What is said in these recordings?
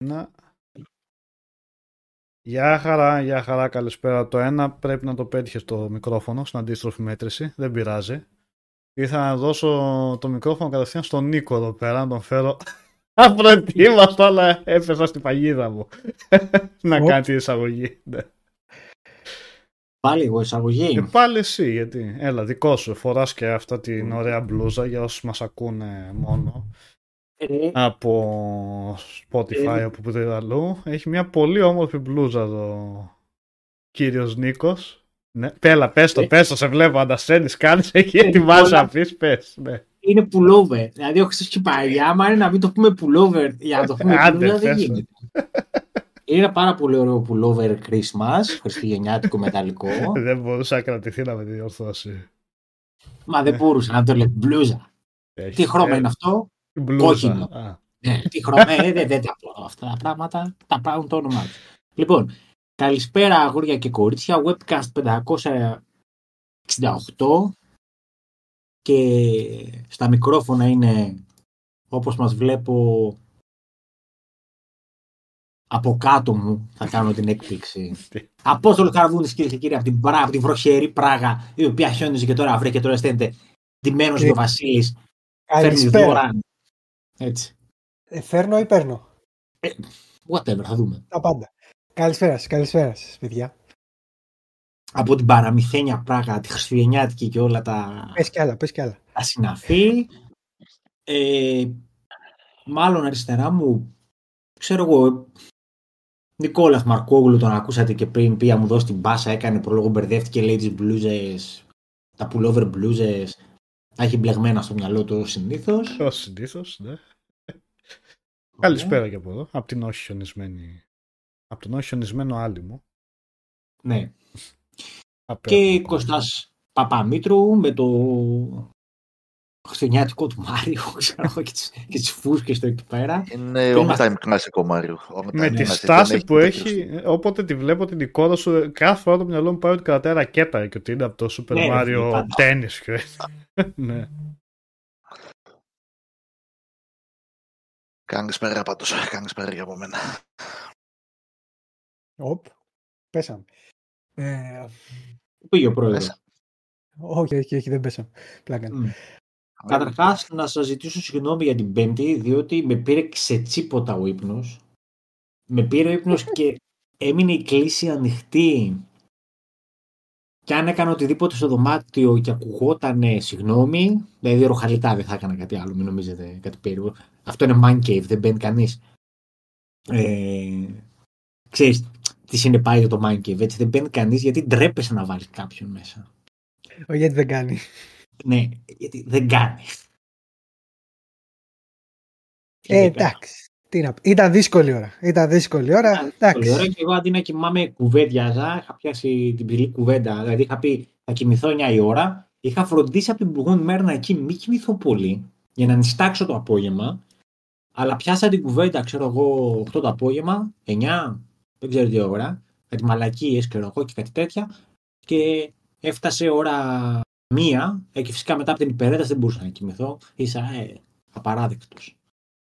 Να. Γεια χαρά, καλησπέρα. Το ένα πρέπει να το πέτυχε το μικρόφωνο στην αντίστροφη μέτρηση, δεν πειράζει. Ήθελα να δώσω το μικρόφωνο κατευθείαν στον Νίκο εδώ πέρα, να τον φέρω απροετοίμαστο, αλλά έπεσα στην παγίδα μου να κάνει τη εισαγωγή. Πάλι εγώ εισαγωγή. Πάλι εσύ, γιατί. Έλα, δικό σου. Φοράς και αυτά την ωραία μπλούζα για όσους μας ακούνε μόνο. Από Spotify, από πουδήποτε αλλού. Έχει μια πολύ όμορφη μπλούζα εδώ κύριος Νίκος. Ναι. Πέλα, πες το, σε βλέπω, αντασένεις, κάνεις, έχει ετοιμάσει να πεις, πες. Ναι. Είναι pullover, δηλαδή όχι στο σκυπάρια, άμα είναι να μην το πούμε pullover για να το πούμε μπλούζα δεν γίνεται. Είναι ένα πάρα πολύ ωραίο pullover Christmas, χριστουγεννιάτικο μεταλλικό. Δεν μπορούσα να κρατηθεί να με τη διορθώσει. Μα δεν μπορούσα να το λέω μπλούζα. Τι χρώμα είναι αυτό? Κόκκινο. Τι χρώμα, δεν τα πω αυτά τα πράγματα, τα πράγουν το όνομά του. Λοιπόν, καλησπέρα αγόρια και κορίτσια, webcast 568 και στα μικρόφωνα είναι, όπως μας βλέπω, από κάτω μου θα κάνω την έκπληξη. Απόστολο Καρβούνης, κυρίες και κύριοι, από την βροχερή Πράγα, η οποία χιόνιζε και τώρα βρέχει και τώρα στέλνεται ντυμένος ο Βασίλης. Φέρνει δώρα. Έτσι. Φέρνω ή παίρνω? Whatever, θα δούμε. Τα πάντα. Καλησπέρα σας, παιδιά. Από την παραμυθένια Πράγα, τη χριστουγεννιάτικη και όλα τα... Πες κι άλλα. Τα συναφή. Μάλλον αριστερά μου, ξέρω εγώ, Νικόλας Μαρκόγλου, τον ακούσατε και πριν, πήγα μου δώσει την μπάσα, έκανε προλόγο, μπερδεύτηκε, λέει τις μπλούζες, τα pullover μπλούζες, τα έχει μπλεγμένα στο μυαλό του συνήθως. Ως συνήθως, ναι. Καλησπέρα και από εδώ, από τον όχι χιονισμένο άλυμο. Ναι. Και Κώστας Παπαμήτρου με το χριστουγεννιάτικο του Μάριο, ξέρω, και τις φούσκες του εκεί πέρα. Είναι ο time κλασικό Μάριο. Με τη στάση που έχει, όποτε τη βλέπω την εικόνα σου, κάθε φορά το μυαλό μου πάει ότι κρατάει ρακέτα και ότι είναι από το Super Mario Tennis. Ναι. Καλησπέρα πάντως, καλησπέρα για από μένα. Πέσαμε. Πού πήγε ο πρόεδρος? Όχι, δεν πέσαμε. Πλάκα. Καταρχάς, να σας ζητήσω συγγνώμη για την Πέμπτη, διότι με πήρε ξετσίποτα ο ύπνος. Με πήρε ο ύπνος και έμεινε η κλίση ανοιχτή. Και αν έκανα οτιδήποτε στο δωμάτιο και ακουγότανε συγγνώμη, δηλαδή ροχαλιτά, δεν θα έκανα κάτι άλλο, μην νομίζετε κάτι περίεργο. Αυτό είναι man cave, δεν μπαίνει κανείς. Ξέρεις τι συνεπάγεται για το man cave, έτσι, δεν μπαίνει κανείς γιατί ντρέπεσαι να βάλεις κάποιον μέσα. Γιατί δεν κάνει. Ναι, γιατί δεν κάνει. Εντάξει. Ήταν δύσκολη ώρα. Εντάξει. Και εγώ αντί να κοιμάμαι κουβέντιαζα, είχα πιάσει την ψηλή κουβέντα. Δηλαδή είχα πει θα κοιμηθώ 9 η ώρα. Είχα φροντίσει από την προηγούμενη μέρα να μην κοιμηθώ πολύ για να νηστάξω το απόγευμα. Αλλά πιάσα την κουβέντα, ξέρω εγώ, 8 το απόγευμα, 9, δεν ξέρω τι ώρα. Κάτι μαλακίες, ξέρω εγώ, και κάτι τέτοια. Και έφτασε ώρα 1 και φυσικά μετά από την υπερέταση δεν μπορούσα να κοιμηθώ. Ίσα απαράδεκτος.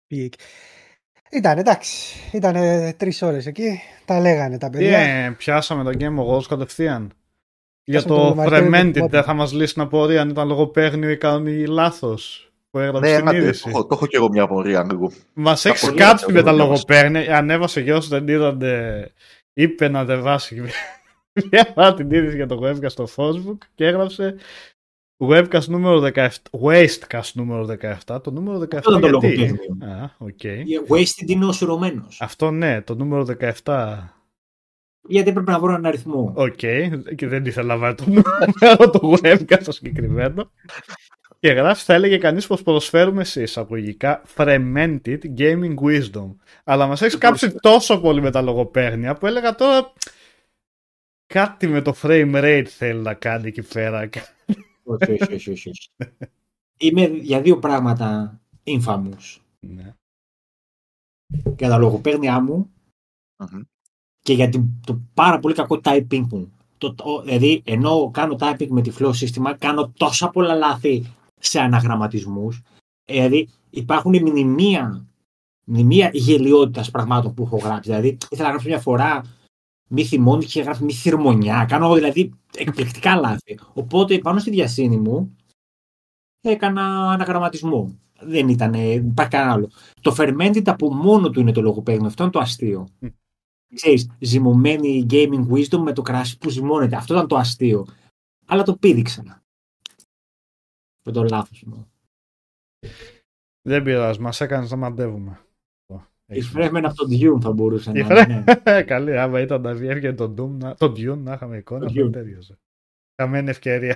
Εντάξει. Ήταν 3 ώρες εκεί. Τα λέγανε τα παιδιά. Πιάσαμε το Game Awards κατευθείαν. Για το Fremented δεν θα μας λύσει την απορία αν ήταν λογοπαίγνιο ή κάνει λάθος που έγραψε στην είδηση. Το έχω και εγώ μια απορία. Μας έχεις κάψει με τα λογοπαίγνια. Ανέβασε γιος δεν είδατε. Είπε να ανεβάσει μια την είδηση για το webcast στο Facebook και έγραψε webcast νούμερο 17, Wastecast νούμερο 17, το νούμερο 17 αυτό γιατί? Wasted είναι ο σουρωμένος. Αυτό ναι, το νούμερο 17. Γιατί έπρεπε να βρω έναν αριθμό. Και δεν ήθελα να βάλω το νούμερο του webcast το συγκεκριμένο. Και γράφει, θα έλεγε κανείς πως προσφέρουμε σε εισαγωγικά Fremented Gaming Wisdom. Αλλά μας έχεις κάψει τόσο πολύ με τα λογοπαίγνια που έλεγα τώρα κάτι με το frame rate θέλει να κάνει εκεί πέρα. Όχι. Είμαι για 2 πράγματα infamous. Ναι. Για τα λογοπαίγνια μου και για το πάρα πολύ κακό typing μου. Δηλαδή, ενώ κάνω typing με τυφλό σύστημα, κάνω τόσα πολλά λάθη σε αναγραμματισμούς. Δηλαδή, υπάρχουν μνημεία μνημεία γελιότητας πραγμάτων που έχω γράψει. Δηλαδή, ήθελα να γράψω μια φορά μη θυμώνει και γράψει μη θυρμονιά. Κάνω δηλαδή εκπληκτικά λάθη. Οπότε πάνω στη βιασύνη μου έκανα αναγραμματισμό. Δεν ήταν, υπάρχει κανένα άλλο. Το fermented από μόνο του είναι το λογοπαίγνιο. Αυτό είναι το αστείο. Ξέρεις, ζυμωμένη gaming wisdom με το κράσι που ζυμώνεται. Αυτό ήταν το αστείο. Αλλά το πήδηξα. Με το λάθος μου. Δεν πειράζει, μας έκανες να μαντεύουμε. Η Fremen από τον Dune θα μπορούσε να είναι. Καλή, άμα ήταν να διεύγαινε τον Dune να είχαμε εικόνα, θα τέριαζε. Καμένη ευκαιρία.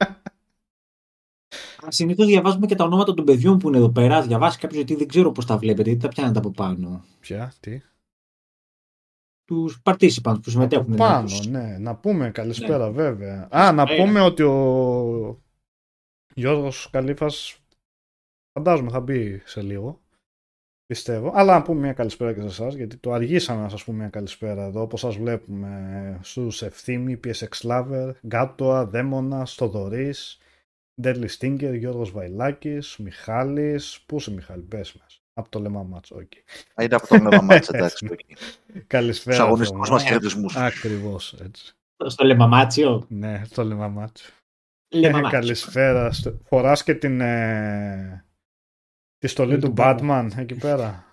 Συνήθως διαβάζουμε και τα ονόματα των παιδιών που είναι εδώ πέρα. Διαβάσει κάποιος, γιατί δεν ξέρω πώς τα βλέπετε, γιατί τα πιάνετε από πάνω. Ποια, τι? Τους participants που συμμετέχουν. Πάνω, ναι. Να πούμε καλησπέρα, βέβαια. Να πούμε ότι ο Γιώργος Καλήφας φαντάζομαι θα μπει σε λίγο. Πιστεύω. Αλλά να πούμε μια καλησπέρα και σε εσάς, γιατί το αργήσαμε να σας πούμε μια καλησπέρα εδώ. Όπως σας βλέπουμε στους Ευθύμη, PSX Lover, Γκάτοα, Δαίμονα, Στοδωρής, Ντέρλι Στίνγκερ, Γιώργος Βαϊλάκης, Μιχάλης. Πού είσαι, Μιχάλη, πες μας. Από το Λέμα Μάτσο, όχι. Είναι από το Λέμα Μάτσο, εντάξει. Καλησπέρα. Στους αγωνιστικούς μας χαιρετισμούς. Ακριβώς, έτσι. Στο Λεμαμάτσιο. Ναι, στο Λεμαμάτσιο. Λεμαμάτσιο. Καλησπέρα. Φοράς και τη στολή του Batman εκεί πέρα.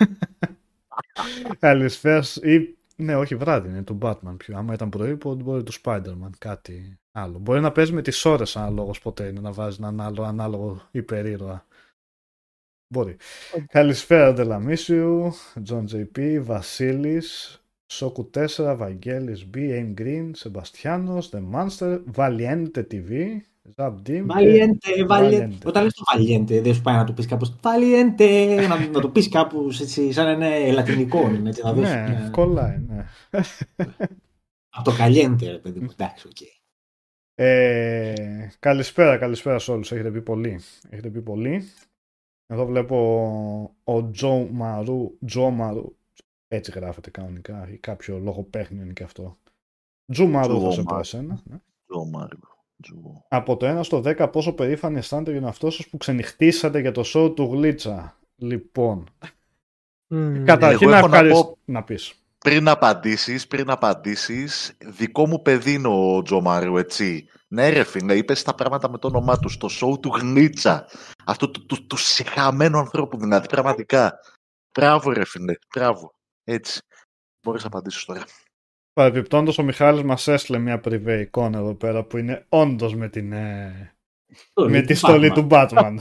Καλησπέρα. Ναι, όχι βράδυ, είναι του Batman πιο. Άμα ήταν πρωί, μπορεί του Spider-Man, κάτι άλλο. Μπορεί να παίζει με τις ώρες ανάλογος ποτέ είναι, να βάζει έναν ανάλογο υπερήρωα. Μπορεί. Καλησπέρα, Τελαμίσιου, John JP, Βασίλης, Σόκου 4, Βαγγέλης B, Aim Green, Σεμπαστιάνος, The Monster, Valiente TV, Zabdim. Valiente. Όταν λες το Valiente, δεν σου πάει να το πεις κάπως Valiente, να το πεις κάπως έτσι, σαν να είναι λατινικό. Έτσι, να ναι, κολλάει, ναι. Από το Caliente, παιδί μου, εντάξει, οκ. Καλησπέρα σε όλους, έχετε πει πολύ. Εδώ βλέπω ο Τζο Μαρού, έτσι γράφεται κανονικά, ή κάποιο λογοπαίχνιο είναι και αυτό. Τζο Μαρού θα σε πω εσένα. Από το 1 στο 10 πόσο περήφανοι αισθάνεται για τον αυτό σας που ξενυχτήσατε για το show του Γλίτσα. Λοιπόν, καταρχήν να πεις. Πριν απαντήσεις, δικό μου παιδί είναι ο Τζο Μαρού, έτσι. Ναι ρε φίλε, είπες τα πράγματα με το όνομά του, στο show του Γλίτσα. Αυτό του συχαμένου ανθρώπου δηλαδή, πραγματικά. Μπράβο ρε φίλε, μπράβο. Έτσι, μπορείς να απαντήσεις τώρα. Παρεπιπτόντως ο Μιχάλης μας έστειλε μια πριβέ εικόνα εδώ πέρα που είναι όντως με τη στολή του Batman.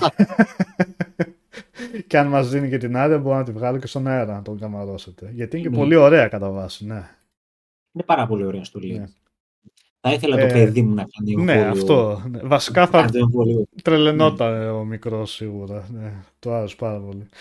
Και αν μας δίνει και την άδεια μπορώ να τη βγάλω και στον αέρα να τον καμαρώσετε. Γιατί είναι και πολύ ωραία κατά βάση, ναι. Είναι πάρα πολύ ωραία στολή. Ναι. Θα ήθελα το παιδί μου να κάνει ναι, αυτό. Ναι. Βασικά θα τρελαινόταν ο μικρός σίγουρα. Ναι. Το άρεσε πάρα πολύ.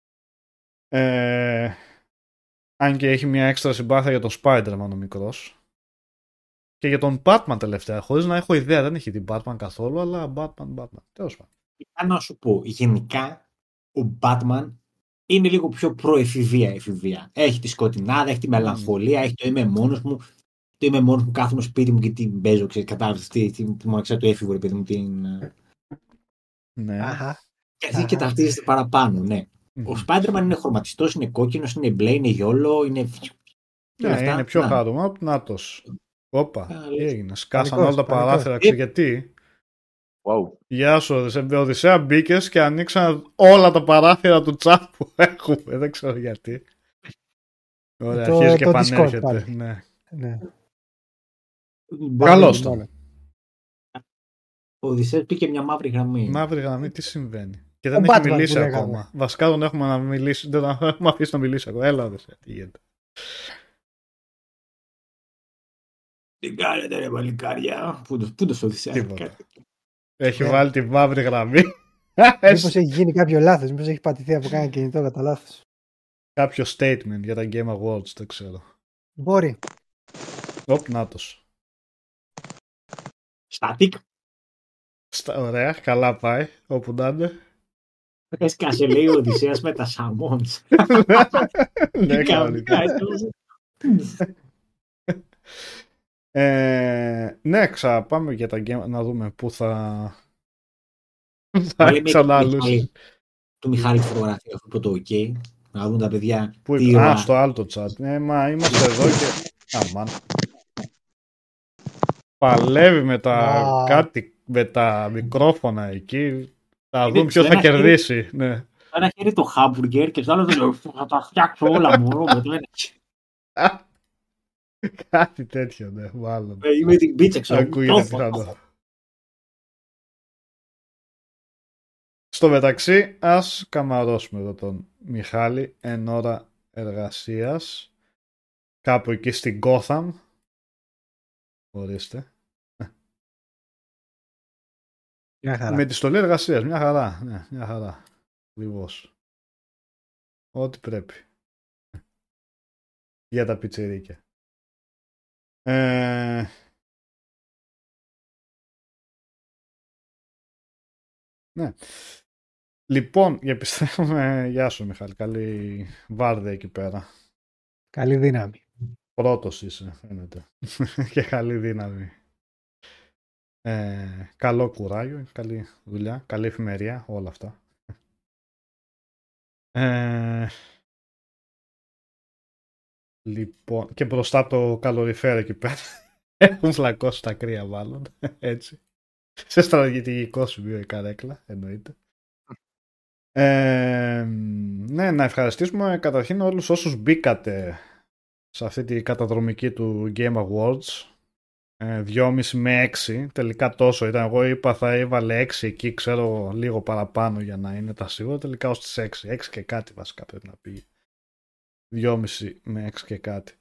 Αν και έχει μια έξτρα συμπάθεια για τον Spider-Man ο μικρός. Και για τον Batman τελευταία. Χωρίς να έχω ιδέα, δεν έχει την Batman καθόλου, αλλά Batman. Τέλος πάντων. Να σου πω, γενικά ο Batman είναι λίγο πιο προεφηβεία. Έχει τη σκοτεινάδα, έχει τη μελαγχολία, έχει το είμαι μόνος μου. Το είμαι μόνος μου, κάθομαι σπίτι μου και την παίζω, κατάλαβες τη μοναξιά του έφηβου, παιδί μου, την... Ναι. Και αρχίζει και ταυτίζεται παραπάνω, ναι. Ο Spider-Man είναι χρωματιστός, είναι κόκκινος, είναι μπλε, είναι γιόλο, είναι... Ναι, είναι πιο χαρούμενο. Νάτος. Όπα, τι έγινε. Σκάσαν όλα τα παράθυρα, γιατί. Wow. Γεια σου, Οδυσσέα, μπήκες και ανοίξαν όλα τα παράθυρα του chat που έχουμε. Δεν ξέρω γιατί. Ωραία, αρχίζει και επανέρχεται. Ναι. Καλώς το. Ο Οδυσσέας πήγε μια μαύρη γραμμή. Μαύρη γραμμή, τι συμβαίνει. Και δεν έχει μιλήσει ακόμα. Βασικά δεν έχουμε να μιλήσει, δεν έχουμε αφήσει να μιλήσει ακόμα. Έλα, Οδυσσέα, τι γίνεται. Τι κάνετε ρε παλικάρια. Πού το Οδυσσέα. Έχει βάλει τη μαύρη γραμμή. Μήπως έχει γίνει κάποιο λάθος, μήπως έχει πατηθεί από κάνα κινητό κατά λάθος. Κάποιο statement για τα Game Awards, δεν ξέρω. Μπορεί. Νάτος. Static. Ωραία, καλά πάει, όπου να είναι. Έσκασε λέει ο Οδυσσέας με τα σαμόνς. Ναι, κανονικά. Ναι, πάμε για τα game, να δούμε πού θα ξαναλούσει. Του Μιχάλη φωτογραφία αυτό το OK. Να δουν τα παιδιά. Στο άλλο το chat. Μα είμαστε εδώ και... Αμάν. Παλεύει με τα μικρόφωνα εκεί. Θα δουν ποιος θα κερδίσει. Ναι. Ένα χέρι το χάμπουργκερ και στο άλλο δεν θα τα φτιάξω όλα μωρό. Κάτι τέτοιο, ναι, μάλλον. Είμαι την πίτσα, ξέρω. Ακούγεται πιθανό. Στο μεταξύ, ας καμαρώσουμε εδώ τον Μιχάλη εν ώρα εργασίας. Κάπου εκεί στην Gotham. Ορίστε. Μια χαρά. Με τη στολή εργασίας, μια χαρά. Ναι, μια χαρά. Ακριβώς. Ό,τι πρέπει. Για τα πιτσιρίκια. Ναι. Λοιπόν, επιστρέφουμε. Γεια σου Μιχάλη, καλή βάρδια εκεί πέρα. Καλή δύναμη. Πρώτος είσαι, φαίνεται. Και καλή δύναμη. Καλό κουράγιο, καλή δουλειά, καλή εφημερία, όλα αυτά. Λοιπόν, και μπροστά το καλοριφέρ εκεί πέρα. Έχουν φλακώσει τα κρύα μάλλον, έτσι. Σε στρατηγικό σημείο η καρέκλα, εννοείται. Ναι, να ευχαριστήσουμε καταρχήν όλους όσους μπήκατε σε αυτή τη καταδρομική του Game Awards. 2,5 με 6, τελικά τόσο ήταν. Εγώ είπα θα έβαλε 6 εκεί, ξέρω λίγο παραπάνω για να είναι τα σίγουρα. Τελικά ως τις 6 και κάτι βασικά πρέπει να πήγε. 2,5 με 6 και κάτι.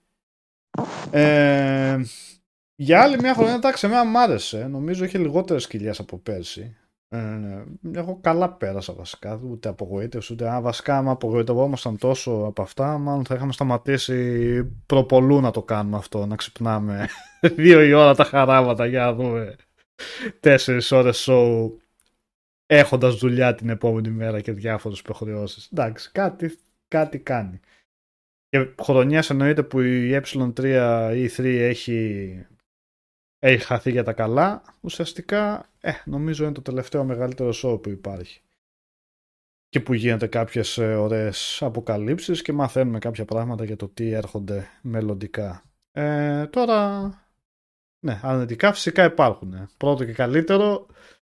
Για άλλη μια χρονιά, εντάξει, εμένα μ' άρεσε. Νομίζω είχε λιγότερες κοιλιές από πέρσι. Εγώ καλά πέρασα βασικά. Ούτε απογοήτευση, ούτε. Βασικά, άμα απογοητευόμασταν τόσο από αυτά, μάλλον θα είχαμε σταματήσει προπολού να το κάνουμε αυτό. Να ξυπνάμε 2 η ώρα τα χαράματα για να δούμε 4 ώρες show έχοντας δουλειά την επόμενη μέρα και διάφορες υποχρεώσεις. Εντάξει, κάτι κάνει. Και χρονιές εννοείται που η E3 έχει χαθεί για τα καλά, ουσιαστικά νομίζω είναι το τελευταίο μεγαλύτερο show που υπάρχει και που γίνεται κάποιες ωραίες αποκαλύψεις και μαθαίνουμε κάποια πράγματα για το τι έρχονται μελλοντικά. Τώρα, ναι, αρνητικά φυσικά υπάρχουν. Πρώτο και καλύτερο,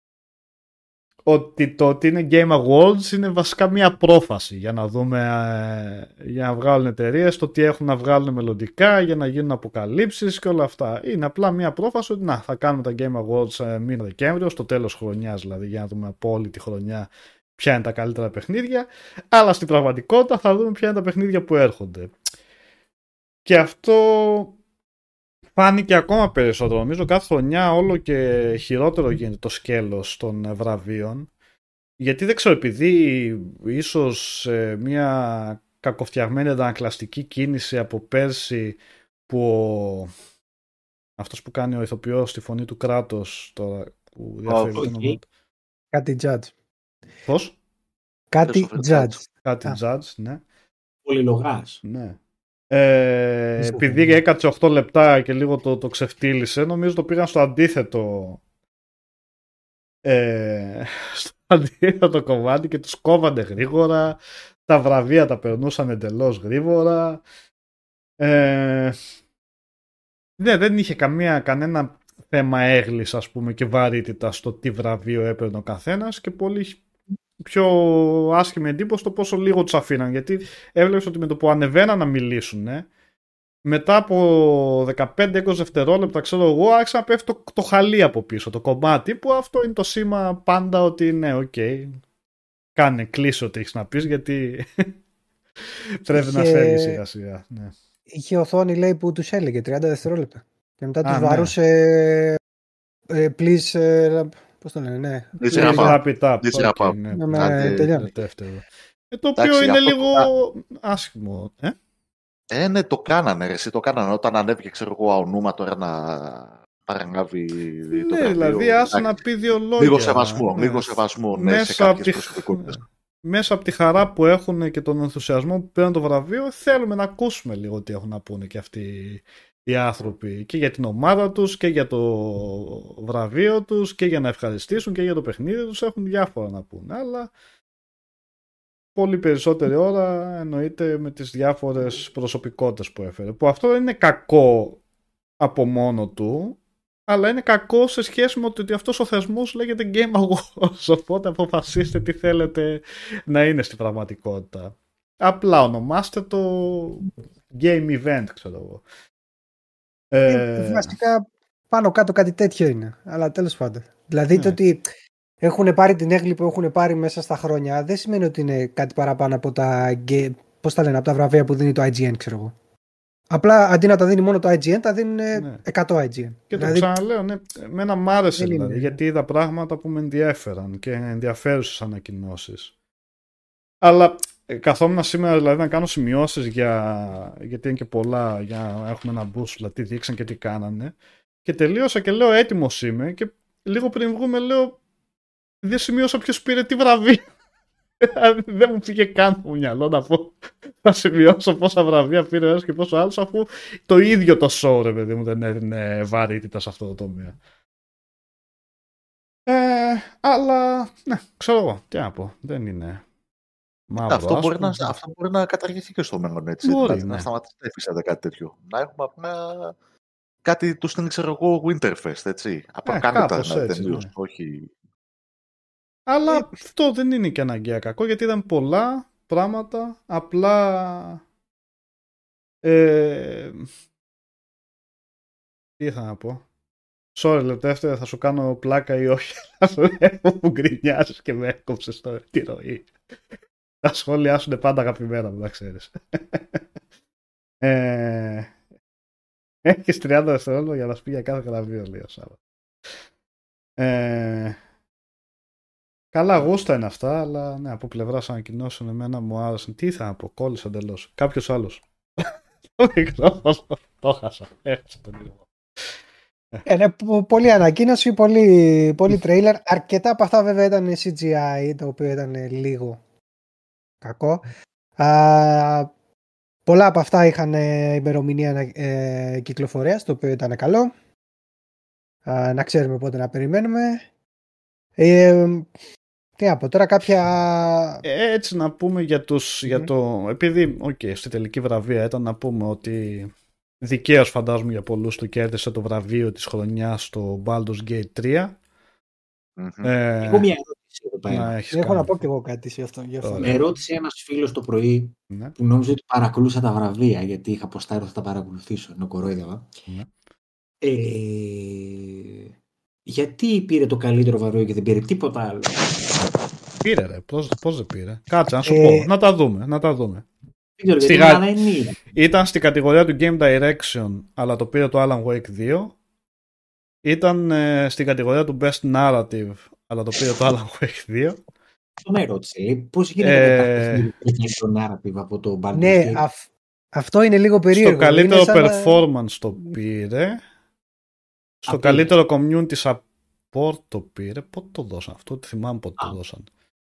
ότι το ότι είναι Game Awards είναι βασικά μια πρόφαση για να δούμε, για να βγάλουν εταιρείες το τι έχουν να βγάλουν μελλοντικά, για να γίνουν αποκαλύψεις και όλα αυτά. Είναι απλά μια πρόφαση ότι θα κάνουμε τα Game Awards μήνα Δεκέμβριο, στο τέλος χρονιάς δηλαδή, για να δούμε από όλη τη χρονιά ποια είναι τα καλύτερα παιχνίδια, αλλά στην πραγματικότητα θα δούμε ποια είναι τα παιχνίδια που έρχονται. Και αυτό φάνηκε ακόμα περισσότερο. Νομίζω κάθε χρονιά όλο και χειρότερο γίνεται το σκέλος των βραβείων. Γιατί δεν ξέρω, επειδή ίσως μια κακοφτιαγμένη αντανακλαστική κίνηση από πέρσι που αυτός που κάνει ο ηθοποιός στη φωνή του κράτος τώρα που διαφεύγει Κάτι judge. Πώς? Κάτι judge. Κάτι judge, ναι. Πολυλογάς. Ναι. Επειδή έκατσε 8 λεπτά και λίγο το ξεφτύλισε, νομίζω το πήγαν στο αντίθετο στο αντίθετο κομμάτι και τους κόβανε γρήγορα, τα βραβεία τα περνούσαν εντελώς γρήγορα. Δεν είχε κανένα θέμα έγλης, ας πούμε, και βαρύτητα στο τι βραβείο έπαιρνε ο καθένας και πολύ πιο άσχημη εντύπωση το πόσο λίγο τους αφήναν, γιατί έβλεπες ότι με το που ανεβαίναν να μιλήσουν μετά από 15-20 δευτερόλεπτα, ξέρω εγώ, άρχισε να πέφτει το χαλί από πίσω, το κομμάτι, που αυτό είναι το σήμα πάντα ότι ναι, οκ, κάνε, κλείσει ό,τι έχεις να πεις, γιατί πρέπει να φεύγει σιγά σιγά. Ναι. Είχε οθόνη, λέει, που τους έλεγε 30 δευτερόλεπτα και μετά τους βαρούσε please, πώς το λένε, ναι. Please wrap it up. Τελειώνει. Το οποίο είναι λίγο άσχημο. Ναι, το κάνανε, εσύ το κάνανε όταν ανέβηκε, ξέρω εγώ, ονόματο να παραλάβει το βραβείο. Δηλαδή άσε να πει 2 λόγια. Λίγο σεβασμό, ναι, σε κάποιες προσωπικότητες. Μέσα από τη χαρά που έχουν και τον ενθουσιασμό που παίρνουν το βραβείο, θέλουμε να ακούσουμε λίγο τι έχουν να πούνε και αυτοί οι άνθρωποι, και για την ομάδα τους και για το βραβείο τους και για να ευχαριστήσουν και για το παιχνίδι τους, έχουν διάφορα να πούνε, αλλά πολύ περισσότερη ώρα εννοείται με τις διάφορες προσωπικότητες που έφερε. Που αυτό δεν είναι κακό από μόνο του, αλλά είναι κακό σε σχέση με ότι αυτός ο θεσμός λέγεται Game Awards, οπότε αποφασίστε τι θέλετε να είναι στην πραγματικότητα. Απλά ονομάστε το Game Event, ξέρω εγώ. Βασικά πάνω κάτω κάτι τέτοιο είναι, αλλά τέλος πάντων. Δηλαδή το ότι έχουν πάρει την έγκλη που έχουν πάρει μέσα στα χρόνια δεν σημαίνει ότι είναι κάτι παραπάνω από πώς τα λένε, από τα βραβεία που δίνει το IGN, ξέρω εγώ. Απλά αντί να τα δίνει μόνο το IGN, τα δίνουν 100 IGN. Και δηλαδή, το ξαναλέω, εμένα μ' άρεσε δηλαδή, γιατί είδα πράγματα που με ενδιέφεραν και ενδιαφέρουσες ανακοινώσεις. Αλλά καθόμουν σήμερα δηλαδή να κάνω σημειώσεις γιατί είναι και πολλά για να έχουμε ένα μπούσουλα τι δείξαν και τι κάνανε, και τελείωσα και λέω έτοιμος είμαι, και λίγο πριν βγούμε λέω δεν σημείωσα ποιος πήρε τι βραβείο. Δεν μου πήγε καν το μυαλό να πω θα σημειώσω πόσα βραβεία πήρε ο ένας και πόσο άλλος, αφού το ίδιο το show, ρε παιδί μου, δεν έδινε βαρύτητα σε αυτό το τομέα. Αλλά ναι, ξέρω εγώ τι να πω, δεν είναι μαύρο. Αυτό μπορεί να καταργηθεί και στο μέλλον, έτσι. Μπορεί, να σταματήσει να εφίσταται κάτι τέτοιο. Να έχουμε απλά κάτι του στέλνει, ξέρω εγώ, Winterfest, έτσι. Απλά κάντε τα τελείως, όχι. Αλλά αυτό δεν είναι και αναγκαία κακό, γιατί ήταν πολλά πράγματα, απλά τι θα να πω. Sorry, λεπτό, θα σου κάνω πλάκα ή όχι. Θα σου έχω που γκρινιάζεις και με έκοψες τη ροή. Τα σχόλιά σου είναι πάντα αγαπημένα μου, να ξέρεις. Έχεις 30 δευτερόλεπτα για να σου πει για κάθε γραβείο, λέει ο Σάββα. Καλά γούστα είναι αυτά, αλλά ναι, από πλευράς ανακοινώσεων εμένα μου άρεσαν. Τι θα πω, κόλλησα εντελώς. Κάποιος άλλος. Το χάσα. Έχασα τον λίγο. Είναι πολύ ανακοίνωση, πολύ τρέιλερ. Αρκετά από αυτά βέβαια ήταν CGI, το οποίο ήταν λίγο κακό. Πολλά από αυτά είχαν ημερομηνία κυκλοφορίας, το οποίο ήταν καλό. Να ξέρουμε πότε να περιμένουμε. Τι να πω τώρα, κάποια... Έτσι να πούμε για το... Επειδή, στη τελική βραβεία ήταν να πούμε ότι δικαίως φαντάζομαι για πολλούς του κέρδισε το βραβείο της χρονιάς στο Baldur's Gate 3. Έχω μια ερώτηση εδώ πέρα. Έχω να πω και εγώ κάτι σε αυτό. Με ρώτησε ένας φίλος το πρωί που νόμιζε ότι παρακολούσα τα βραβεία, γιατί είχα ποστάρει θα τα παρακολουθήσω, ενώ κορόιδευα. Γιατί πήρε το καλύτερο βραβείο και δεν πήρε τίποτα άλλο? Πήρε ρε, πώς δεν πήρε? Κάτσε να σου πω, να τα δούμε. Ήταν στην κατηγορία του Game Direction, αλλά το πήρε το Alan Wake 2. Ήταν στην κατηγορία του Best Narrative, αλλά το πήρε το Alan Wake 2. Τον έρωτησε, πώς γίνεται το narrative από το Baldur's Gate? Ναι, αυτό είναι λίγο περίεργο. Στο καλύτερο performance το πήρε. Στο καλύτερο community support το πήρε. Πότε το δώσαν αυτό, δεν θυμάμαι πότε το δώσαν.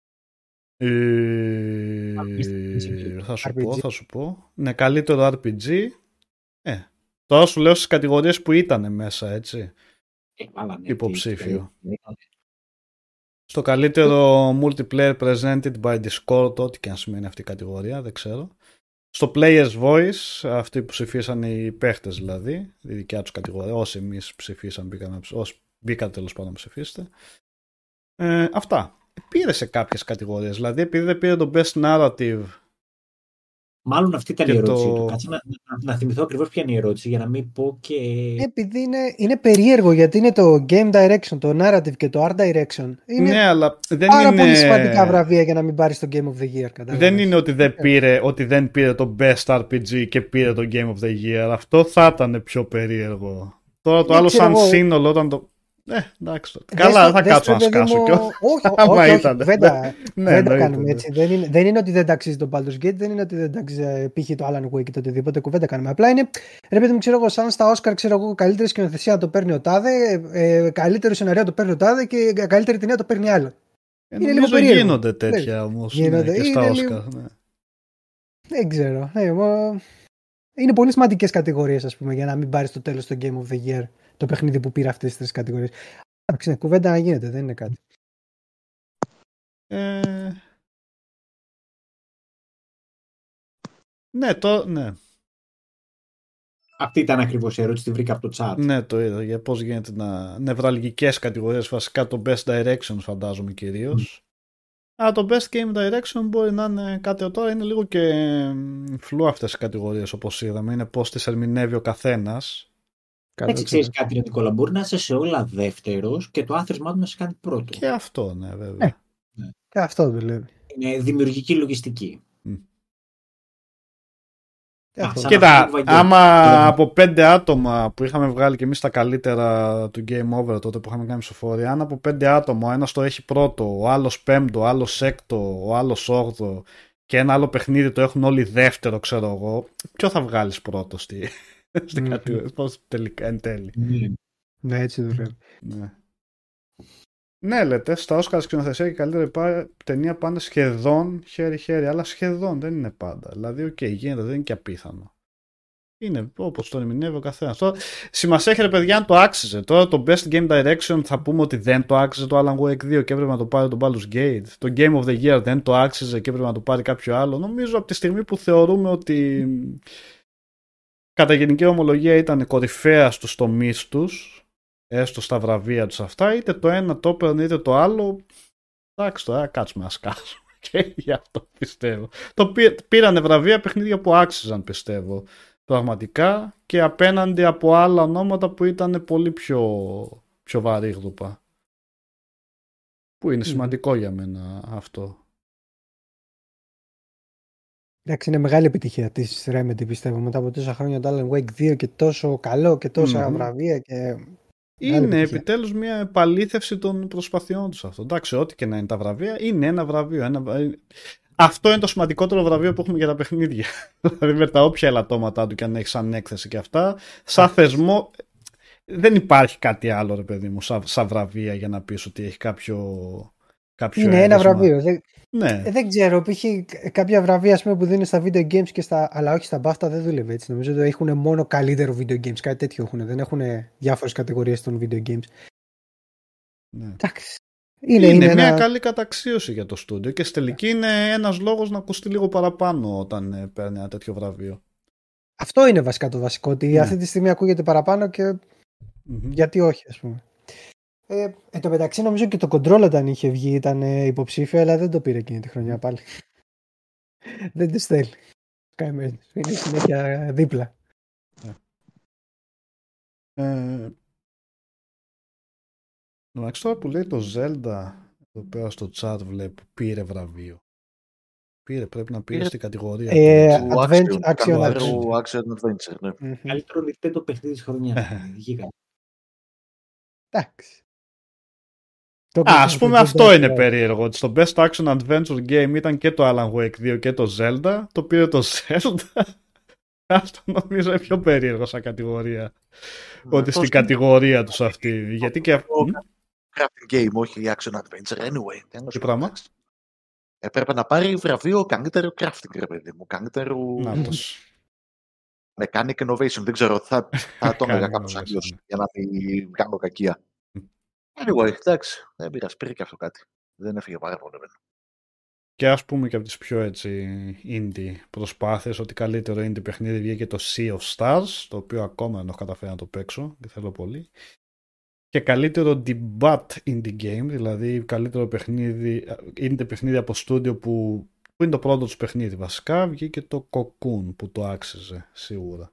Θα σου πω. Ναι, καλύτερο RPG. Τώρα σου λέω στις κατηγορίες που ήταν μέσα, έτσι. Υποψήφιο. Στο καλύτερο multiplayer presented by Discord, ό,τι και αν σημαίνει αυτή η κατηγορία, δεν ξέρω. Στο Player's Voice, αυτοί που ψηφίσαν οι παίχτες δηλαδή, η δικιά τους κατηγορία, όσοι εμείς ψηφίσαν, όσοι μπήκατε τέλος πάντων να ψηφίσετε. Αυτά. Πήρε σε κάποιες κατηγορίες, δηλαδή επειδή δεν πήρε το Best Narrative. Μάλλον αυτή ήταν η ερώτηση του. Κάτσε να θυμηθώ ακριβώς ποια είναι η ερώτηση, για να μην πω και... Επειδή είναι περίεργο, γιατί είναι το Game Direction, το Narrative και το Art Direction. Είναι ναι, αλλά δεν πάρα είναι... πολύ σημαντικά βραβεία για να μην πάρεις το Game of the Year. Δεν είναι ότι δεν πήρε το Best RPG και πήρε το Game of the Year. Αυτό θα ήταν πιο περίεργο. Τώρα το άλλο σαν σύνολο όταν το... εντάξει. Καλά, θα κάτσω να σκάσω κιόλας. Όχι, δεν τα κάνουμε έτσι. Δεν είναι ότι δεν ταξίζει το Baldur's Gate, δεν είναι ότι δεν ταξίζει π.χ. το Alan Wake και το οτιδήποτε κουβέντα κάνουμε. Απλά είναι, ρε παιδί μου, ξέρω εγώ, σαν στα Oscar, ξέρω εγώ, καλύτερη σκηνοθεσία το παίρνει ο τάδε, καλύτερο σενάριο το παίρνει ο τάδε και καλύτερη ταινία το παίρνει άλλο. Είναι λίγο περίεργο. Γίνονται τέτοια όμως και στα Oscar. Δεν ξέρω. Είναι πολύ σημαντικές κατηγορίες, ας πούμε, για να μην πάρει στο τέλος το Game of the Year. Το παιχνίδι που πήρε αυτές τις τρεις κατηγορίες. Εντάξει, κουβέντα να γίνεται, δεν είναι κάτι. Ναι. Αυτή ήταν ακριβώς η ερώτηση, τη βρήκα από το chat. Ναι, το είδα. Για πώς γίνεται νευραλγικές κατηγορίες, βασικά το Best Direction φαντάζομαι κυρίως. Αλλά το Best Game Direction μπορεί να είναι κάτι τώρα, είναι λίγο και φλού αυτές οι κατηγορίες όπως είδαμε. Είναι πώς τις ερμηνεύει ο καθένας. Έτσι, ξέρεις κάτι, Νικόλα, μπορεί να είσαι σε όλα δεύτερος και το άθροισμά του να σε κάνει πρώτο. Και αυτό, ναι, βέβαια. Και αυτό δουλεύει. Είναι δημιουργική λογιστική. Κοίτα, άμα από 5 άτομα που είχαμε βγάλει και εμείς τα καλύτερα του Game Over τότε που είχαμε κάνει ψηφοφορία, αν από 5 άτομα ο ένας το έχει πρώτο, ο άλλος πέμπτο, ο άλλος έκτο, ο άλλος όγδο και ένα άλλο παιχνίδι το έχουν όλοι δεύτερο, ξέρω εγώ, ποιο θα βγάλεις πρώτο στην κατηγορία, πώς τελικά εν τέλει. Ναι, έτσι δουλεύει. Ναι, λέτε, στα Όσκαρ σκηνοθεσία και καλύτερη ταινία πάνε σχεδόν χέρι-χέρι, αλλά σχεδόν δεν είναι πάντα. Δηλαδή, γίνεται, δεν είναι και απίθανο. Είναι όπως το ερμηνεύει ο καθένας. Τώρα, σημασία έχει, ρε παιδιά, αν το άξιζε. Τώρα το Best Game Direction θα πούμε ότι δεν το άξιζε το Alan Wake 2 και έπρεπε να το πάρει το Baldur's Gate. Το Game of the Year δεν το άξιζε και έπρεπε να το πάρει κάποιο άλλο. Νομίζω από τη στιγμή που θεωρούμε ότι κατά γενική ομολογία ήταν κορυφαία στους τομείς τους, έστω στα βραβεία τους αυτά, είτε το ένα το έπαιρνε είτε το άλλο. Εντάξει, τώρα κάτσουμε να σκάσουμε. Και γι' αυτό πιστεύω. Πήρανε βραβεία παιχνίδια που άξιζαν, πιστεύω. Πραγματικά, και απέναντι από άλλα ονόματα που ήταν πολύ πιο βαρύγδουπα. Που είναι σημαντικό για μένα αυτό. Εντάξει, είναι μεγάλη επιτυχία της Remedy, πιστεύω, μετά από τόσα χρόνια το Alan Wake 2 και τόσο καλό και τόσα βραβεία και... Είναι επιτέλους μια επαλήθευση των προσπαθειών τους αυτό. Εντάξει, ό,τι και να είναι τα βραβεία, είναι ένα βραβείο. Αυτό είναι το σημαντικότερο βραβείο που έχουμε για τα παιχνίδια. Δηλαδή με τα όποια ελαττώματά του και αν έχει σαν έκθεση και αυτά, σαν θεσμό δεν υπάρχει κάτι άλλο, ρε παιδί μου, σαν βραβεία για να πεις ότι έχει κάποιο είναι ένα βραβείο. Ναι. Δεν ξέρω, π.χ. κάποια βραβεία που δίνουν στα video games και αλλά όχι στα BAFTA δεν δούλευε έτσι. Νομίζω ότι έχουν μόνο καλύτερο video games, κάτι τέτοιο έχουν. Δεν έχουν διάφορες κατηγορίες των video games. Ναι. Εντάξει. Είναι μια καλή καταξίωση για το στούντιο και στη τελική είναι ένας λόγος να ακουστεί λίγο παραπάνω όταν παίρνει ένα τέτοιο βραβείο. Αυτό είναι βασικά το βασικό, ότι αυτή τη στιγμή ακούγεται παραπάνω και γιατί όχι, ας πούμε. Εν τω μεταξύ νομίζω και το Control όταν είχε βγει ήταν υποψήφιο, αλλά δεν το πήρε εκείνη τη χρονιά πάλι. Δεν τους θέλει. Είναι συνέχεια δίπλα. Εντάξει, τώρα που λέει το Zelda, εδώ πέρα στο chat βλέπω, πήρε βραβείο. Πρέπει να πήρε στην κατηγορία Action Adventure, ναι. Καλύτερο Nintendo παιχνίδι της χρονιάς. Εντάξει. Ας πούμε αυτό είναι περίεργο, ότι στο Best Action Adventure Game ήταν και το Alan Wake 2 και το Zelda, το πήρε το Zelda. Αυτό νομίζω είναι πιο περίεργο σαν κατηγορία. Ότι στην κατηγορία τους αυτή. Γιατί και αυτό. Crafting game, όχι Action Adventure, anyway. Τι πράγμα? Έπρεπε να πάρει βραβείο καλύτερο crafting, ρε παιδί μου. Καλύτερο. Mechanic Innovation, δεν ξέρω, θα το έλεγα κάπως αλλιώς για να μην κάνω κακία. Anyway, εντάξει, δεν πειράζει, πήρε και αυτό κάτι. Δεν έφυγε πάρα πολύ. Και ας πούμε και από τις πιο έτσι indie προσπάθειες, ότι καλύτερο indie παιχνίδι βγήκε το Sea of Stars, το οποίο ακόμα δεν έχω καταφέρει να το παίξω και θέλω πολύ. Και καλύτερο debut indie game, δηλαδή καλύτερο παιχνίδι, indie παιχνίδι από στούντιο που είναι το πρώτο τους παιχνίδι βασικά, βγήκε το Cocoon που το άξιζε σίγουρα.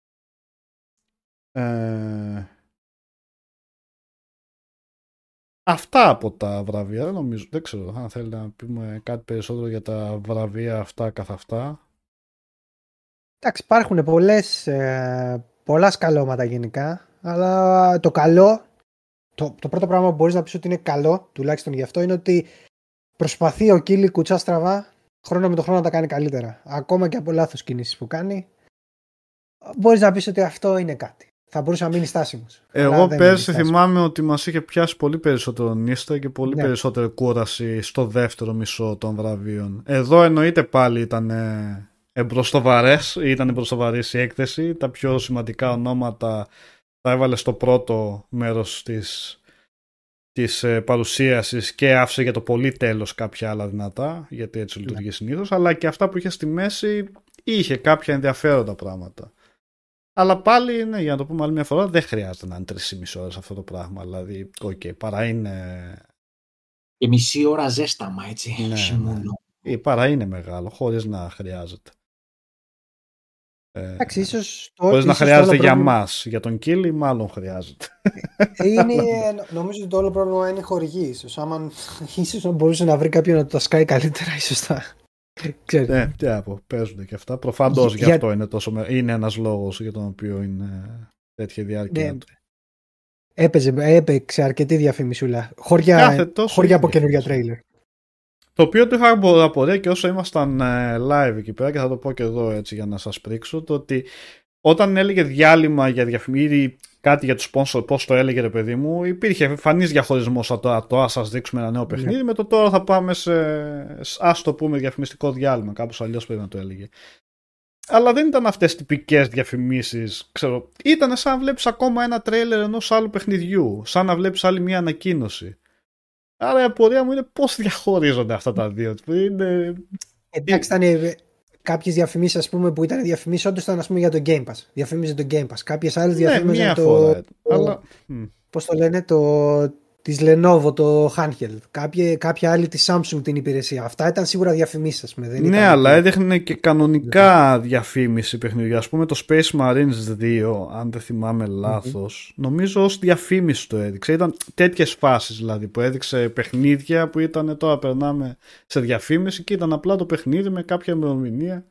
Αυτά από τα βραβεία, δεν ξέρω αν θέλει να πούμε κάτι περισσότερο για τα βραβεία αυτά καθ' αυτά. Εντάξει, υπάρχουν πολλά σκαλώματα γενικά, αλλά το καλό, το πρώτο πράγμα που μπορείς να πεις ότι είναι καλό, τουλάχιστον γι' αυτό, είναι ότι προσπαθεί ο Κίλι κουτσά στραβά χρόνο με το χρόνο να τα κάνει καλύτερα. Ακόμα και από λάθος κινήσεις που κάνει, μπορείς να πεις ότι αυτό είναι κάτι. Θα μπορούσε να μείνει στάσιμος. Εγώ πέρσι θυμάμαι ότι μας είχε πιάσει πολύ περισσότερο νύστα και πολύ περισσότερη κούραση στο δεύτερο μισό των βραβείων. Εδώ εννοείται πάλι ήταν εμπροστοβαρής η έκθεση. Τα πιο σημαντικά ονόματα τα έβαλε στο πρώτο μέρος της παρουσίασης και άφησε για το πολύ τέλος κάποια άλλα δυνατά, γιατί έτσι λειτουργεί συνήθως. Αλλά και αυτά που είχε στη μέση είχε κάποια ενδιαφέροντα πράγματα. Αλλά πάλι, ναι, για να το πούμε άλλη μια φορά, δεν χρειάζεται να είναι 3,5 ώρες αυτό το πράγμα. Δηλαδή, παρά είναι. Και μισή ώρα ζέσταμα, έτσι. Ναι. Παρά είναι μεγάλο, χωρίς να χρειάζεται. Εντάξει, ίσως χωρίς να χρειάζεται για μας. Για τον Κίλι, μάλλον χρειάζεται. Νομίζω ότι το όλο πρόβλημα είναι χορηγή. Ίσως να μπορούσε να βρει κάποιον να το σκάει καλύτερα, ίσως ναι, τι από, παίζονται και αυτά. Προφανώς γι' αυτό είναι ένας λόγος για τον οποίο είναι τέτοια διάρκεια. Ναι. Έπαιξε αρκετή διαφήμισούλα. Χώρια από καινούργια τρέιλερ. Το οποίο το είχα απορία και όσο ήμασταν live εκεί πέρα, και θα το πω και εδώ έτσι για να σας πρίξω, το ότι όταν έλεγε διάλειμμα για διαφημίσεις, κάτι για τους sponsor, πώς το έλεγε ρε παιδί μου, υπήρχε εμφανής διαχωρισμός από το ας σας δείξουμε ένα νέο παιχνίδι, με το τώρα θα πάμε ας το πούμε διαφημιστικό διάλειμμα, κάπως αλλιώς πρέπει να το έλεγε. Αλλά δεν ήταν αυτές τυπικές διαφημίσεις, ξέρω. Ήταν σαν να βλέπεις ακόμα ένα τρέιλερ ενός άλλου παιχνιδιού, σαν να βλέπεις άλλη μια ανακοίνωση. Άρα η απορία μου είναι πώς διαχωρίζονται αυτά τα δύο. Εντάξει, ήταν κάποιες διαφημίσεις, ας πούμε, που ήταν διαφημίσεις όντως ήταν, ας πούμε, για το Game Pass. Διαφήμιζε το Game Pass. Κάποιες άλλες διαφήμιζαν πώς το λένε, της Lenovo, το handheld. Κάποια άλλη της Samsung την υπηρεσία. Αυτά ήταν σίγουρα διαφημίσεις. Ναι, αλλά έδειχνε και κανονικά διαφήμιση παιχνίδια. Ας πούμε το Space Marines 2, αν δεν θυμάμαι λάθος, νομίζω ως διαφήμιση το έδειξε. Ήταν τέτοιες φάσεις δηλαδή που έδειξε παιχνίδια που ήταν τώρα περνάμε σε διαφήμιση και ήταν απλά το παιχνίδι με κάποια ημερομηνία.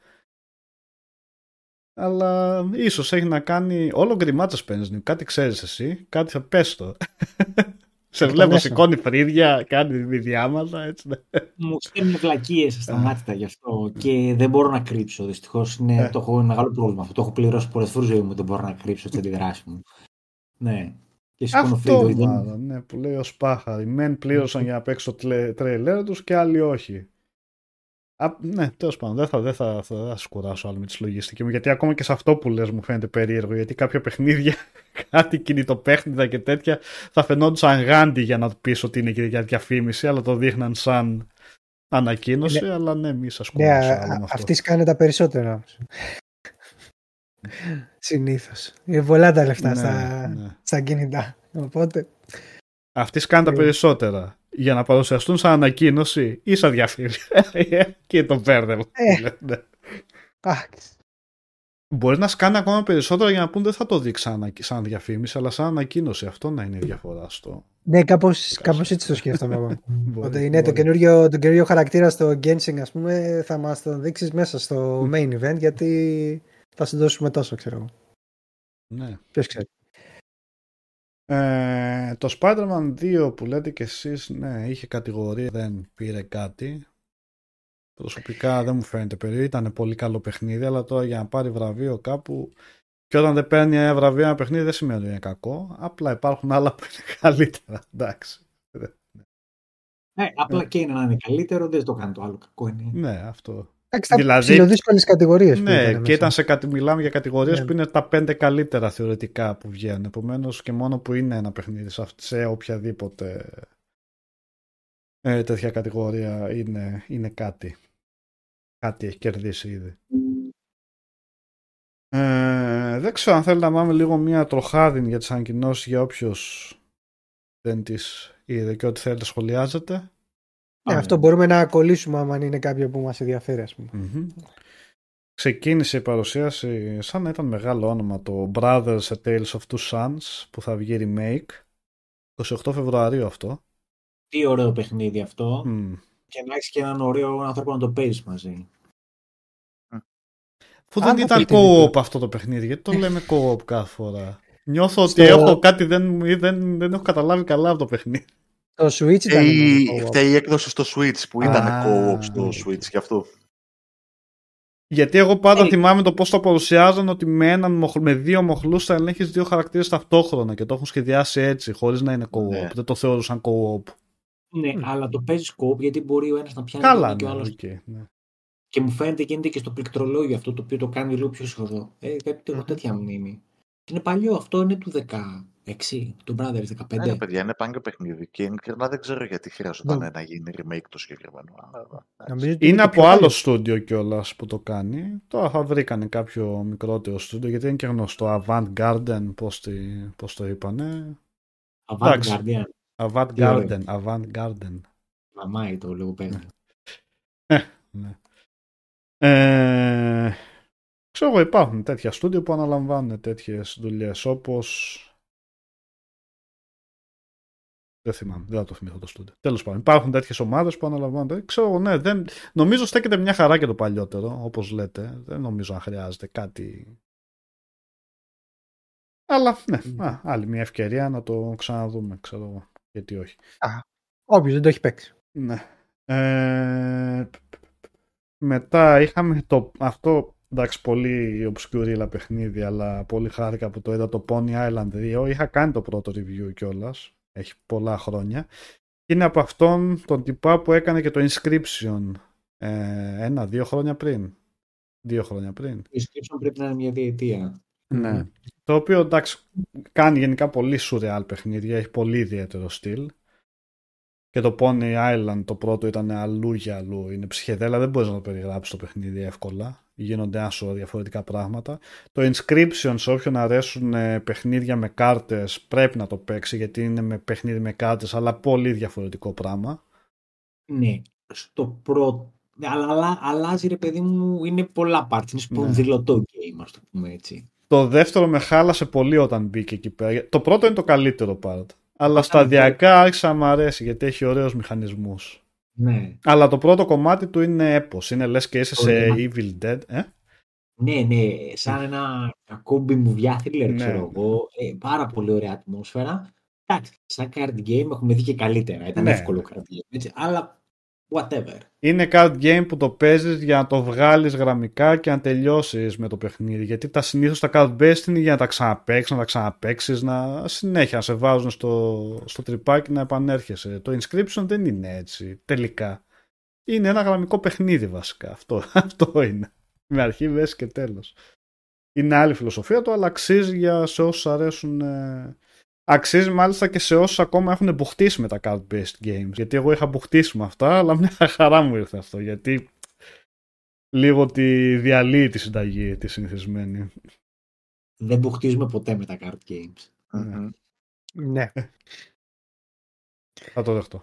Αλλά ίσως έχει να κάνει. Όλο γκριμάτσες παίρνεις. Κάτι ξέρεις εσύ, κάτι θα πες το. Σε βλέπω, σηκώνει φρύδια, κάνει διάματα, έτσι. Μου στέλνουν βλακίες ασταμάτητα γι' αυτό και δεν μπορώ να κρύψω. Δυστυχώς το έχω μεγάλο πρόβλημα αυτό. Το έχω πληρώσει πολλές φορές ζωή μου, δεν μπορώ να κρύψω τη αντιδράση μου. Ναι. Και σηκώνω φρύδια. Αυτό ναι, που λέει ο Σπάχα. Οι μεν πλήρωσαν για να παίξω το τρέιλερ τους και άλλοι όχι. Ναι, τέλος πάντων, δεν θα σας κουράσω άλλο με τη λογιστική μου, γιατί ακόμα και σε αυτό που λες μου φαίνεται περίεργο, γιατί κάποια παιχνίδια, κάτι κινητοπαίχνιδα και τέτοια θα φαινόντουσαν γάντι για να πεις ότι είναι και για διαφήμιση, αλλά το δείχναν σαν ανακοίνωση, αλλά ναι, μη σας κουράσω άλλο με αυτό. Αυτοί σκάνε τα περισσότερα όμως. Συνήθως. Είναι πολλά τα λεφτά στα κινητά, οπότε... Αυτοί σκάνε τα περισσότερα. Για να παρουσιαστούν σαν ανακοίνωση ή σαν διαφήμιση. Και το μπέρδευα. Μπορεί να σκάνε ακόμα περισσότερα για να πούν δεν θα το δείξει σαν διαφήμιση, αλλά σαν ανακοίνωση. Αυτό να είναι η διαφορά στο. Ναι, κάπως έτσι το σκέφτομαι εγώ. Ότι είναι το καινούριο χαρακτήρα στο Genshin, ας πούμε, θα μας το δείξεις μέσα στο main event, γιατί θα σου δώσουμε τόσο, ξέρω εγώ. Ναι. Ποιος ξέρει. Το Spider-Man 2 που λέτε κι εσείς, ναι, είχε κατηγορία, δεν πήρε κάτι. Προσωπικά δεν μου φαίνεται περίεργο, ήταν πολύ καλό παιχνίδι, αλλά τώρα για να πάρει βραβείο κάπου, και όταν δεν παίρνει βραβείο ένα παιχνίδι δεν σημαίνει ότι είναι κακό, απλά υπάρχουν άλλα που είναι καλύτερα, εντάξει. Απλά και είναι να είναι καλύτερο, δεν το κάνει το άλλο κακό. Είναι. Ναι, αυτό. Δηλαδή, δύσκολες κατηγορίες. Ναι, και μιλάμε για κατηγορίες που είναι τα 5 καλύτερα θεωρητικά που βγαίνουν. Επομένως και μόνο που είναι ένα παιχνίδι σε οποιαδήποτε τέτοια κατηγορία είναι κάτι. Κάτι έχει κερδίσει ήδη. Δεν ξέρω αν θέλει να πάμε λίγο μια τροχάδιν για τις ανακοινώσεις για όποιος δεν τις είδε και ό,τι θέλετε σχολιάζετε. Αυτό μπορούμε να κολλήσουμε άμα είναι κάποιο που μας ενδιαφέρει, ας πούμε. Ξεκίνησε η παρουσίαση σαν να ήταν μεγάλο όνομα, το Brothers A Tales of Two Sons που θα βγει remake 28 Φεβρουαρίου αυτό. Τι ωραίο παιχνίδι αυτό. Και να έχεις και έναν ωραίο άνθρωπο να το παίζεις μαζί. Που δεν ήταν co-op αυτό το παιχνίδι, γιατί το λέμε co-op κάθε φορά. Νιώθω ότι έχω κάτι δεν έχω καταλάβει καλά από το παιχνίδι. Το Switch ήταν. Φταίει η έκδοση στο Switch που ήταν co-op στο Switch γι' αυτό. Γιατί εγώ πάντα θυμάμαι το πώς το παρουσιάζαν, ότι με δύο μοχλούς θα ελέγχεις δύο χαρακτήρες ταυτόχρονα και το έχουν σχεδιάσει έτσι, χωρίς να είναι co-op. Ναι. Δεν το θεωρούσαν co-op. Ναι, αλλά το παίζεις co-op γιατί μπορεί ο ένας να πιάνει και ο άλλος. Ναι. Και μου φαίνεται γίνεται και στο πληκτρολόγιο αυτό το οποίο το κάνει λίγο πιο σοβαρό. Έχω τέτοια μνήμη. Είναι παλιό, αυτό είναι του 10. 6, το Brothers 15. Ναι, παιδιά, είναι πάγκο παιχνίδι και ειλικρινά δεν ξέρω γιατί χρειαζόταν να γίνει remake το συγκεκριμένο. Είναι από άλλο στούντιο κιόλας που το κάνει. Τώρα θα βρήκανε κάποιο μικρότερο στούντιο γιατί είναι και γνωστό. Avant Garden, πώς το είπανε. Avant Garden. Avant Garden. Avant Garden. Μαμάει το λίγο πέρα. Ναι. Ξέρω εγώ, υπάρχουν τέτοια στούντιο που αναλαμβάνουν τέτοιες δουλειές όπως... Δεν θυμάμαι, δεν θα το θυμηθώ το στούντιο. Τέλος πάντων, υπάρχουν τέτοιες ομάδες που αναλαμβάνουν. Ξέρω εγώ, ναι, νομίζω στέκεται μια χαρά και το παλιότερο, όπως λέτε. Δεν νομίζω αν χρειάζεται κάτι... Αλλά ναι, άλλη μια ευκαιρία να το ξαναδούμε, ξέρω εγώ. Γιατί όχι. Όποιος δεν το έχει παίξει. Ναι. Μετά είχαμε αυτό, εντάξει, πολύ obscure παιχνίδι, αλλά πολύ χάρηκα που το είδα, το Pony Island 2. Είχα κάνει το πρώτο review κιόλας, έχει πολλά χρόνια. Είναι από αυτόν τον τυπά που έκανε και το Inscription 1-2 χρόνια πριν. 2 χρόνια πριν. Το Inscription πρέπει να είναι μια διετία. Ναι. Το οποίο, εντάξει, κάνει γενικά πολύ surreal παιχνίδια, έχει πολύ ιδιαίτερο στυλ. Και το Pony Island το πρώτο ήταν αλλού για αλλού. Είναι ψυχεδέλα, δεν μπορείς να το περιγράψεις το παιχνίδι εύκολα. Γίνονται άσο διαφορετικά πράγματα. Το Inscription, σε όποιον αρέσουν παιχνίδια με κάρτες, πρέπει να το παίξει γιατί είναι με παιχνίδι με κάρτες, αλλά πολύ διαφορετικό πράγμα. Ναι, στο πρώτο. Αλλά αλλάζει, ρε παιδί μου, είναι πολλά parts. Είναι σπονδυλωτό game, ας το πούμε έτσι. Το δεύτερο με χάλασε πολύ όταν μπήκε εκεί πέρα. Το πρώτο είναι το καλύτερο part. Αλλά σταδιακά άρχισα να μ' αρέσει γιατί έχει ωραίους μηχανισμούς. Ναι. Αλλά το πρώτο κομμάτι του είναι έπος. Είναι λες και είσαι σε Evil Dead. Ναι, σαν ένα κακό μπιμουβιά thriller, ξέρω εγώ. Πάρα πολύ ωραία ατμόσφαιρα. Εντάξει, σαν card game έχουμε δει και καλύτερα. Ήταν εύκολο card game, έτσι. Αλλά whatever. Είναι card game που το παίζεις για να το βγάλεις γραμμικά και να τελειώσεις με το παιχνίδι. Γιατί συνήθως τα card based είναι για να τα ξαναπαίξεις, να τα ξαναπαίξεις, να συνέχεια να σε βάζουν στο τρυπάκι να επανέρχεσαι. Το Inscription δεν είναι έτσι τελικά. Είναι ένα γραμμικό παιχνίδι βασικά. Αυτό είναι. Με αρχή, μέση και τέλος. Είναι άλλη φιλοσοφία του, αλλά αξίζει σε όσους αρέσουν. Αξίζει μάλιστα και σε όσους ακόμα έχουν μπουχτίσει με τα card-based games. Γιατί εγώ είχα μπουχτίσει με αυτά, αλλά μια χαρά μου ήρθε αυτό. Γιατί λίγο τη διαλύει τη συνταγή τη συνηθισμένη. Δεν μπουχτίζουμε ποτέ με τα card games. Ναι. Θα το δεχτώ.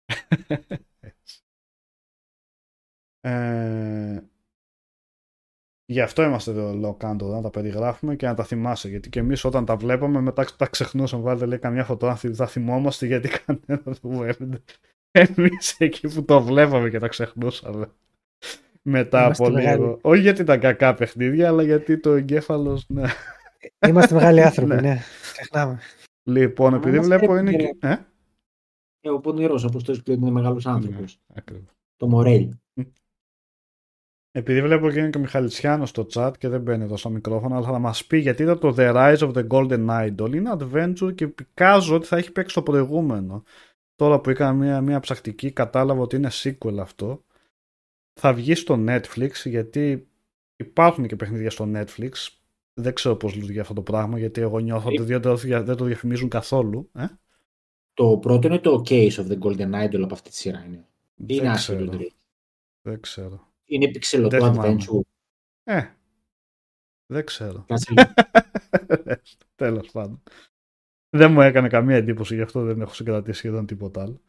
Γι' αυτό είμαστε εδώ, λέω, κάτω, να τα περιγράφουμε και να τα θυμάσαι. Γιατί και εμείς όταν τα βλέπαμε, μετά τα ξεχνούσαμε. Βάλτε, λέει, καμιά φωτογραφία, θα θυμόμαστε γιατί κανένα δεν το βλέπετε. Εμείς εκεί που το βλέπαμε και τα ξεχνούσαμε. Μετά από λίγο. Όχι γιατί ήταν κακά παιχνίδια, αλλά γιατί το εγκέφαλος, ναι. Είμαστε μεγάλοι άνθρωποι, ναι. Ξεχνάμε. Λοιπόν, επειδή βλέπω είναι και. Ο πονηρός, όπως το είπε, είναι μεγάλος άνθρωπος. Ναι, το Μορέλ. Επειδή βλέπω και είναι και ο Μιχαλητσιάνος στο chat και δεν μπαίνει εδώ στο μικρόφωνο, αλλά θα μας πει γιατί ήταν το The Rise of the Golden Idol. Είναι adventure και πικάζω ότι θα έχει παίξει το προηγούμενο. Τώρα που έκανα μια ψαχτική, κατάλαβα ότι είναι sequel αυτό. Θα βγει στο Netflix, γιατί υπάρχουν και παιχνίδια στο Netflix. Δεν ξέρω πώς λειτουργεί αυτό το πράγμα, γιατί εγώ νιώθω ότι δεν το διαφημίζουν καθόλου. Το πρώτο είναι το Case of the Golden Idol από αυτή τη σειρά. Είναι άσχετο. Δεν ξέρω. Είναι πιξελωτό adventure. Δεν ξέρω. Τέλος πάντων. Δεν μου έκανε καμία εντύπωση, γι' αυτό δεν έχω συγκρατήσει σχεδόν τίποτα άλλο.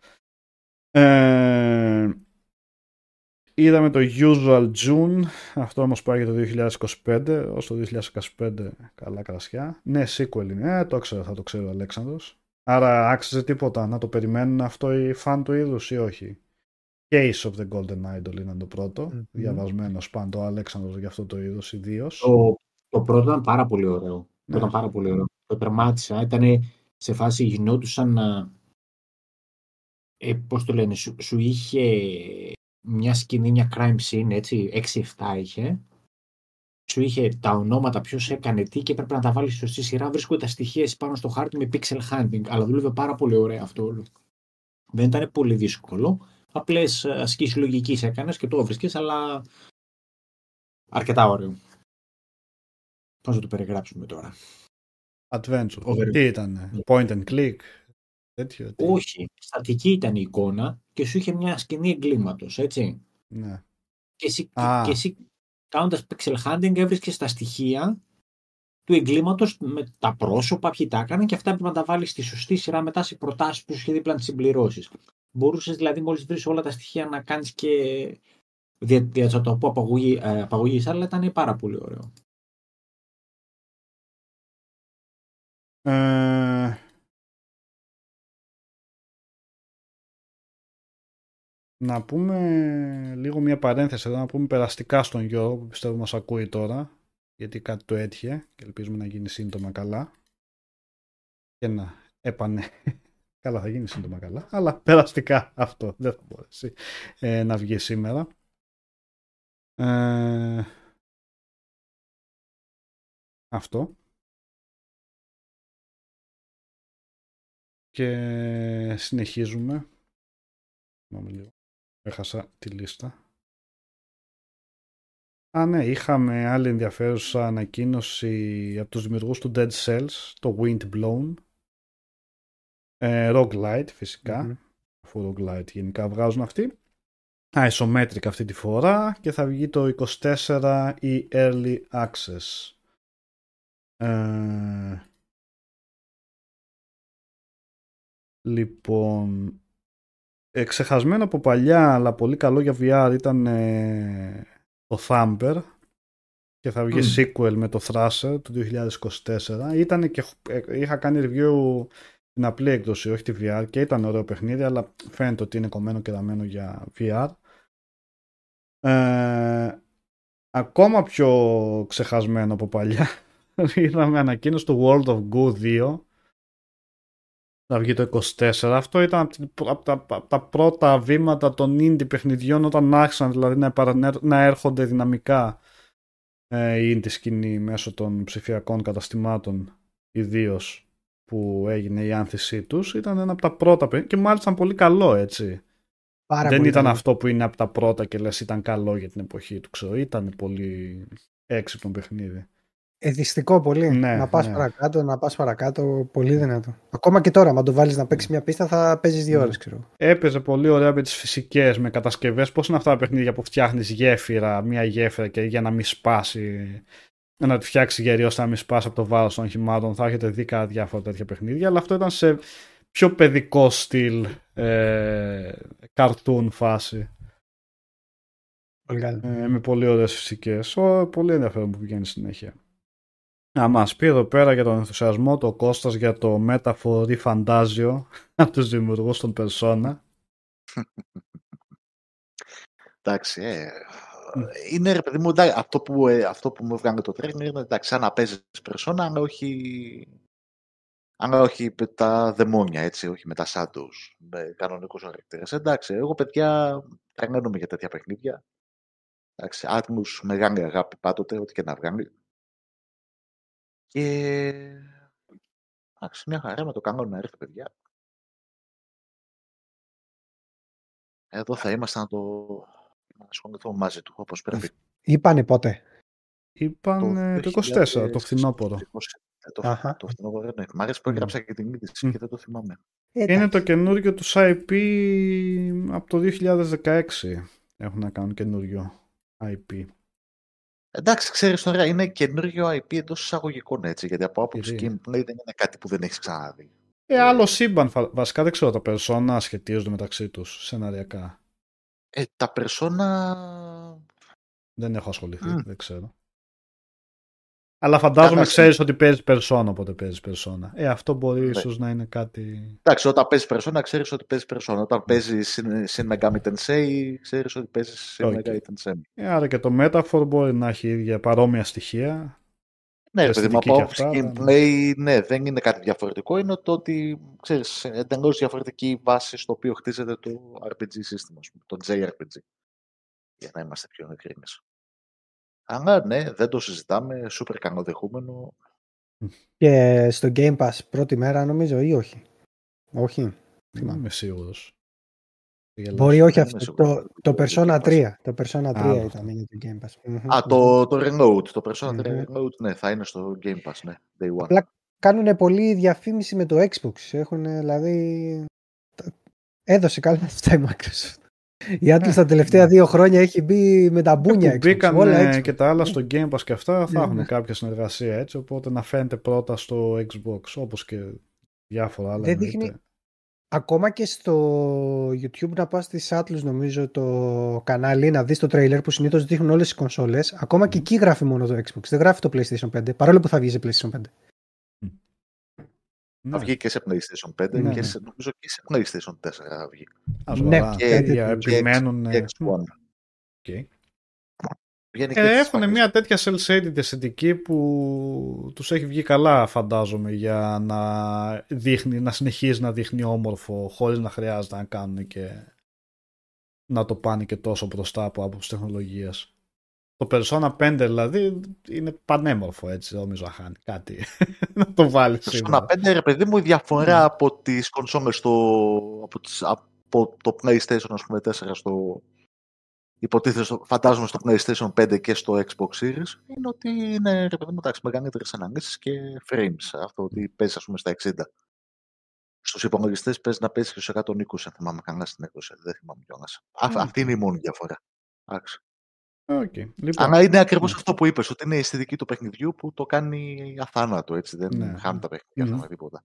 Είδαμε το Usual June. Αυτό όμως πάει για το 2025. Ως το 2025 καλά κρασιά. Ναι, sequel είναι. Το ξέρω, θα το ξέρει ο Αλέξανδρος. Άρα άξιζε τίποτα να το περιμένουν αυτό οι φαν του είδους ή όχι? Case of the Golden Idol είναι το πρώτο. Διαβασμένος πάντο ο Αλέξανδρος για αυτό το είδος ιδίως. Το πρώτο ήταν πάρα πολύ ωραίο. Ναι. Ήταν πάρα πολύ ωραίο. Το τερμάτισα. Ήταν σε φάση γινόντουσαν να... πώς το λένε, σου είχε μια σκηνή, μια crime scene, έτσι, 6-7 είχε. Σου είχε τα ονόματα, ποιος έκανε τι και έπρεπε να τα βάλεις στη σωστή σειρά. Βρίσκονται τα στοιχεία πάνω στο χάρτη με pixel hunting, αλλά δούλευε πάρα πολύ ωραία αυτό όλο. Δεν ήταν πολύ δύσκολο. Απλές ασκήσεις λογικής έκανες και το βρίσκες, αλλά αρκετά ωραίο. Πώς θα το περιγράψουμε τώρα? Adventure. Τι ήταν, point and click, τέτοιο. Όχι, στατική ήταν η εικόνα και σου είχε μια σκηνή εγκλήματος, έτσι. Ναι. Και εσύ κάνοντας pixel hunting έβρισκες τα στοιχεία του εγκλήματος με τα πρόσωπα, ποιοι τα έκαναν και αυτά πρέπει να τα βάλεις στη σωστή σειρά μετά σε προτάσεις που σου είχε δίπλα να τις συμπληρώσεις. Μπορούσες δηλαδή μόλις βρεις όλα τα στοιχεία να κάνεις και απαγωγής, αλλά ήταν πάρα πολύ ωραίο. Να πούμε λίγο μια παρένθεση εδώ, να πούμε περαστικά στον Γιώργο που πιστεύω μας ακούει τώρα, γιατί κάτι το έτυχε και ελπίζουμε να γίνει σύντομα καλά και να καλά, θα γίνει σύντομα καλά, αλλά περαστικά αυτό δεν θα μπορέσει να βγει σήμερα. Αυτό. Και συνεχίζουμε. Έχασα τη λίστα. Ναι, είχαμε άλλη ενδιαφέρουσα ανακοίνωση από τους δημιουργούς του Dead Cells, το Windblown. Roguelite φυσικά, αφού Roguelite γενικά βγάζουν αυτοί. Isometric αυτή τη φορά και θα βγει το 24 η Early Access. Λοιπόν, ξεχασμένο από παλιά αλλά πολύ καλό για VR ήταν το Thumper και θα βγει sequel με το Thrasher του 2024. Ήταν και είχα κάνει review την απλή έκδοση, όχι τη VR, και ήταν ωραίο παιχνίδι, αλλά φαίνεται ότι είναι κομμένο και δαμένο για VR. Ακόμα πιο ξεχασμένο από παλιά είδαμε ανακοίνωση του World of Goo 2. Θα βγει το 24. Αυτό ήταν από τα πρώτα βήματα των indie παιχνιδιών, όταν άρχισαν δηλαδή να έρχονται δυναμικά η indie σκηνή μέσω των ψηφιακών καταστημάτων, ιδίως που έγινε η άνθησή τους. Ήταν ένα από τα πρώτα και μάλιστα πολύ καλό, έτσι. Δεν ήταν καλό. Αυτό που είναι από τα πρώτα και λες ήταν καλό για την εποχή του, ξέρω. Ήταν πολύ έξυπνο παιχνίδι. Εθιστικό πολύ. Ναι, να πας παρακάτω, πολύ δυνατό. Ακόμα και τώρα, αν το βάλεις να παίξεις μια πίστα, θα παίζεις 2 ώρες, ξέρω. Έπαιζε πολύ ωραία με τις φυσικές, με κατασκευές. Πώς είναι αυτά τα παιχνίδια που φτιάχνεις μια γέφυρα και για να μην σπάσει, να τη φτιάξει γερή ώστε να μην σπάσει από το βάρος των οχημάτων. Θα έχετε δει κάτι διάφορα τέτοια παιχνίδια, αλλά αυτό ήταν σε πιο παιδικό στυλ, cartoon φάση. Με πολύ ωραίες φυσικές. Πολύ ενδιαφέρον που πηγαίνει συνέχεια. Να μας πει εδώ πέρα για τον ενθουσιασμό το Κώστας για το Metaphor Fantasio από τους δημιουργούς των Persona. Εντάξει, είναι ρε παιδί μου, αυτό που μου έβγανε το τρέιλερ είναι εντάξει, σαν να παίζεις Persona, αν όχι τα δαιμόνια, έτσι, όχι με τα shadows, με κανονικούς χαρακτήρες. Εντάξει, εγώ παιδιά τρελαίνομαι για τέτοια παιχνίδια. Εντάξει, Atmos μεγάλη αγάπη πάντοτε, ό,τι και να βγάλει. Και εντάξει, μια χαρά με το κάνω να έρθει, παιδιά. Εδώ θα είμαστε να ασχοληθούμε μαζί του, όπως πρέπει. Είπανε πότε? Είπαν το 24, το φθινόπωρο. Το φθινόπωρο, ναι. Μ' άρεσε που έγραψα και την είδηση και δεν το θυμάμαι. Είναι το καινούργιο του IP από το 2016. Έχουν να κάνουν καινούργιο IP. Εντάξει, ξέρεις τώρα, είναι καινούργιο IP εντός εισαγωγικών, έτσι, γιατί από άποψη gameplay δεν είναι κάτι που δεν έχεις ξαναδεί. Άλλο σύμπαν, βασικά δεν ξέρω, τα Persona σχετίζονται μεταξύ τους σεναριακά. Τα Persona... Δεν έχω ασχοληθεί, δεν ξέρω. Αλλά φαντάζομαι ξέρεις ότι παίζεις Persona, οπότε παίζεις Persona. Αυτό μπορεί ίσως να είναι κάτι... Εντάξει, όταν παίζεις Persona ξέρεις ότι παίζεις Persona. Όταν παίζεις Shin Megami Tensei ξέρεις ότι παίζεις Shin Megami Tensei. Άρα και το Metaphor μπορεί να έχει ίδια παρόμοια στοιχεία. Ναι, παιδί μου, από άποψη gameplay, ναι, δεν είναι κάτι διαφορετικό. Είναι το ότι, ξέρεις, εντελώς διαφορετική βάση στο οποίο χτίζεται το RPG σύστημα, το JRPG. Για να είμαστε πιο ειλικρινείς. Αλλά ναι, δεν το συζητάμε, σούπερ καλοδεχούμενο. Και στο Game Pass πρώτη μέρα νομίζω ή όχι? Όχι. Δεν είμαι σίγουρος. Μπορεί όχι αυτό. Το Persona 3. Το Persona 3 ήταν για το Game Pass. Το Remote. Το Persona 3 Remote, ναι, θα είναι στο Game Pass, ναι. Day one. κάνουν πολλή διαφήμιση με το Xbox. Έχουν δηλαδή. Έδωσε καλά αυτά η Microsoft. Η Atlas τα τελευταία 2 χρόνια έχει μπει με τα μπούνια Xbox. Μπήκαν όλα και τα άλλα στο Game Pass και αυτά, θα έχουν ναι. κάποια συνεργασία έτσι, οπότε να φαίνεται πρώτα στο Xbox, όπως και διάφορα άλλα. Δεν δείχνει. Ακόμα και στο YouTube να πας στις Atlas, νομίζω το κανάλι, να δεις το trailer που συνήθως δείχνουν όλες τις κονσόλες. Ακόμα και εκεί γράφει μόνο το Xbox, δεν γράφει το PlayStation 5, παρόλο που θα βγει σε PlayStation 5. Θα βγει και σε PlayStation 5 ναι, και νομίζω και σε PlayStation 4 θα βγει. Ναι, και επιμένουν. Και X1. Okay. Έχουν μια τέτοια cel-shaded αισθητική που τους έχει βγει καλά, φαντάζομαι, για να συνεχίζει να δείχνει όμορφο χωρίς να χρειάζεται να κάνουν και να το πάνε και τόσο μπροστά από άποψη τεχνολογίας. Το Persona 5 δηλαδή είναι πανέμορφο, έτσι, νομίζω να χάνει κάτι να το βάλει σήμερα. Persona 5, ρε παιδί μου, η διαφορά από τις κονσόλες από το PlayStation, ας πούμε, 4 στο... Υποτίθεται, φαντάζομαι, στο PlayStation 5 και στο Xbox Series, είναι ότι είναι, ρε παιδί μου, μεγαλύτερες αναλύσεις και frames. Αυτό ότι παίζει, ας πούμε, στα 60. Στους υπολογιστές παίζει να παίζει και στους 120, αν θυμάμαι καλά στην έκδοση. Δεν θυμάμαι κιόλας. Αυτή είναι η μόνη διαφορά. Okay, λοιπόν. Αλλά είναι ακριβώς αυτό που είπες, ότι είναι η αισθητική του παιχνιδιού που το κάνει αθάνατο, έτσι. Δεν χάνουν τα παιχνίδια με τίποτα.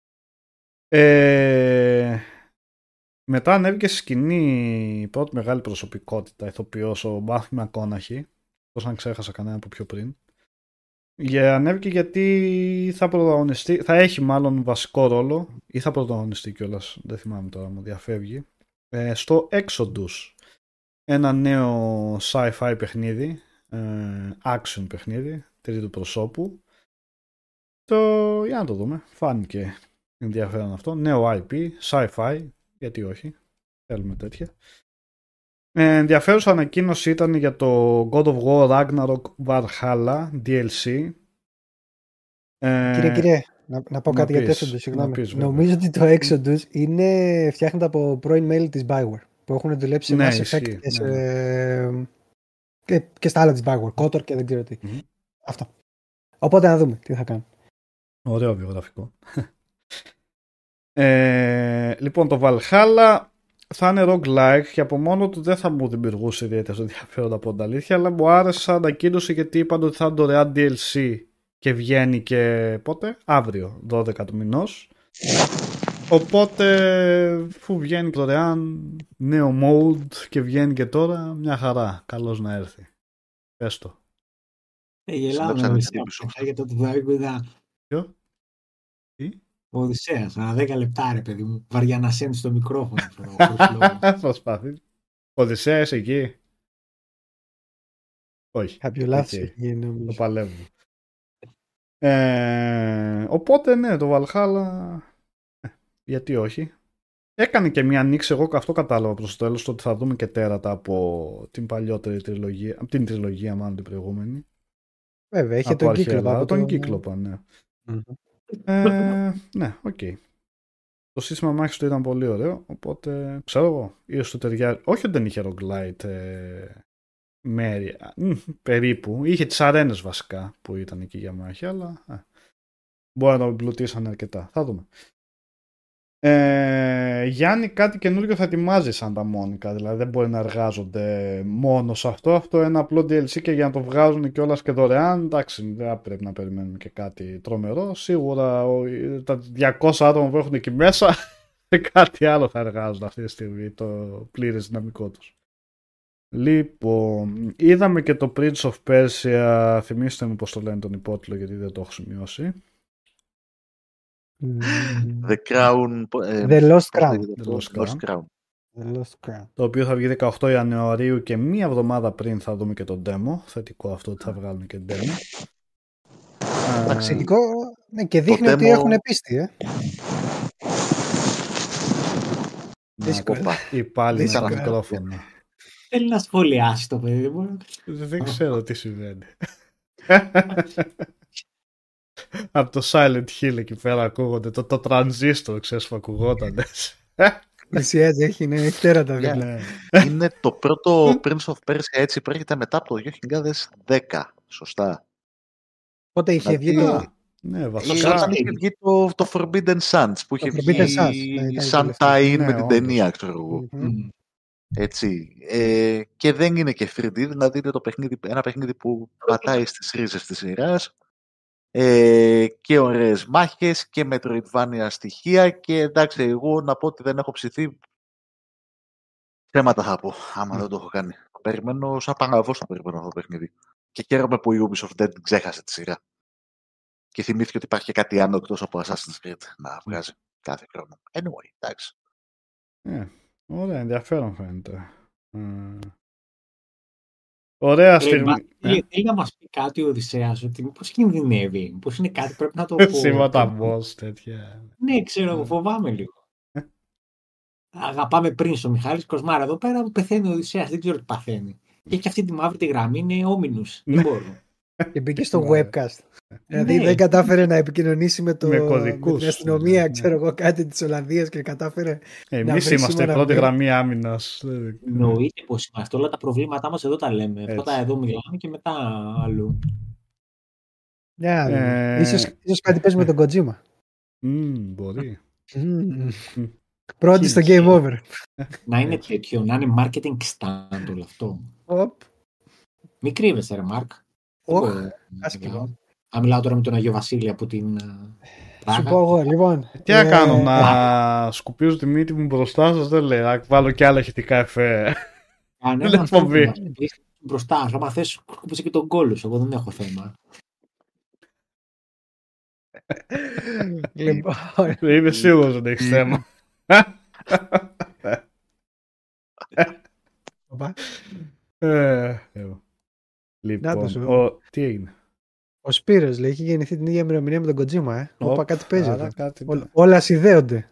Μετά ανέβηκε στη σκηνή η πρώτη μεγάλη προσωπικότητα, ηθοποιός, ο Matthew McConaughey, πώς αν ξέχασα κανένα από πιο πριν. Ανέβηκε γιατί θα έχει μάλλον βασικό ρόλο ή θα πρωταγωνιστεί κιόλας, δεν θυμάμαι τώρα, μου διαφεύγει, στο Exodus, ένα νέο sci-fi παιχνίδι, action παιχνίδι, τρίτου προσώπου. Για να το δούμε, φάνηκε ενδιαφέρον αυτό, νέο IP, sci-fi, γιατί όχι, θέλουμε τέτοια. Ενδιαφέρουσα ανακοίνωση ήταν για το God of War Ragnarok Valhalla DLC. Κύριε, να πω κάτι για το Exodus, συγγνώμη. Νομίζω ότι το Exodus φτιάχνεται από πρώην μέλη της Bioware, που έχουν δουλέψει σε Mass Effect και στα άλλα της Bioware, KOTOR και δεν ξέρω τι. Αυτό. Οπότε να δούμε τι θα κάνουν. Ωραίο βιογραφικό. Λοιπόν, το Valhalla θα είναι roguelike και από μόνο του δεν θα μου δημιουργούσε ιδιαίτερο ενδιαφέρον από την αλήθεια, αλλά μου άρεσε σαν ανακοίνωση γιατί είπαν ότι θα είναι δωρεάν DLC και βγαίνει και πότε? Αύριο, 12 του μηνός. Οπότε, αφού βγαίνει δωρεάν, νέο mode και βγαίνει και τώρα, μια χαρά. Καλώς να έρθει. Πες το. Γελάμε για το Βάγκουδα. Ποιο? Τι? Ο Οδυσσέας, 10 λεπτά ρε παιδί μου, βαριά να σένει στο μικρόφωνο. Προσπάθει. Ο Οδυσσέας εκεί. Όχι. Κάποιο λάθος. Το παλεύω. Οπότε ναι, το Valhalla, γιατί όχι. Έκανε και μια ανοίξη, εγώ αυτό κατάλαβα προς το τέλος, ότι θα δούμε και τέρατα από την παλιότερη τριλογία, από την τριλογία μάλλον την προηγούμενη. Βέβαια, είχε τον κύκλο. Τον κύκλο, ναι. Ναι, οκ. Το σύστημα μάχης του ήταν πολύ ωραίο, οπότε ξέρω εγώ, ίσως του ταιριάζει. Όχι ότι δεν είχε roguelite μέρη, περίπου. Είχε τις αρένες βασικά που ήταν εκεί για μάχη, αλλά μπορεί να το εμπλουτίσαν αρκετά. Θα δούμε. Γιάννη, κάτι καινούργιο θα ετοιμάζει σαν τα Μόνικα, δηλαδή δεν μπορεί να εργάζονται μόνο σε αυτό. Αυτό είναι ένα απλό DLC και για να το βγάζουν κιόλας και δωρεάν, εντάξει, δεν πρέπει να περιμένουμε και κάτι τρομερό. Σίγουρα τα 200 άτομα που έχουν εκεί μέσα σε κάτι άλλο θα εργάζονται αυτή τη στιγμή, το πλήρες δυναμικό τους. Λοιπόν, είδαμε και το Prince of Persia, θυμίστε μου πώς το λένε τον υπότιτλο γιατί δεν το έχω σημειώσει. The Crown. The Lost Crown. The Lost Crown. Το οποίο θα βγει 18 Ιανουαρίου και μία εβδομάδα πριν θα δούμε και το demo. Θετικό αυτό ότι θα βγάλουν και demo. Αξιλικό, ναι, και δείχνει ότι έχουν πίστη, Δύσκολα. Ή πάλι με το μικρόφωνο. Θέλει να σχολιάσει το παιδί μου. Δεν ξέρω τι συμβαίνει. Από το Silent Hill εκεί πέρα ακούγονται το transistor, ξέρεις που ακουγότανε. Πλησιάζει, έχει τέρατα δίπλα. Είναι το πρώτο Prince of Persia, έτσι προέρχεται μετά από το 2010, σωστά. Πότε είχε βγει το... Ναι, Όταν βασικά. είχε βγει το Forbidden Sands που είχε Forbidden βγει Sands, ναι, ήταν σαν τελευταίο. tie-in Ναι, με την όντως. ταινία, ξέρω εγώ. Έτσι. Και δεν είναι και 3D, δηλαδή είναι ένα παιχνίδι που πατάει στις ρίζες της σειράς. Και ωραίες μάχες και Metroidvania στοιχεία και εντάξει, εγώ να πω ότι δεν έχω ψηθεί θέματα θα πω, άμα δεν το έχω κάνει. Περιμένω σαν Παναγαβός το περιμένω αυτό το παιχνίδι. Και χαίρομαι που η Ubisoft δεν την ξέχασε τη σειρά. Και θυμήθηκε ότι υπάρχει και κάτι άλλο εκτός από Assassin's Creed να βγάζει κάθε χρόνο. Anyway, εντάξει. Ωραία, ενδιαφέρον φαίνεται. Ωραία στιγμή. Θέλει να μας πει κάτι ο Οδυσσέας, ότι μήπως κινδυνεύει, μήπως είναι κάτι πρέπει να το πω. Σήματα boss, τέτοια. Ναι, ξέρω, φοβάμαι λίγο. Αγαπάμε πριν στο Μιχάλης Κοσμάρα εδώ πέρα που πεθαίνει ο Οδυσσέας, δεν ξέρω τι παθαίνει. Και έχει αυτή τη μαύρη τη γραμμή, είναι όμινους. Δεν μπορώ. Και μπήκε στο webcast. Δηλαδή δεν κατάφερε να επικοινωνήσει με την αστυνομία, ξέρω εγώ, κάτι της Ολλανδίας και κατάφερε. Εμείς είμαστε η πρώτη γραμμή άμυνας. Εννοείται πως είμαστε. Όλα τα προβλήματά μας εδώ τα λέμε. Πρώτα εδώ μιλάμε και μετά αλλού. Ίσως κάτι παίζει με τον Kojima. Μπορεί. Πρώτη στο Game Over. Να είναι τέτοιο, να είναι marketing stand όλο αυτό. Μην κρύβεσαι ρε Μάρκ. Αν μιλάω τώρα με τον Αγιο Βασίλη από την Σου πω εγώ, λοιπόν. Τι να κάνω, να σκουπίζω τη μύτη μου μπροστά σας, δεν λέει, να βάλω και άλλα ηχητικά εφέ. Κανένα μπροστά, άμα θες σκούπισε και τον κόλλο σου, εγώ δεν έχω θέμα. Λοιπόν. Είμαι σίγουρος ότι έχεις θέμα. Λοιπόν, τι έγινε? Ο Σπύρος λέει, έχει γεννηθεί την ίδια ημερομηνία με τον Kojima, Όπα, κάτι παίζει εδώ. Κάτι... Όλα συνδέονται.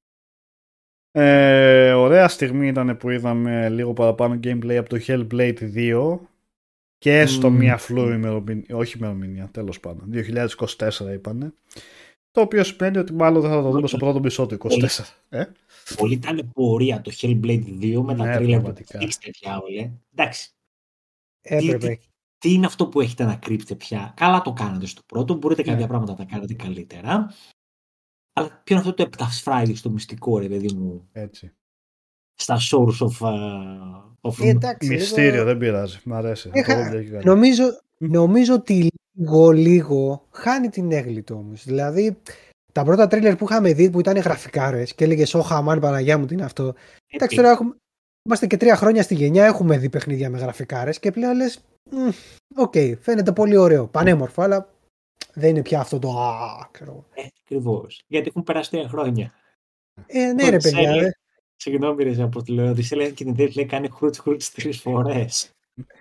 Ωραία στιγμή ήταν που είδαμε λίγο παραπάνω gameplay από το Hellblade 2 και έστω μία φλού ημερομηνία, όχι ημερομηνία, τέλος πάντων, 2024 είπανε. Το οποίο σημαίνει ότι μάλλον δεν θα το δούμε στο πρώτο μισό του 24. Πολύ ταλαιπωρία το Hellblade 2 με τα τρίλια που έχετε πια όλοι. Εντάξει. Έπρεπε. Τι είναι αυτό που έχετε να κρύψετε πια? Καλά το κάνατε στο πρώτο, μπορείτε κάποια πράγματα να τα κάνετε καλύτερα. Αλλά ποιο είναι αυτό το επτασφράγι στο μυστικό, ρε παιδί μου. Έτσι. Στα source of μυστήριο, δεν πειράζει. Μ' αρέσει. Νομίζω ότι λίγο χάνει την έγκλη του όμως. Δηλαδή, τα πρώτα τρίλερ που είχαμε δει που ήταν γραφικάρες και έλεγες «Ω χαμάν, Παναγιά μου, τι είναι αυτό». Εντάξει, τώρα είμαστε και 3 χρόνια στη γενιά, έχουμε δει παιχνίδια με γραφικάρες και πλέον λες «Οκ, φαίνεται πολύ ωραίο, πανέμορφο, αλλά δεν είναι πια αυτό το ξέρω». Ακριβώς, γιατί έχουν περάσει 3 χρόνια. Ναι ρε παιδιά. Συγγνώμη ρε από τη λέω, ότι σε λένε κινητές, λέει κάνει χρούτς 3 φορές.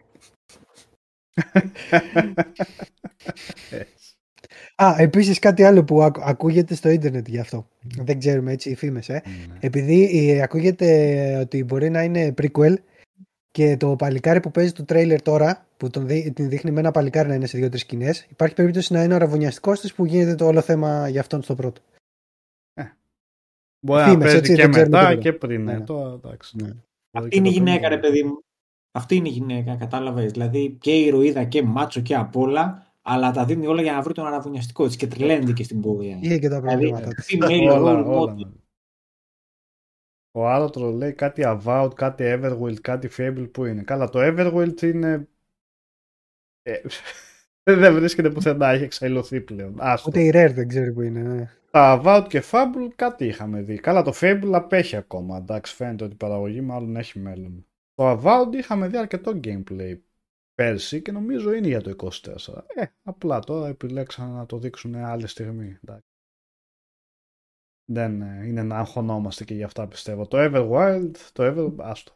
Επίσης κάτι άλλο που ακούγεται στο ίντερνετ γι' αυτό. Δεν ξέρουμε έτσι οι φήμες. Επειδή ακούγεται ότι μπορεί να είναι prequel και το παλικάρι που παίζει το τρέιλερ τώρα, που την δείχνει με ένα παλικάρι να είναι σε 2-3 σκηνές, υπάρχει περίπτωση να είναι ο ραβωνιαστικός της που γίνεται το όλο θέμα για αυτόν στο πρώτο. Μπορεί να παίζει και μετά και πριν. Αυτή είναι η γυναίκα ρε παιδί μου. Αυτή είναι η γυναίκα, κατάλαβες. Δηλαδή και η ηρωίδα και μάτσο και απ' όλα. Αλλά τα δίνει όλα για να βρει τον αραβωνιαστικό της και τρελαίνεται και στην πορεία. Είχε και τα προβλήματα της. Ο Άρωτρο λέει κάτι Avowed, κάτι Everwild, κάτι Fable, που είναι. Καλά, το Everwild είναι... δεν βρίσκεται πουθενά, έχει εξαϊλωθεί πλέον. Ούτε η Rare δεν ξέρει που είναι. Τα Avowed και Fable κάτι είχαμε δει. Καλά, το Fable απέχει ακόμα. Εντάξει, φαίνεται ότι η παραγωγή μάλλον έχει μέλλον. Το Avowed είχαμε δει αρκετό gameplay πέρσι και νομίζω είναι για το 24. Απλά τώρα επιλέξαν να το δείξουν άλλη στιγμή. Δεν είναι να αγχωνόμαστε και γι' αυτά πιστεύω. Το Everwild, άστο.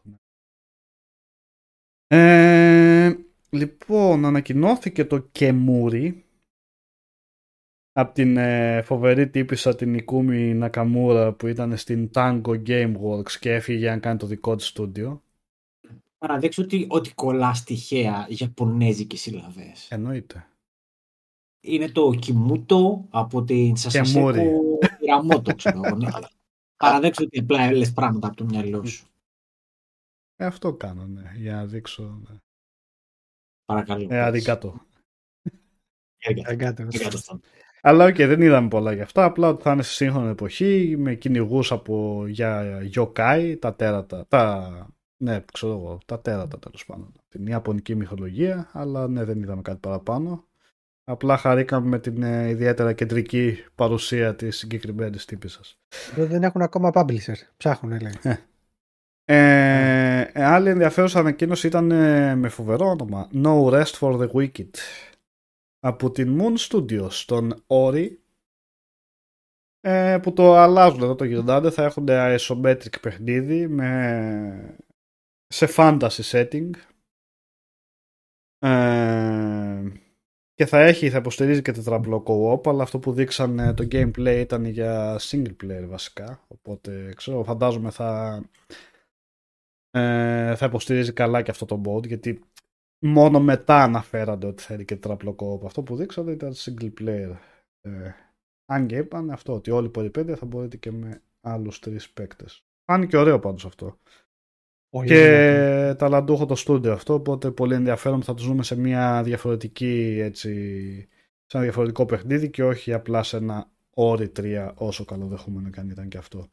Λοιπόν, ανακοινώθηκε το Kemuri από την φοβερή τύπισσα την Ikumi Nakamura που ήταν στην Tango Gameworks και έφυγε για να κάνει το δικό της στούντιο. Παραδέξου ότι κολλά τυχαία Ιαπωνέζικες συλλαβές. Εννοείται. Είναι το Κιμούτο από την Σασασέκο Ραμότο, ξέρω εγώ. Παραδέξου ότι απλά λες πράγματα από το μυαλό σου. Αυτό κάνω, ναι, για να δείξω. Παρακαλώ. Αρικάτο. Αλλά δεν είδαμε πολλά γι' αυτά. Απλά ότι θα είναι στη σύγχρονη εποχή με κυνηγούς για yokai, τα τέρατα. Ναι, ξέρω εγώ, τα τέρατα τέλος πάντων. Την ιαπωνική μυθολογία, αλλά ναι, δεν είδαμε κάτι παραπάνω. Απλά χαρήκαμε με την ιδιαίτερα κεντρική παρουσία της συγκεκριμένης τύπισσας. Δεν έχουν ακόμα publisher. Ψάχνουν, λέει. Άλλη ενδιαφέρουσα ανακοίνωση ήταν με φοβερό όνομα. No Rest for the Wicked. Από την Moon Studios, τον Ori, που το αλλάζουν εδώ το γυρνάνε. Θα έχουν isometric παιχνίδι σε fantasy setting. Και θα υποστηρίζει και τετραπλό co-op, αλλά αυτό που δείξαν το gameplay ήταν για single player βασικά. Οπότε φαντάζομαι θα υποστηρίζει καλά και αυτό το mode, γιατί μόνο μετά αναφέρατε ότι θέλει και τετραπλό co-op. Αυτό που δείξατε ήταν single player. Αν και είπαν αυτό, ότι όλη η περιπέτεια θα μπορείτε και με άλλους 3 παίκτες. Φάνηκε ωραίο πάντως αυτό. Και ταλαντούχο το στούντιο αυτό, οπότε πολύ ενδιαφέρον, θα τους δούμε σε μια διαφορετική, έτσι, σε ένα διαφορετικό παιχνίδι και όχι απλά σε ένα Ori 3, όσο καλοδεχούμενο καν ήταν και αυτό.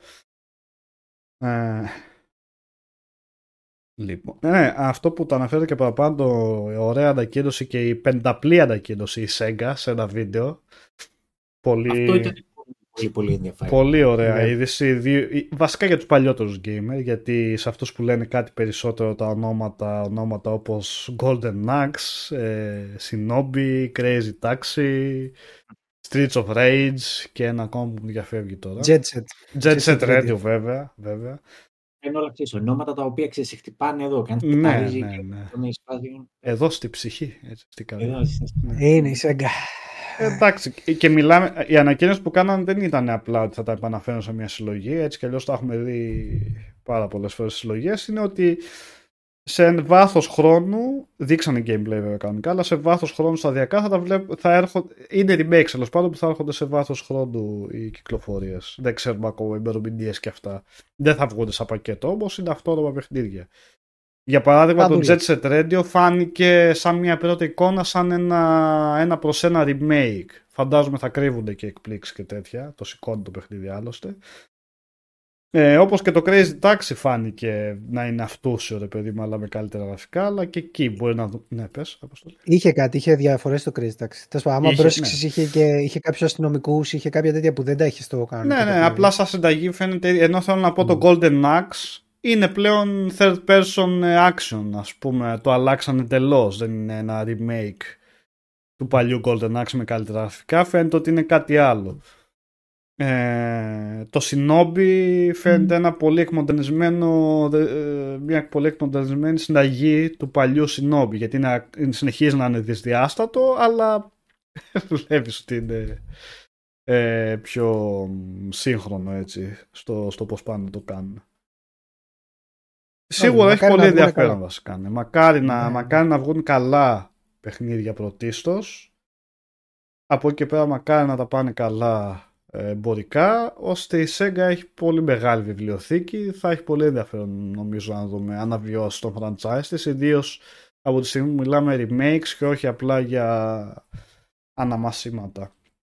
Λοιπόν, αυτό που το αναφέρω και παραπάνω, ωραία ανακοίνωση και η πενταπλή ανακοίνωση η Sega σε ένα βίντεο. Αυτό ήταν πολύ ενδιαφέρον. Πολύ ωραία είδηση. Βασικά για τους παλιότερους gamer, γιατί σε αυτούς που λένε κάτι περισσότερο τα ονόματα όπως Golden Axe, Shinobi, Crazy Taxi, Streets of Rage και ένα ακόμα που μου διαφεύγει τώρα. Jet Set Radio βέβαια. Είναι όλα ονόματα τα οποία χτυπάνε εδώ. Ναι. Εδώ στη ψυχή. Έτσι, στην καρδιά. Είναι η Sega. Εντάξει, και μιλάμε, η ανακοίνωση που κάνανε δεν ήταν απλά ότι θα τα επαναφέρουν σε μια συλλογή, έτσι κι αλλιώς τα έχουμε δει πάρα πολλές φορές στις συλλογές, είναι ότι σε βάθος χρόνου, δείξανε gameplay βέβαια κανονικά, αλλά σε βάθος χρόνου σταδιακά θα έρχονται, είναι remakes τέλος πάντων που θα έρχονται σε βάθος χρόνου οι κυκλοφορίες. Δεν ξέρουμε ακόμα ημερομηνίες και αυτά. Δεν θα βγουν σαν πακέτο όμως, είναι αυτόνομα παιχνίδια. Για παράδειγμα, το Jet Set Radio φάνηκε σαν μια πρώτη εικόνα, σαν ένα προς ένα remake. Φαντάζομαι θα κρύβονται και εκπλήξεις και τέτοια. Το σηκώνει το παιχνίδι άλλωστε. Όπως και το Crazy Taxi φάνηκε να είναι αυτούσιο, ρε παιδί μου, αλλά με καλύτερα γραφικά. Αλλά και εκεί μπορεί να δούμε. Ναι, πες, Αποστολή. Είχε διαφορές το Crazy Taxi. Άμα πρόσεξες, είχε κάποιους αστυνομικούς, είχε κάποια τέτοια που δεν τα είχε στο κανονικό. Ναι, απλά σαν συνταγή φαίνεται. Ενώ θέλω να πω το Golden Axe. Είναι πλέον third person action, ας πούμε, το αλλάξαν εντελώς, δεν είναι ένα remake του παλιού Golden Axe με καλύτερα γραφικά, φαίνεται ότι είναι κάτι άλλο. Το Shinobi φαίνεται μια πολύ εκμοντερνισμένη συνταγή του παλιού Shinobi, γιατί συνεχίζει να είναι δυσδιάστατο, αλλά βλέπεις ότι είναι πιο σύγχρονο έτσι, στο πώς πάνε να το κάνουν. Σίγουρα έχει πολύ ενδιαφέρον βασικά. Μακάρι να βγουν καλά παιχνίδια πρωτίστως. Από εκεί και πέρα μακάρι να τα πάνε καλά εμπορικά, ώστε η Sega έχει πολύ μεγάλη βιβλιοθήκη. Θα έχει πολύ ενδιαφέρον νομίζω να δούμε αναβιώσει το franchise της, ιδίως από τη στιγμή που μιλάμε remakes και όχι απλά για αναμασίματα.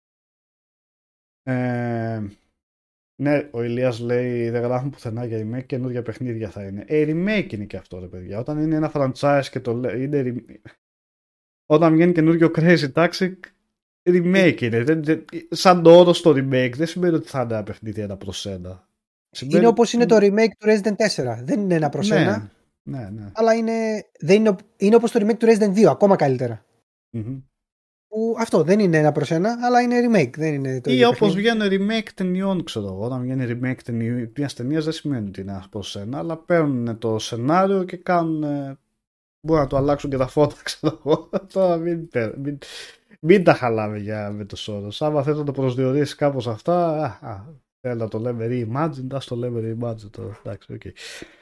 Ναι, ο Ηλίας λέει δεν γράφουν πουθενά για remake, καινούργια παιχνίδια θα είναι. Remake είναι και αυτό ρε παιδιά. Όταν είναι ένα franchise και το είναι όταν βγαίνει καινούργιο Crazy Taxi, remake είναι. Σαν το όρο στο remake δεν σημαίνει ότι θα είναι ένα παιχνίδι ένα προς ένα. Είναι όπως είναι το remake του Resident 4. Δεν είναι ένα προς ένα. Ναι. Αλλά είναι όπως το remake του Resident 2, ακόμα καλύτερα. Που αυτό δεν είναι ένα προς ένα, αλλά είναι remake. Δεν είναι το ή όπως βγαίνουν remake ταινιών, ξέρω εγώ. Όταν βγαίνει remake μιας ταινίας δεν σημαίνει ότι είναι ένα προς ένα, αλλά παίρνουν το σενάριο και κάνουν. Μπορούν να το αλλάξουν και τα φώτα, ξέρω εγώ. Τώρα μην τα χαλάμε με το όρος. Άμα θες να το προσδιορίσεις κάπως αυτά, θέλω να το λέμε reimagined, ας το λέμε reimagined τώρα. Εντάξει, okay.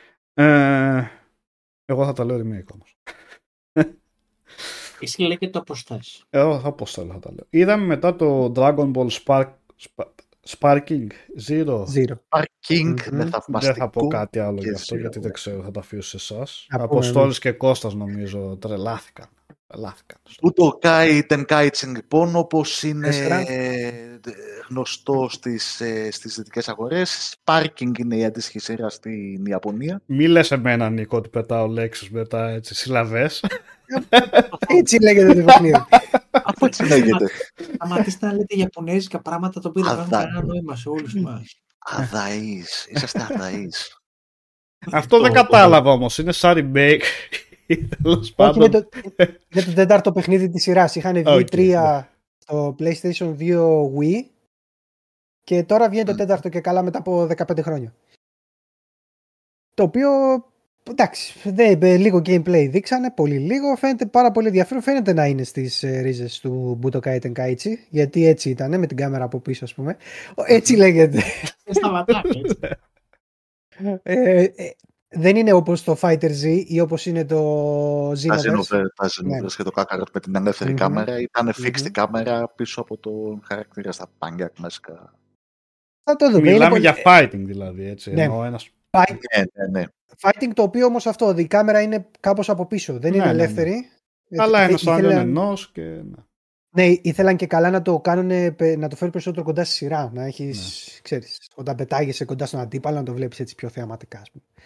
Εγώ θα τα λέω remake όμως. Εσύ λέει και το αποστάσεις. Εγώ θα θα τα λέω. Είδαμε μετά το Dragon Ball Sparking Zero. Sparking με θαυμαστικό. Δεν θα πω κάτι άλλο γι' αυτό, γιατί δεν ξέρω, θα τα αφήσω σε εσάς. Αποστόλης και Κώστας νομίζω τρελάθηκαν. Λάθηκα. Budokai Tenkaichi λοιπόν, όπως είναι 4. γνωστό στις δυτικές αγορές, Sparking είναι η αντίστοιχη σειρά στην Ιαπωνία. Μη λες εμένα, Νίκο, ότι πετάω λέξεις μετά έτσι συλλαβές. Έτσι λέγεται το παιχνίδι. Αφού έτσι λέγεται. Σταματήστε να λέτε Ιαπωνέζικα πράγματα τα οποία δεν κάνουν Αδά. κανένα νόημα σε όλους εμάς. Αδαείς. Είσαστε αδαείς. Αυτό δεν κατάλαβα όμως. Είναι σαν remake. Τέλος Όχι, πάντων. είναι το τέταρτο παιχνίδι της σειράς. Είχαν βγει Okay, 3 στο PlayStation 2 Wii και τώρα βγαίνει το τέταρτο και καλά μετά από 15 χρόνια. Το οποίο, εντάξει, λίγο gameplay δείξανε, πολύ λίγο. Φαίνεται πάρα πολύ ενδιαφέρον. Φαίνεται να είναι στις ρίζες του Budokai Tenkaichi, γιατί έτσι ήταν, με την κάμερα από πίσω, ας πούμε. Έτσι λέγεται. Σταματάμε έτσι. Δεν είναι όπως το Fighter Z ή όπως είναι το Τα Xenoverse. Xenoverse και το Kakarot με την ελεύθερη κάμερα ήταν fixed η κάμερα πίσω από τον χαρακτήρα στα πάνια κλασικά. Θα το δούμε. Μιλάμε για fighting δηλαδή, έτσι. Ναι. Ένας... Ναι. Fighting, το οποίο όμως αυτό, η κάμερα είναι κάπως από πίσω, δεν είναι ελεύθερη. Αλλά ένας σαν ενός και... Ναι, ήθελαν και καλά να το κάνουν, να το φέρουν περισσότερο κοντά στη σειρά. Να έχεις, ξέρεις, όταν πετάγεσαι κοντά στον αντίπαλο, να το βλέπεις έτσι πιο θεαματικά, ας πούμε.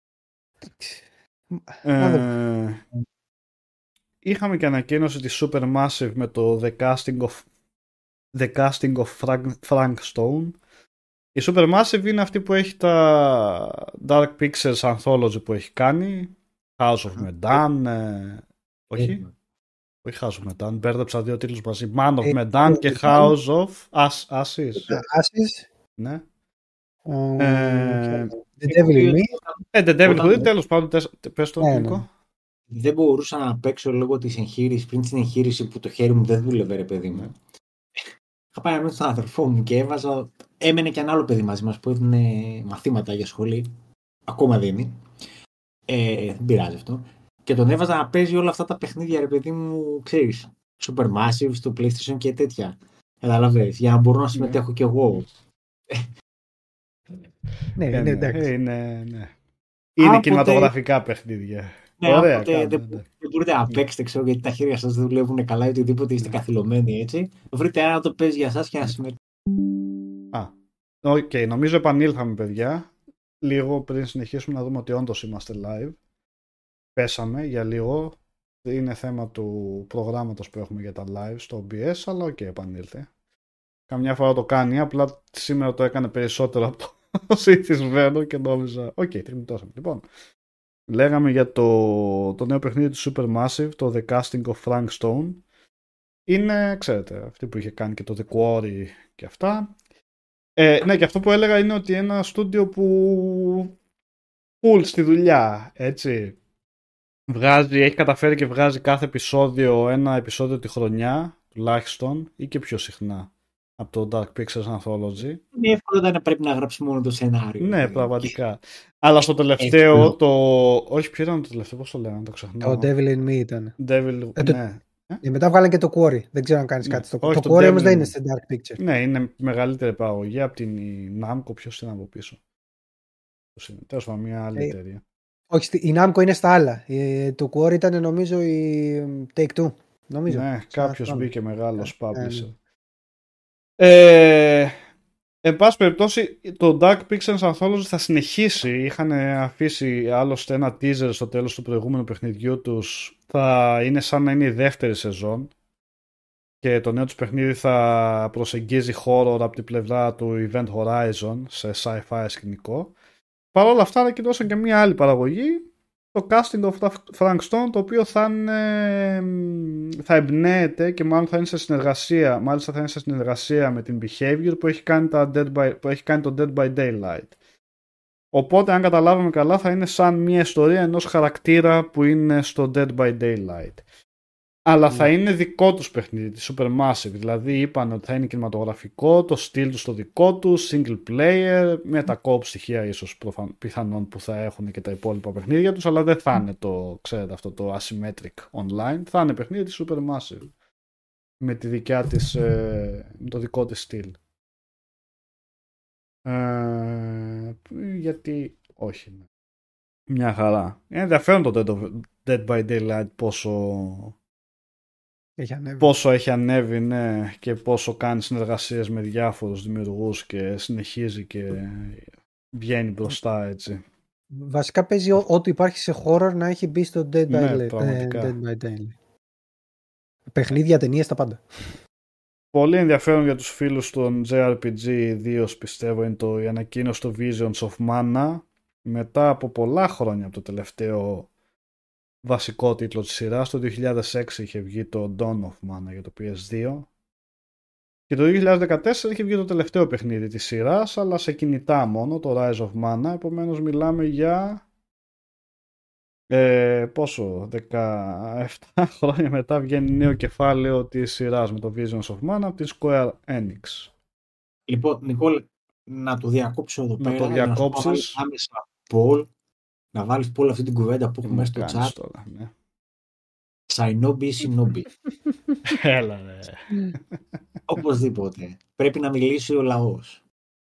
Είχαμε και ανακοίνωση της Supermassive με το The Casting of Frank Stone. Η Supermassive είναι αυτή που έχει τα Dark Pictures Anthology που έχει κάνει. House of Medan. Όχι House of Medan. Μπέρδεψα δύο τίτλους μαζί. Man of Medan και House of Ashes. Ναι. The Devil in Me. The Devil in Me, τέλος πάντων. Πες το, Νίκο. Δεν μπορούσα να παίξω λόγω της εγχείρησης, πριν την εγχείρηση που το χέρι μου δεν δούλευε, ρε παιδί μου. Είχα πάει αμέσως στον αδερφό μου και έμενε και ένα άλλο παιδί μαζί μας που έδινε μαθήματα για σχολή. Ακόμα δίνει. Δεν πειράζει αυτό. Και τον έβαζα να παίζει όλα αυτά τα παιχνίδια, ρε παιδί μου, ξέρεις, Supermassive στο PlayStation και τέτοια. Καταλαβαίνεις, για να μπορώ να συμμετέχω κι εγώ. Ναι, εντάξει. Είναι κινηματογραφικά παιχνίδια. Ναι, ωραία, δεν μπορείτε να παίξετε, ξέρω, γιατί τα χέρια σας δεν δουλεύουν καλά ή οτιδήποτε, είστε καθυλωμένοι έτσι. Βρείτε ένα να το παίζει για εσάς και να συμμετέχετε. Οκ, νομίζω επανήλθαμε, παιδιά. Λίγο πριν συνεχίσουμε να δούμε ότι όντως είμαστε live. Πέσαμε για λίγο. Είναι θέμα του προγράμματος που έχουμε για τα live στο OBS, αλλά οκ, επανήλθε. Καμιά φορά το κάνει, απλά σήμερα το έκανε περισσότερο από το συνηθισμένο και νόμιζα. Οκ, τριμπτώσαμε. Λοιπόν, λέγαμε για το νέο παιχνίδι του Supermassive, το The Casting of Frank Stone. Είναι, ξέρετε, αυτή που είχε κάνει και το The Quarry και αυτά. Ναι, και αυτό που έλεγα είναι ότι ένα στούντιο που full στη δουλειά, έτσι. Έχει καταφέρει και βγάζει κάθε επεισόδιο, ένα επεισόδιο τη χρονιά, τουλάχιστον, ή και πιο συχνά, από το Dark Pictures Anthology. Είναι εύκολο να πρέπει να γράψει μόνο το σενάριο. Ναι, πραγματικά. Αλλά στο τελευταίο, όχι, ποιο ήταν το τελευταίο, πώς το λέγανε, το ξεχνάω. Το Devil in Me ήταν. Ναι. Μετά βγάλαν και το Quarry. Δεν ξέρω αν κάνεις κάτι στο Quarry. Το Quarry όμως δεν είναι σε Dark Picture. Ναι, είναι μεγαλύτερη παραγωγή από την Namco. Ποιος είναι από πίσω. Τέλος πάντων, μια άλλη εταιρεία. Όχι, η Namco είναι στα άλλα. Το Quarry ήταν νομίζω η Take-Two. Νομίζω. Ναι, κάποιος μπήκε μεγάλος publisher. Εν πάση περιπτώσει, το Dark Pictures Anthology θα συνεχίσει. Είχαν αφήσει άλλωστε ένα teaser στο τέλος του προηγούμενου παιχνιδιού τους. Θα είναι σαν να είναι η δεύτερη σεζόν. Και το νέο τους παιχνίδι θα προσεγγίζει horror από την πλευρά του Event Horizon σε sci-fi σκηνικό. Παρ' όλα αυτά ανακοινώσαν και μια άλλη παραγωγή, το casting of Frank Stone, το οποίο θα εμπνέεται και μάλλον θα είναι σε συνεργασία, μάλιστα θα είναι σε συνεργασία με την Behavior που έχει κάνει το Dead by Daylight. Οπότε αν καταλάβαμε καλά θα είναι σαν μια ιστορία ενός χαρακτήρα που είναι στο Dead by Daylight. Αλλά θα είναι δικό τους παιχνίδι, τη Supermassive. Δηλαδή είπαν ότι θα είναι κινηματογραφικό, το στυλ του στο δικό του, single player, με τα co-op στοιχεία ίσως πιθανόν που θα έχουν και τα υπόλοιπα παιχνίδια τους, αλλά δεν θα είναι ξέρετε, αυτό το asymmetric online. Θα είναι παιχνίδι της Supermassive. Με τη δικιά της, με το δικό της στυλ. Γιατί όχι. Μια χαρά. Είναι ενδιαφέρον το Dead by Daylight πόσο Έχει ανέβει. Πόσο έχει ανέβει, ναι, και πόσο κάνει συνεργασίες με διάφορους δημιουργούς και συνεχίζει και βγαίνει μπροστά, έτσι. Βασικά παίζει ό,τι υπάρχει σε horror να έχει μπει στο Dead Ναι, by πραγματικά. Daylight. Παιχνίδια, ταινίες, τα πάντα. Πολύ ενδιαφέρον για τους φίλους των JRPG, ιδίως πιστεύω, είναι η ανακοίνωση του Visions of Mana μετά από πολλά χρόνια από το τελευταίο βασικό τίτλο της σειράς. Το 2006 είχε βγει το Dawn of Mana για το PS2 και το 2014 είχε βγει το τελευταίο παιχνίδι της σειράς, αλλά σε κινητά μόνο, το Rise of Mana. Επομένως μιλάμε για πόσο, 17 χρόνια μετά βγαίνει νέο κεφάλαιο της σειράς με το Visions of Mana από τη Square Enix. Λοιπόν, Νικόλ, να το διακόψω εδώ πέρα. Να το διακόψεις. Άμεσα Paul, να βάλεις Paul αυτή την κουβέντα που έχουμε στο chat. Τώρα, ναι. Σαϊνόμπι ή Σινόμπι. Έλα, ρε. Οπωσδήποτε. Πρέπει να μιλήσει ο λαός.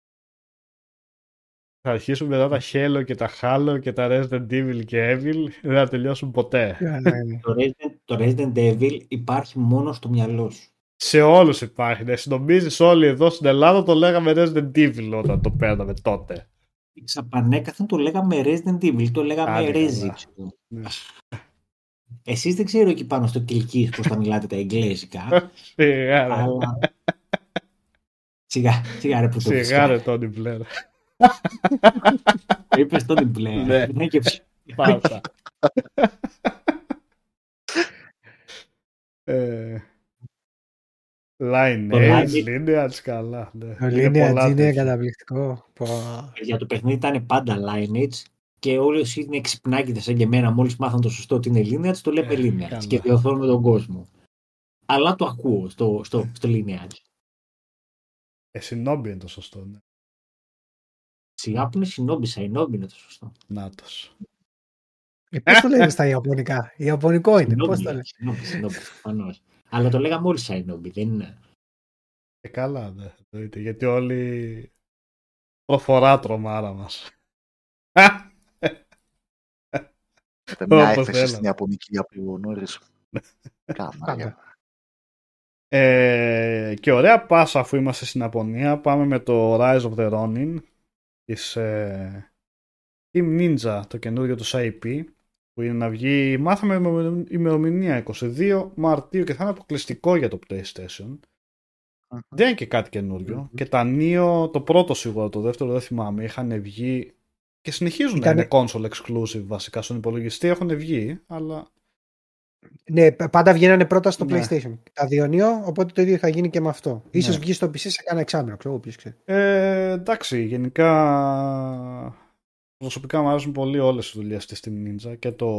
Θα αρχίσουν μετά τα Halo και τα Halo και τα Resident Evil και Evil. Δεν θα τελειώσουν ποτέ. Το Resident Evil υπάρχει μόνο στο μυαλό σου. Σε όλους υπάρχει. Ναι. Συντομίζεις όλοι εδώ στην Ελλάδα το λέγαμε Resident Evil όταν το παίρναμε τότε. Ξαπανέκαθεν το λέγαμε Resident Evil, το λέγαμε Rezi. Ναι. Εσείς δεν ξέρω εκεί πάνω στο Κιλκής πώς θα μιλάτε τα εγγλέζικα. Σιγά ρε. Αλλά... Σιγά ρε που το Σιγά ρε Τόνι Μπλερ. Είπες Τόνι Μπλερ. Ναι. Πάσα. Lineage, Lineage, καλά. Το Lineage είναι καταπληκτικό. Για το παιχνίδι ήταν πάντα Lineage και όλοι όσοι είναι ξυπνάκιδες σαν και εμένα, μόλις μάθαν το σωστό ότι είναι Lineage, το λέμε Lineage και διορθώνουμε τον κόσμο. Αλλά το ακούω στο Lineage. Σινόμπι είναι το σωστό, ναι. Σιγά που είναι Σινόμπι είναι το σωστό. Νάτος. Πώς το λένε στα Ιαπωνικά? Ιαπωνικό είναι. Πώς το λένε? Σινόμπι, προφανώς. Αλλά το λέγαμε όλοι Σαϊνόμπι, δεν είναι? Καλά, ναι. Γιατί όλοι προφορά τρομάρα μας. Μια έφεση στην Ιαπωνική από νωρίς. Και ωραία πάσα, αφού είμαστε στην Ιαπωνία, πάμε με το Rise of the Ronin της Team Ninja, το καινούργιο του IP, που είναι να βγει, μάθαμε με ημερομηνία 22 Μαρτίου και θα είναι αποκλειστικό για το PlayStation. Δεν είναι και κάτι καινούριο. Και τα Neo, το πρώτο σίγουρα, το δεύτερο δεν θυμάμαι, είχαν βγει και συνεχίζουν να είναι console exclusive βασικά στον υπολογιστή, έχουν βγει, αλλά... Ναι, πάντα βγαίνανε πρώτα στο PlayStation. Τα δύο Neo, οπότε το ίδιο θα γίνει και με αυτό. Ίσως βγει στο PC σε κάνα εξάμηνο, ξέρω ποιος ξέρει. Εντάξει, γενικά προσωπικά μου αρέσουν πολύ όλες τις δουλειές της Team Ninja και το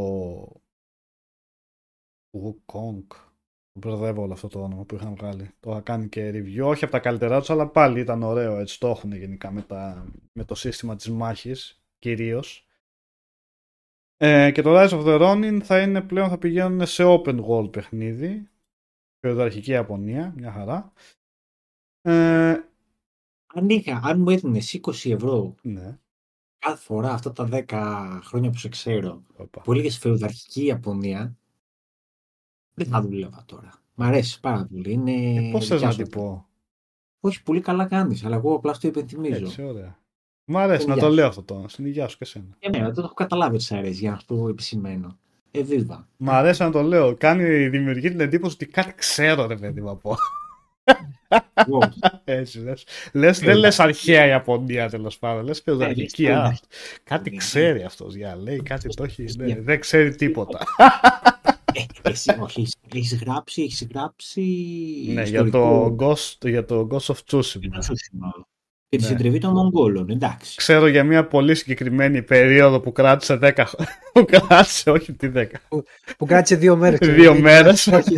Wukong. Μπερδεύω όλο αυτό το όνομα που είχαν βγάλει. Το είχα κάνει και review, όχι από τα καλύτερά τους, αλλά πάλι ήταν ωραίο, έτσι το έχουν γενικά με το σύστημα της μάχης κυρίως. Και το Rise of the Ronin θα πηγαίνουν σε open world παιχνίδι, περιοδαρχική Ιαπωνία, μια χαρά. Αν μου έδινες 20 ευρώ ναι, κάθε φορά αυτά τα 10 χρόνια που σε ξέρω, που έλεγες φεουδαρχική Ιαπωνία, δεν θα δούλευα τώρα. Μ' αρέσει πάρα πολύ. Πώς θες να την πω? Όχι, πολύ καλά κάνεις, αλλά εγώ απλά το υπενθυμίζω. Έτσι, ωραία. Μ' αρέσει να το λέω αυτό τώρα. Στην υγεία σου και εσένα. Εμένα δεν το έχω καταλάβει ότι σ' αρέσει για να το επισημαίνω. Βίβα. Μ' αρέσει να το λέω. Δημιουργεί την εντύπωση ότι κάτι ξέρω, ρε παιδί να πω. Έτσι λες. Δεν λες αρχαία Ιαπωνία, τέλος πάντων. Λες παιδαγική. Κάτι ξέρει αυτός. Λέει κάτι το έχει. Δεν ξέρει τίποτα. Εσύ όχι. Έχεις γράψει. Ναι, για το Ghost of Tsushima. Και τη συντριβή των Μογγόλων, εντάξει. Ξέρω για μια πολύ συγκεκριμένη περίοδο που κράτησε 10 χρόνια. Που κράτησε, όχι τι 10. Που κράτησε 2 μέρες. 2 μέρες. Όχι,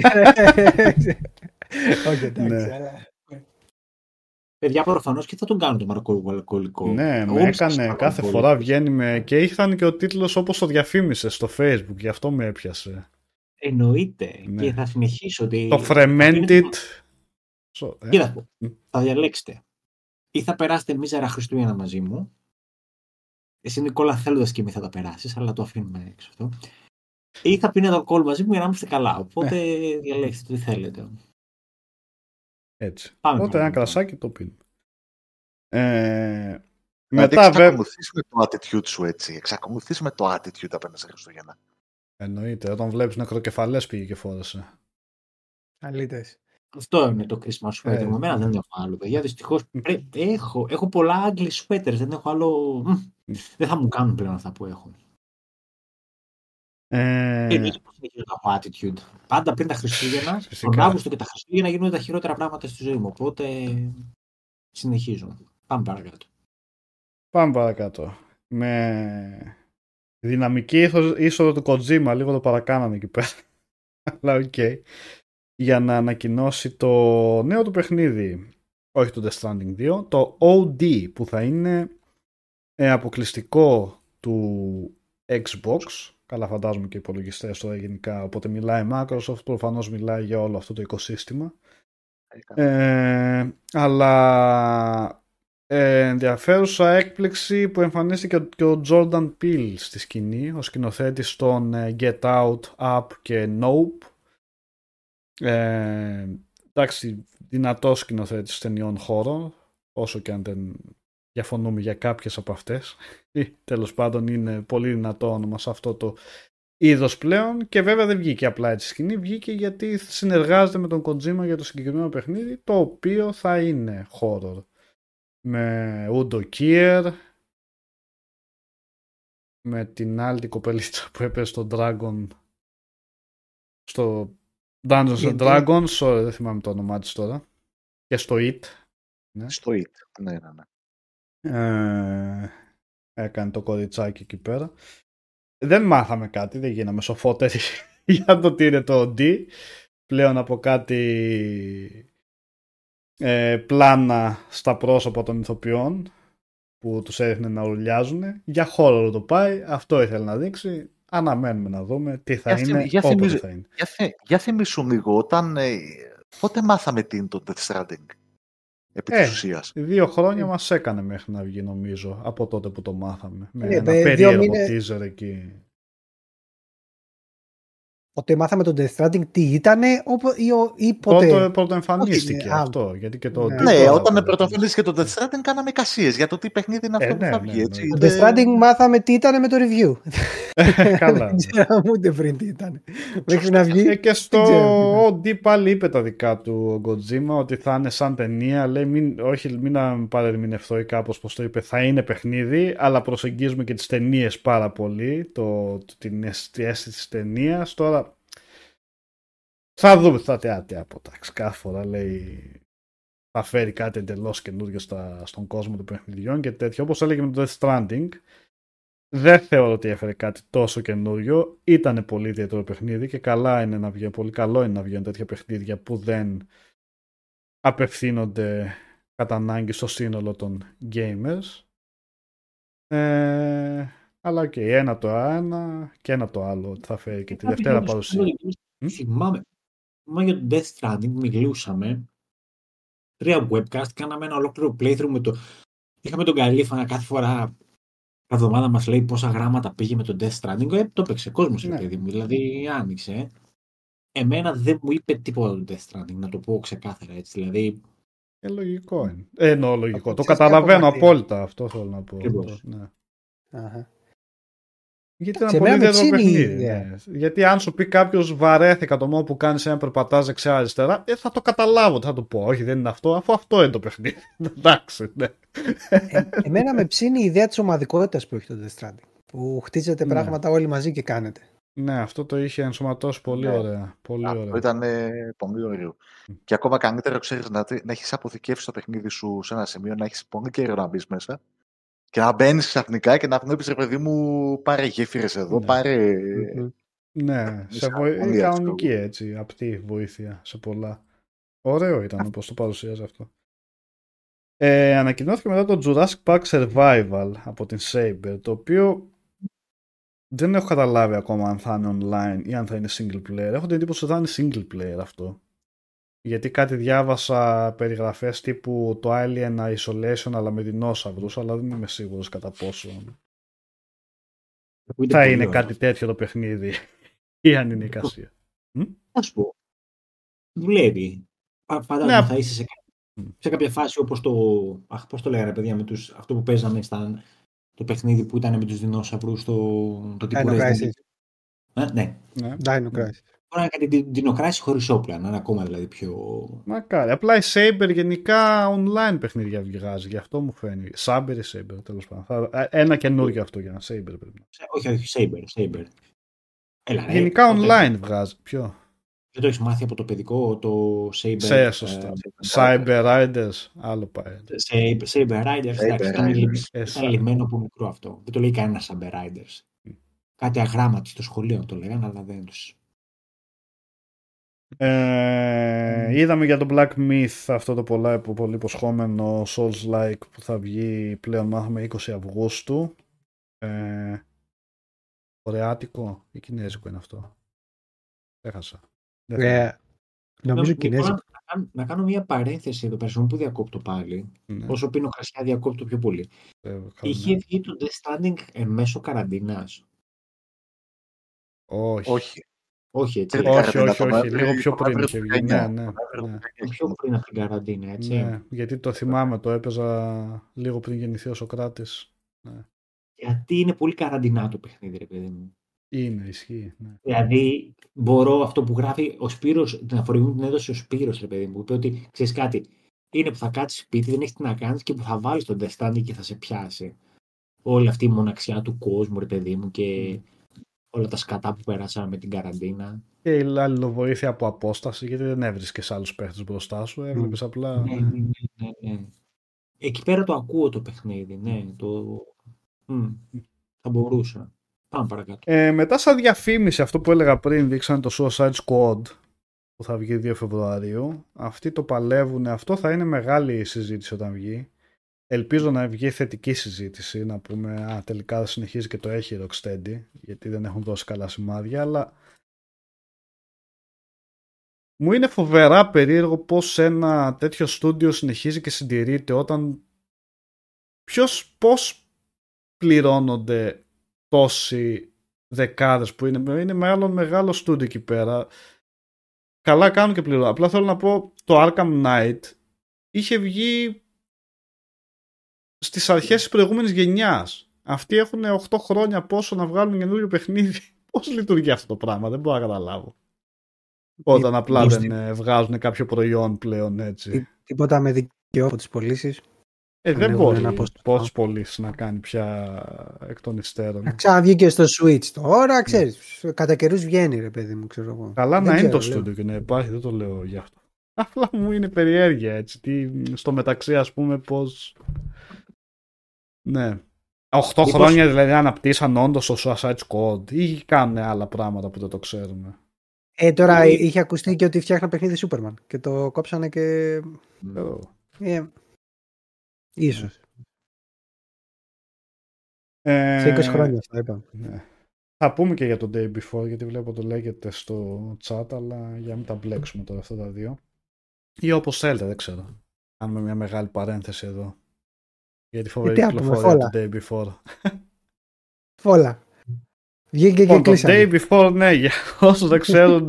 εντάξει. Παιδιά, προφανώς και θα τον κάνουν το μαρκολικό. Ναι, με έκανε κάθε φορά βγαίνει και ήρθαν και ο τίτλος όπως το διαφήμισε στο Facebook, γι' αυτό με έπιασε. Εννοείται. Ναι. Και θα συνεχίσω. Το Fremented. Κοίτα, θα διαλέξετε. Ή θα περάσετε μίζερα Χριστούγεννα μαζί μου. Εσύ, Νικόλα, θέλοντας και μη θα τα περάσεις, αλλά το αφήνουμε έξω αυτό. Είχα πει ένα call μαζί μου για να είμαστε καλά. Οπότε διαλέξτε τι θέλετε. Έτσι. Πάμε Οπότε ένα παρακάτω. κρασάκι το πίνουμε. Δηλαδή Μετά βέβαια. εξακολουθείς με το attitude σου έτσι. Εξακολουθείς με το attitude απέναντι στα Χριστούγεννα. Εννοείται. Όταν βλέπεις νεκροκεφαλές πήγε και φόρεσε. Αλήτες. Αυτό είναι το Christmas sweater μου. Εμένα δεν έχω άλλο, παιδιά. Δυστυχώς έχω πολλά ugly sweaters. Δεν έχω άλλο. Δεν θα μου κάνουν πλέον αυτά που έχω. Εννοείται πως συνεχίζω να έχω attitude. Πάντα πριν τα Χριστούγεννα, τον Αύγουστο και τα Χριστούγεννα γίνονται τα χειρότερα πράγματα στη ζωή μου. Οπότε συνεχίζω. Πάμε παρακάτω. Πάμε παρακάτω. Με δυναμική είσοδο του Kojima, λίγο το παρακάνανε εκεί πέρα. Αλλά οκ. Για να ανακοινώσει το νέο του παιχνίδι. Όχι το Death Stranding 2. Το OD που θα είναι αποκλειστικό του Xbox. Καλά, φαντάζομαι και οι υπολογιστές τώρα γενικά. Οπότε μιλάει Microsoft, προφανώς μιλάει για όλο αυτό το οικοσύστημα. Αλλά ενδιαφέρουσα έκπληξη που εμφανίστηκε και ο Jordan Peele στη σκηνή, ο σκηνοθέτης των Get Out, Up και Nope. Εντάξει, δυνατός σκηνοθέτης ταινιών horror, όσο και αν δεν διαφωνούμε για κάποιες από αυτές. Τέλος πάντων είναι πολύ δυνατό όνομα σε αυτό το είδος πλέον, και βέβαια δεν βγήκε απλά έτσι σκηνή, βγήκε γιατί συνεργάζεται με τον Kojima για το συγκεκριμένο παιχνίδι, το οποίο θα είναι horror. Με Udo Kier, με την άλλη την κοπελίτσα που έπαιζε στο Dragon, στο Dungeons and Dragons, δεν θυμάμαι το όνομά της τώρα, και στο It. Ναι. Στο It, ναι. Έκανε το κοριτσάκι εκεί πέρα. Δεν μάθαμε κάτι, δεν γίναμε σοφότεροι για το τι είναι το OD. Πλέον από κάτι πλάνα στα πρόσωπα των ηθοποιών που τους έδειχνε να ουρλιάζουν. Για χώρο το πάει, αυτό ήθελε να δείξει. Αναμένουμε να δούμε τι θα είναι, όποτε θα είναι. Για θυμίσου λίγο, πότε μάθαμε τι είναι το Death Stranding, επί της ουσίας. 2 χρόνια μας έκανε μέχρι να βγει, νομίζω, από τότε που το μάθαμε. Με ένα περίεργο teaser εκεί. Ότι μάθαμε το Death Stranding τι ήτανε ή ποτέ. Πρώτο εμφανίστηκε αυτό. Γιατί και το ναι, όταν πρωτοεμφανίστηκε το Death Stranding κάναμε εικασίες για το τι παιχνίδι είναι αυτό που θα βγει. Έτσι. Το Death Stranding μάθαμε τι ήτανε με το review. Καλά. Δεν ξέραμε ούτε πριν τι ήταν. Μέχρι να βγει. Και στο OD πάλι είπε τα δικά του ο Kojima ότι θα είναι σαν ταινία. Λέει μην παρερμηνευθώ ή κάπως πως το είπε. Θα είναι παιχνίδι, αλλά προσεγγίζουμε και τις ταινίες πάρα πολύ. Την αίσθηση της ταινίας. Τώρα θα δούμε, θα τι αποτάξει. Κάθε φορά λέει θα φέρει κάτι εντελώς καινούργιο στον κόσμο των παιχνιδιών και τέτοιο. Όπως έλεγε με το Death Stranding, δεν θεωρώ ότι έφερε κάτι τόσο καινούριο. Ήταν πολύ ιδιαίτερο παιχνίδι και καλά είναι να βγει, πολύ καλό είναι να βγαίνουν τέτοια παιχνίδια που δεν απευθύνονται κατά ανάγκη στο σύνολο των gamers. Αλλά οκ, ένα το ένα και ένα το άλλο θα φέρει και τη Δευτέρα παρουσία. Θυμάμαι για το Death Stranding μιλούσαμε 3 webcast, κάναμε ένα ολόκληρο playthrough με το... Είχαμε τον Καλήφανα κάθε φορά τα εβδομάδα μας λέει πόσα γράμματα πήγε με το Death Stranding. Το έπαιξε κόσμος, παιδί μου, δηλαδή άνοιξε. Εμένα δεν μου είπε τίποτα το Death Stranding, να το πω ξεκάθαρα έτσι, δηλαδή... Λογικό είναι. Λογικό. Το καταλαβαίνω απόλυτα, αυτό θέλω να πω. Ναι. Γιατί είναι πολύ ιδιαίτερο παιχνίδι. Ναι. Γιατί αν σου πει κάποιος βαρέθηκα το μόνο που κάνει ένα περπατάς δεξιά-αριστερά, θα το καταλάβω. Θα του πω, όχι δεν είναι αυτό, αφού αυτό είναι το παιχνίδι. Εντάξει, ναι. Εμένα με ψήνει η ιδέα της ομαδικότητας που έχει το Death Stranding. Που χτίζετε πράγματα όλοι μαζί και κάνετε. Ναι, αυτό το είχε ενσωματώσει πολύ ωραία. Πολύ αυτό ωραία. ήταν πολύ ωραίο. Και ακόμα καλύτερο, ξέρεις, να έχεις αποθηκεύσει το παιχνίδι σου σε ένα σημείο, να έχεις πολύ καιρό να μπεις μέσα και να μπαίνεις ξαφνικά και να βλέπεις, ρε παιδί μου, πάρε γέφυρες εδώ, πάρε... Ναι, σε κανονική έτσι, απτή βοήθεια σε πολλά. Ωραίο ήταν όπως το παρουσίαζε αυτό. Ανακοινώθηκε μετά το Jurassic Park Survival από την Saber, το οποίο δεν έχω καταλάβει ακόμα αν θα είναι online ή αν θα είναι single player. Έχω την εντύπωση ότι θα είναι single player αυτό. Γιατί κάτι διάβασα περιγραφές τύπου το Alien Isolation αλλά με δεινόσαυρους, αλλά δεν είμαι σίγουρος κατά πόσο θα είναι κάτι τέτοιο το παιχνίδι ή αν είναι εικασία. Θα σου πω. Δουλεύει. Φαντάζομαι Ναι. θα είσαι σε κάποια φάση όπως το. Πώς το λέγανε, παιδιά, με αυτό που παίζαμε το παιχνίδι που ήταν με τους δεινόσαυρους, το τύπου Dino Resident Crisis. Evil. Ναι. Dino Crisis. Τώρα να κάνει την Dino Crisis χωρίς όπλα, να είναι ακόμα δηλαδή πιο. Μακάρι. Απλά η Saber γενικά online παιχνίδια βγάζει, γι' αυτό μου φαίνει. Saber ή Saber, τέλος πάντων. Ένα καινούργιο αυτό για ένα Saber πρέπει να. Όχι, Saber. Έλα, Γενικά online βγάζει. Ποιο? Δεν το έχεις μάθει από το παιδικό, το Saber. Σωστά. Cyber Riders, άλλο πάει. Saber Riders, ήταν λυμμένο από μικρό αυτό. Δεν το λέει κανένα Saber Riders. Κάτι αγράμματι στο σχολείο το λέγανε, αλλά δεν τους. Είδαμε για το Black Myth αυτό το πολύ υποσχόμενο Souls-like που θα βγει πλέον, μάθαμε 20 Αυγούστου. Κορεάτικο ή κινέζικο είναι αυτό? Έχασα. Νομίζω κινέζικο. Να κάνω μια παρένθεση εδώ πέρα, που διακόπτω πάλι. Ναι. Όσο πίνω κρασιά διακόπτω πιο πολύ. Είχε βγει το Death Stranding μέσω καραντίνας? Όχι. Όχι, έτσι. Όχι. Λίγο πιο πριν είχε βγει. Ναι. Πιο πριν από την καραντίνα, έτσι. Ναι, γιατί το θυμάμαι, το έπαιζα λίγο πριν γεννηθεί ο Σοκράτης. Ναι. Γιατί είναι πολύ καραντινά το παιχνίδι, ρε παιδί μου. Είναι, ισχύει. Ναι. Δηλαδή, μπορώ αυτό που γράφει ο Σπύρος, την αφορμή μου την έδωσε ο Σπύρος, ρε παιδί μου, που είπε ότι ξέρεις κάτι, είναι που θα κάτσεις σπίτι, δεν έχει τι να κάνεις και που θα βάλεις τον Death Stranding και θα σε πιάσει. Όλη αυτή η μοναξιά του κόσμου, ρε παιδί μου, και όλα τα σκατά που περάσαμε με την καραντίνα. Και η αλληλοβοήθεια από απόσταση, γιατί δεν έβρισκες άλλους παίχτες μπροστά σου, έβλεπες απλά. Ναι. Εκεί πέρα το ακούω το παιχνίδι, ναι. Θα μπορούσα. Πάμε παρακάτω. Μετά σαν διαφήμιση, αυτό που έλεγα πριν, δείξανε το Suicide Squad που θα βγει 2 Φεβρουαρίου. Αυτοί το παλεύουν, αυτό θα είναι μεγάλη συζήτηση όταν βγει. Ελπίζω να βγει θετική συζήτηση, να πούμε τελικά συνεχίζει και το έχει η Rocksteady, γιατί δεν έχουν δώσει καλά σημάδια, αλλά μου είναι φοβερά περίεργο πως ένα τέτοιο στούντιο συνεχίζει και συντηρείται όταν πώς πληρώνονται τόσοι δεκάδες που είναι μεγάλο στούντιο εκεί πέρα. Καλά κάνουν και πληρώνουν. Απλά θέλω να πω, το Arkham Knight είχε βγει στις αρχές της προηγούμενης γενιάς. Αυτοί έχουν 8 χρόνια πόσο να βγάλουν καινούριο παιχνίδι. Πώς λειτουργεί αυτό το πράγμα, δεν μπορώ να καταλάβω. Όταν απλά δεν βγάζουν κάποιο προϊόν πλέον έτσι. Τίποτα με δικαιό από τις πωλήσεις. Δεν μπορεί πόσες πωλήσεις να κάνει πια εκ των υστέρων. Ξαναβγήκε στο Switch τώρα, ξέρεις. Κατά καιρούς βγαίνει, ρε παιδί μου, ξέρω εγώ. Καλά να είναι το στούντιο και να υπάρχει, δεν το λέω γι' αυτό. Απλά μου είναι περιέργεια έτσι. Στο μεταξύ, ας πούμε, πώς. Ναι. 8 χρόνια δηλαδή αναπτύσσαν όντως το Suicide Squad ή κάνουν άλλα πράγματα που δεν το ξέρουμε? Τώρα είχε ακουστεί και ότι φτιάχνα παιχνίδι Superman και το κόψανε και. Ίσως. Σε 20 χρόνια αυτά είπα. Ναι. Θα πούμε και για το Day Before, γιατί βλέπω το λέγεται στο chat, αλλά για να μην τα μπλέξουμε τώρα αυτά τα δύο. Ή όπως θέλετε, δεν ξέρω. Κάνουμε μια μεγάλη παρένθεση εδώ. Για τη φοβερή κυκλοφορία του Day Before. Φόλα. Βγήκε και κλείσανε. Το Day Before, ναι, για όσους δεν ξέρουν,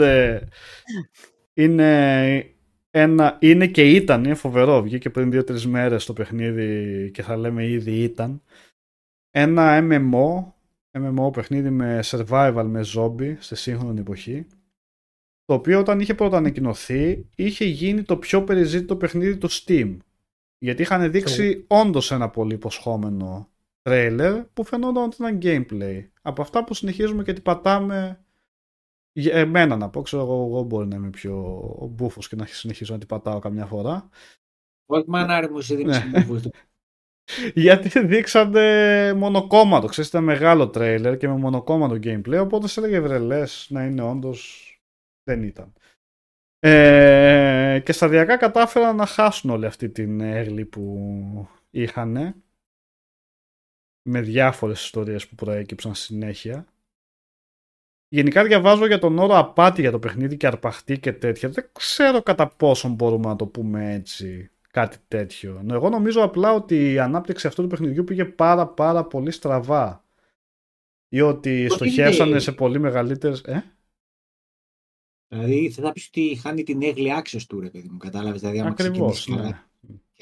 είναι και ήταν, είναι φοβερό. Βγήκε πριν 2-3 μέρες το παιχνίδι και θα λέμε ήδη ήταν. Ένα MMO παιχνίδι με survival, με zombie στη σύγχρονη εποχή. Το οποίο όταν είχε πρώτα ανακοινωθεί είχε γίνει το πιο περιζήτητο παιχνίδι του Steam. Γιατί είχαν δείξει όντως ένα πολύ υποσχόμενο τρέιλερ που φαινόταν ότι ήταν gameplay. Από αυτά που συνεχίζουμε και τι πατάμε. Εμένα να πω, ξέρω εγώ μπορεί να είμαι πιο μπούφος και να συνεχίζω να την πατάω καμιά φορά. Όχι μανάρι μου, εσύ δείξεις μπούφος. Γιατί δείξανε μονοκόμματο, ξέρεις, ήταν μεγάλο τρέιλερ και με μονοκόμματο gameplay, οπότε σε έλεγε βρελές να είναι όντως, δεν ήταν. Και σταδιακά κατάφεραν να χάσουν όλη αυτή την έγλη που είχανε, με διάφορες ιστορίες που προέκυψαν συνέχεια. Γενικά διαβάζω για τον όρο απάτη για το παιχνίδι και αρπαχτή και τέτοια. Δεν ξέρω κατά πόσον μπορούμε να το πούμε έτσι, κάτι τέτοιο. Εγώ νομίζω απλά ότι η ανάπτυξη αυτού του παιχνιδιού πήγε πάρα πολύ στραβά. Ή ότι στοχεύσανε σε πολύ μεγαλύτερες. Δηλαδή θα πεις ότι χάνει την early access του, ρε παιδί μου, κατάλαβες, δηλαδή άμα Ακριβώς, ξεκινήσει ναι. καλά.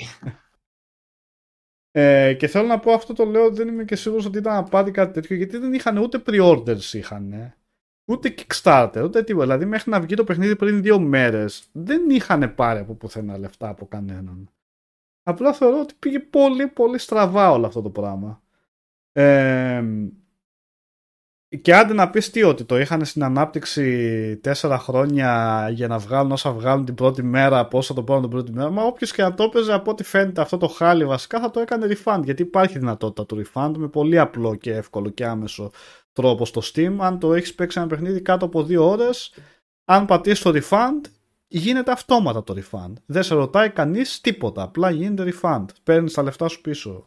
Και θέλω να πω, αυτό το λέω, δεν είμαι και σίγουρος ότι ήταν απάτη κάτι τέτοιο, γιατί δεν είχαν ούτε pre-orders είχαν, ούτε Kickstarter, ούτε τίποτα. Δηλαδή μέχρι να βγει το παιχνίδι πριν 2 μέρες δεν είχαν πάρει από πουθενά λεφτά από κανέναν. Απλά θεωρώ ότι πήγε πολύ πολύ στραβά όλο αυτό το πράγμα. Και άντε να πεις τι, ότι το είχαν στην ανάπτυξη 4 χρόνια για να βγάλουν όσα βγάλουν την πρώτη μέρα, πώς θα το πάρουν την πρώτη μέρα. Μα όποιος και να το έπαιζε, από ό,τι φαίνεται αυτό το χάλι βασικά θα το έκανε refund, γιατί υπάρχει δυνατότητα του refund με πολύ απλό και εύκολο και άμεσο τρόπο στο Steam. Αν το έχεις παίξει ένα παιχνίδι κάτω από 2 ώρες, αν πατήσεις το refund, γίνεται αυτόματα το refund. Δεν σε ρωτάει κανείς τίποτα, απλά γίνεται refund. Παίρνεις τα λεφτά σου πίσω.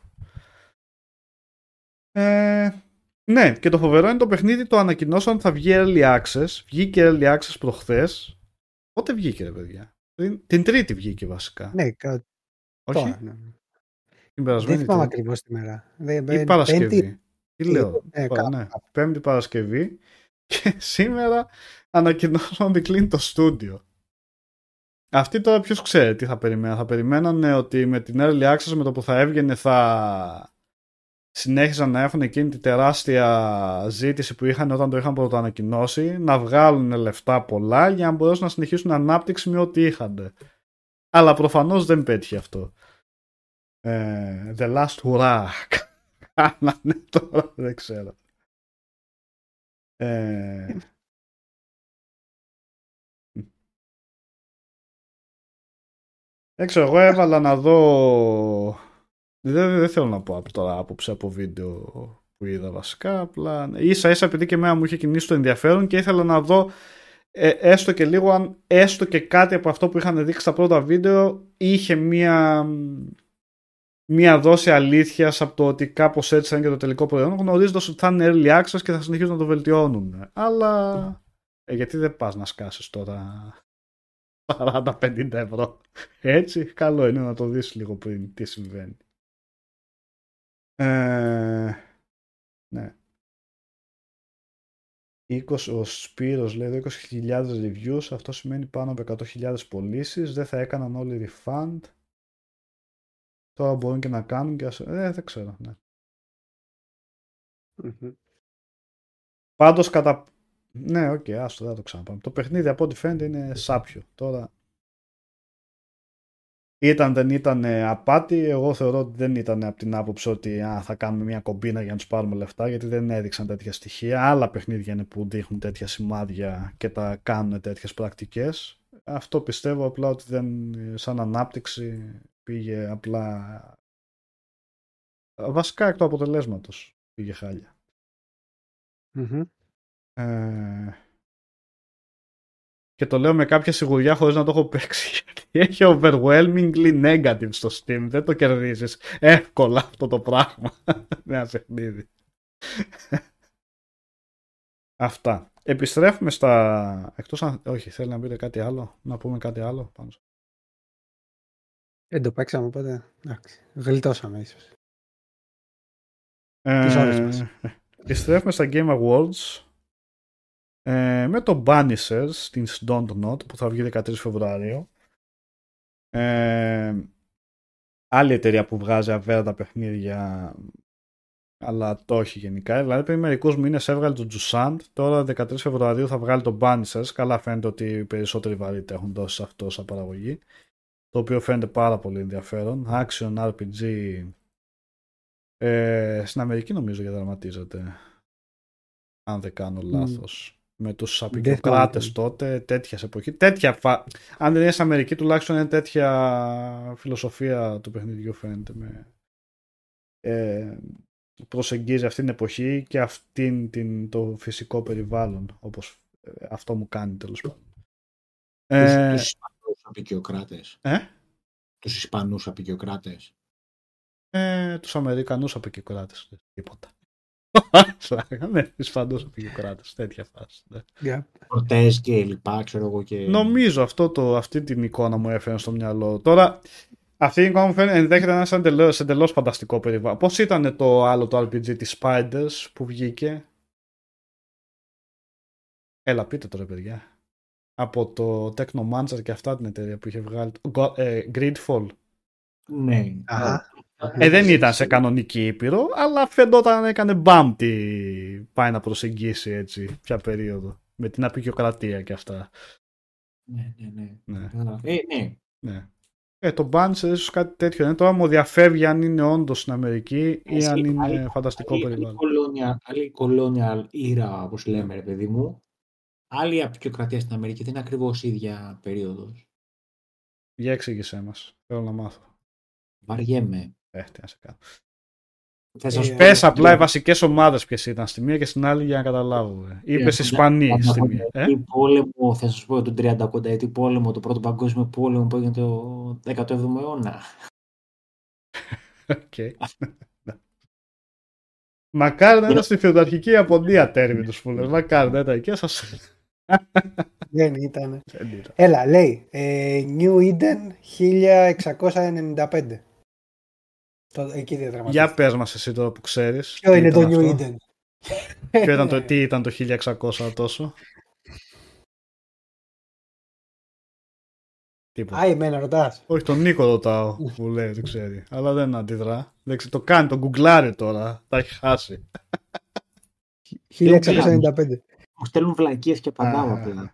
Ναι, και το φοβερό είναι το παιχνίδι το ανακοινώσαν ότι θα βγει Early Access. Βγήκε Early Access προχθές. Πότε βγήκε, ρε παιδιά? Την Τρίτη βγήκε βασικά. Ναι, όχι. Τώρα, ναι. Την περασμένη Δεν θυμάμαι Τρίτη. ακριβώς τη μέρα. Ή Παρασκευή. Τι λέω. κάπου. Ναι. Πέμπτη Παρασκευή. Και σήμερα ανακοινώσαν ότι κλείνει το στούντιο. Αυτοί τώρα ποιος ξέρει τι θα περιμέναν. Θα περιμένανε ότι με την Early Access, με το που θα έβγαινε, θα συνέχιζαν να έχουν εκείνη τη τεράστια ζήτηση που είχαν όταν το είχαν πρωτοανακοινώσει, να βγάλουν λεφτά πολλά για να μπορέσουν να συνεχίσουν ανάπτυξη με ό,τι είχαν. Αλλά προφανώς δεν πέτυχε αυτό. The last hurrah. Κάνανε τώρα, δεν ξέρω. Δεν ξέρω, εγώ έβαλα να δω. Δεν θέλω να πω τώρα άποψη από βίντεο που είδα βασικά. Απλά ίσα ίσα επειδή και εμένα μου είχε κινήσει το ενδιαφέρον και ήθελα να δω έστω και λίγο, αν έστω και κάτι από αυτό που είχαν δείξει στα πρώτα βίντεο είχε μία δόση αλήθειας από το ότι κάπως έτσι θα είναι και το τελικό προϊόν, γνωρίζοντας ότι θα είναι early access και θα συνεχίσουν να το βελτιώνουν. Αλλά γιατί δεν πας να σκάσεις τώρα 40-50 ευρώ? Έτσι, καλό είναι να το δεις λίγο πριν τι συμβαίνει. Ναι. 20, ο Σπύρος λέει 20.000 reviews, αυτό σημαίνει πάνω από 100.000 πωλήσεις, δεν θα έκαναν όλοι refund. Τώρα μπορούν και να κάνουν και δεν ξέρω, ναι. Πάντως κατά... Ναι, οκ, άστο, δεν θα το ξαναπάμε. Το παιχνίδι από ό,τι φαίνεται είναι σάπιο. Τώρα δεν ήταν απάτη, εγώ θεωρώ ότι δεν ήταν από την άποψη ότι θα κάνουμε μια κομπίνα για να τους πάρουμε λεφτά, γιατί δεν έδειξαν τέτοια στοιχεία. Άλλα παιχνίδια είναι που δείχνουν τέτοια σημάδια και τα κάνουν τέτοιες πρακτικές. Αυτό πιστεύω απλά ότι δεν, σαν ανάπτυξη πήγε απλά βασικά εκ του αποτελέσματος πήγε χάλια. Και το λέω με κάποια σιγουριά χωρίς να το έχω παίξει, γιατί έχει overwhelmingly negative στο Steam. Δεν το κερδίζεις εύκολα αυτό το πράγμα. Ένα παιχνίδι. Αυτά. Επιστρέφουμε στα... Εκτός αν... Όχι, θέλει να πείτε κάτι άλλο, να πούμε κάτι άλλο πάνω. Δεν το παίξαμε, οπότε εντάξει, γλιτώσαμε ίσως. Επιστρέφουμε στα Game Awards. Με το Banishers στην Don't Not που θα βγει 13 Φεβρουαρίου. Άλλη εταιρεία που βγάζει αβέραντα παιχνίδια, αλλά το όχι γενικά. Δηλαδή πριν μερικούς μήνες έβγαλε το Jusant, τώρα 13 Φεβρουαρίου θα βγάλει το Banishers. Καλά φαίνεται ότι οι περισσότεροι βαρύτητα έχουν δώσει σε αυτό σαν παραγωγή, το οποίο φαίνεται πάρα πολύ ενδιαφέρον. Action RPG, στην Αμερική νομίζω διαδραματίζεται, αν δεν κάνω λάθος. Με τους απεικιοκράτες τότε, τέτοιας εποχή. Αν δεν είναι στην Αμερική, τουλάχιστον είναι τέτοια φιλοσοφία του παιχνιδιού φαίνεται. Προσεγγίζει αυτήν την εποχή και αυτήν το φυσικό περιβάλλον, όπως αυτό μου κάνει τέλος πάντων. Τους Ισπανούς απεικιοκράτες. Τους Ισπανούς απεικιοκράτες. Τους Αμερικανούς απεικιοκράτες. Τίποτα. Ναι, Ισπανούς απεικιοκράτες, τέτοια φάση. Κορτές και λοιπά, ξέρω εγώ και... Νομίζω αυτή την εικόνα μου έφερε στο μυαλό. Τώρα, αυτή η εικόνα μου φαίνεται ενδέχεται να είναι σε εντελώς φανταστικό περιβάλλον. Πώς ήταν το άλλο το RPG της Spiders που βγήκε? Έλα, πείτε τώρα, παιδιά. Από το Technomancer και αυτά την εταιρεία που είχε βγάλει. Gridfall. Ναι. Δεν ήταν σε κανονική ήπειρο, αλλά φαινόταν έκανε μπαμ τι πάει να προσεγγίσει έτσι ποια περίοδο. Με την απεικιοκρατία και αυτά. Ναι. Το Banzer ίσως κάτι τέτοιο είναι. Τώρα μου διαφεύγει αν είναι όντως στην Αμερική ή αν είναι φανταστικό περιβάλλον. Άλλη colonial era, όπως λέμε, ρε παιδί μου. Άλλη απεικιοκρατία στην Αμερική, δεν είναι ακριβώς η ίδια περίοδος. Για εξήγησέ μας. Θέλω να μάθω. Βαριέμαι. Τι να σε κάνω. Πες απλά οι βασικές ομάδες ποιες ήταν στη μία και στην άλλη για να καταλάβουμε. Είπες Ισπανοί στη μία. Πόλεμο, θα σας πω τον 30-80 πόλεμο, το πρώτο παγκόσμιο πόλεμο που έγινε το 17ο αιώνα. Μακάρι να ήταν στη φεουδαρχική Ιαπωνία τέρμινους που λες. Μακάρι να ήταν και σας. Δεν ήταν. Έλα, λέει. New Eden 1695. Εκεί διαδραματίζεται. Για πες μας εσύ τώρα που ξέρεις. Ποιο είναι το New Eden? Τι ήταν το 1600 τόσο? Τίποτα. Εμένα ρωτάς. Όχι, τον Νίκο ρωτάω που λέει, δεν ξέρει. Αλλά δεν αντιδρά. Το κάνει, τον γκουγκλάρει τώρα. Τα έχει χάσει. 1695. Μου στέλνουν βλακίες και απαντάω απλά.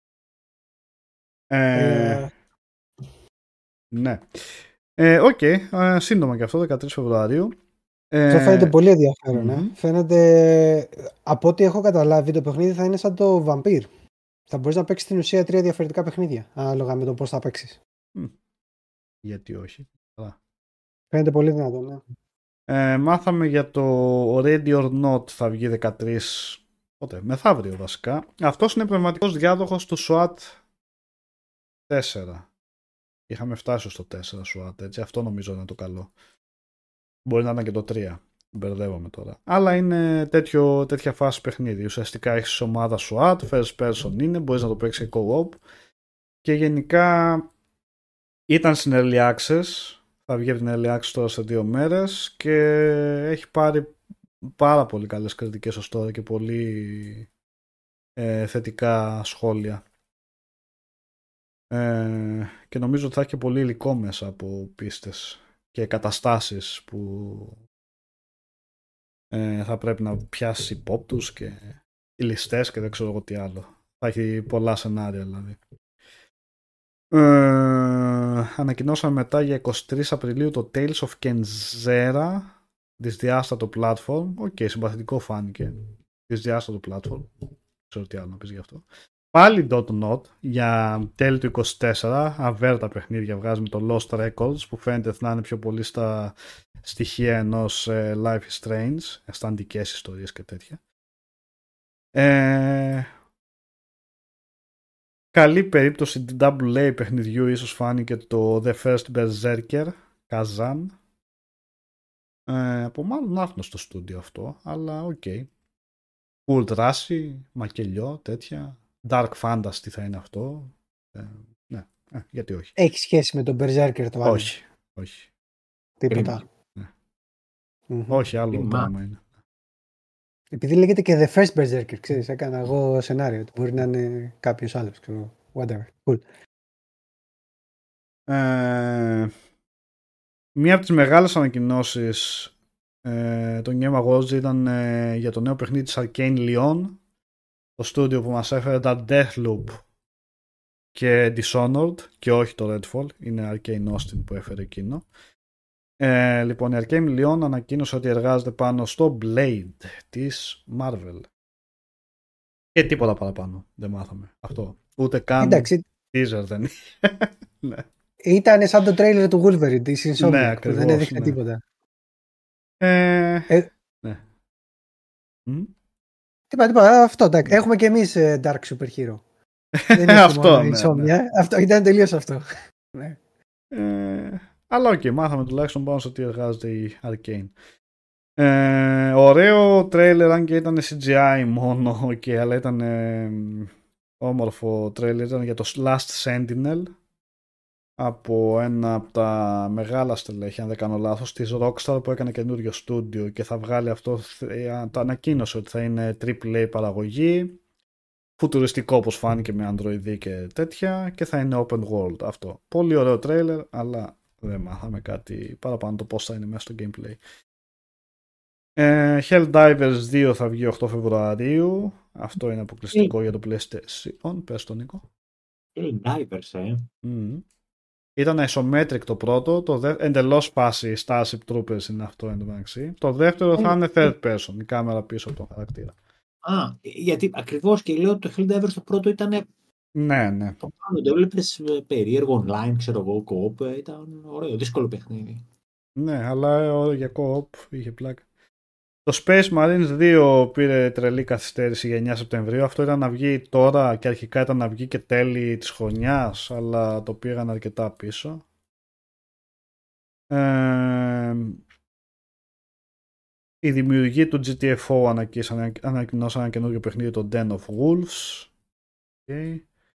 Ναι. Σύντομα και αυτό, 13 Φεβρουαρίου. Αυτό φαίνεται πολύ ενδιαφέρον. Φαίνεται, από ό,τι έχω καταλάβει, το παιχνίδι θα είναι σαν το Vampire. Θα μπορείς να παίξεις στην ουσία 3 διαφορετικά παιχνίδια, ανάλογα με το πώς θα παίξεις. Γιατί όχι. Φαίνεται πολύ δυνατό, ναι. Μάθαμε για το Ready or Not, θα βγει 13, μεθαύριο βασικά. Αυτός είναι πνευματικός διάδοχος του SWAT 4. Είχαμε φτάσει στο 4 SWAT, έτσι. Αυτό νομίζω είναι το καλό. Μπορεί να ήταν και το 3. Μπερδεύομαι τώρα. Αλλά είναι τέτοια φάση παιχνίδι. Ουσιαστικά έχεις ομάδα SWAT, first person είναι, μπορείς να το παίξεις co-op. Και γενικά ήταν στην Early Access. Θα βγει από την Early Access τώρα σε 2 μέρες και έχει πάρει πάρα πολύ καλές κριτικές ως τώρα και πολύ θετικά σχόλια. Και νομίζω ότι θα έχει και πολύ υλικό μέσα από πίστες και καταστάσεις που θα πρέπει να πιάσει υπόπτους και οι ληστές και δεν ξέρω εγώ τι άλλο. Θα έχει πολλά σενάρια δηλαδή. Ανακοινώσαμε μετά για 23 Απριλίου το Tales of Kenzera, δυσδιάστατο platform. Συμπαθητικό φάνηκε. Δυσδιάστατο platform. Δεν ξέρω τι άλλο να πεις γι' αυτό. Πάλι .NOT για τέλη του 24, αβέρτα παιχνίδια βγάζει με το Lost Records που φαίνεται να είναι πιο πολύ στα στοιχεία ενός Life is Strange, αισθαντικές ιστορίες και τέτοια. Καλή περίπτωση AA παιχνιδιού ίσως φάνηκε το The First Berserker, Kazan. Από μάλλον άφηνο στο στούντιο αυτό, αλλά Cool δράση, μακελιό, τέτοια. Dark Fantasy θα είναι αυτό. Ναι, γιατί όχι. Έχει σχέση με τον Berserker το άλλο? Όχι. Τίποτα. Όχι, άλλο πράγμα είναι. Επειδή λέγεται και The First Berserker, ξέρεις, έκανα εγώ σενάριο ότι μπορεί να είναι κάποιος άλλος, ξέρω, whatever. Cool. Μία από τις μεγάλες ανακοινώσεις των Game Awards ήταν για το νέο παιχνίδι της Arcane Leon, το στούντιο που μας έφερε τα Deathloop και Dishonored και όχι το Redfall, είναι Arcane Austin που έφερε εκείνο. Λοιπόν, η Arcane Leon ανακοίνωσε ότι εργάζεται πάνω στο Blade της Marvel. Και τίποτα παραπάνω δεν μάθαμε. Αυτό. Ούτε καν teaser δεν είναι. Ήταν σαν το τρέιλερ του Wolverine της Insomniac, ναι, που δεν έδειχνε τίποτα. Ναι. Τίποτα, αυτό. Έχουμε και εμείς Dark Super Hero. Δεν είναι αυτό, ναι. Αυτό ήταν τελείως αυτό. Ναι. Αλλά μάθαμε τουλάχιστον πάνω στο τι εργάζεται η Arcane. Ωραίο τρέιλερ, αν και ήταν CGI μόνο, αλλά ήταν όμορφο τρέιλερ, ήταν για το Last Sentinel από ένα από τα μεγάλα στελέχη, αν δεν κάνω λάθος, της Rockstar, που έκανε καινούριο στούντιο, και θα βγάλει αυτό, το ανακοίνωσε ότι θα είναι AAA παραγωγή, φουτουριστικό όπως φάνηκε με Android και τέτοια και θα είναι open world αυτό. Πολύ ωραίο τρέιλερ, αλλά δεν μάθαμε κάτι παραπάνω το πώς θα είναι μέσα στο gameplay. Helldivers 2 θα βγει 8 Φεβρουαρίου. Αυτό είναι αποκλειστικό για το PlayStation. Πες το, Νίκο. Helldivers, Ήταν isometric το πρώτο, εντελώς φάση Starship Troopers είναι αυτό εντωμεταξύ. Το δεύτερο θα είναι third person, η κάμερα πίσω από τον χαρακτήρα. Γιατί ακριβώς και λέω ότι το Helldivers το πρώτο ήταν. Ναι. Το πάνω το έβλεπες περίεργο online, ξέρω εγώ, co-op, ήταν ωραίο, δύσκολο παιχνίδι. Ναι, αλλά για co-op είχε πλάκα. Το Space Marines 2 πήρε τρελή καθυστέρηση για 9 Σεπτεμβρίου. Αυτό ήταν να βγει τώρα και αρχικά ήταν να βγει και τέλη της χρονιάς, αλλά το πήγαν αρκετά πίσω. Οι δημιουργοί του GTFO ανακοινώσαν ένα καινούργιο παιχνίδι, το Den of Wolves. Okay.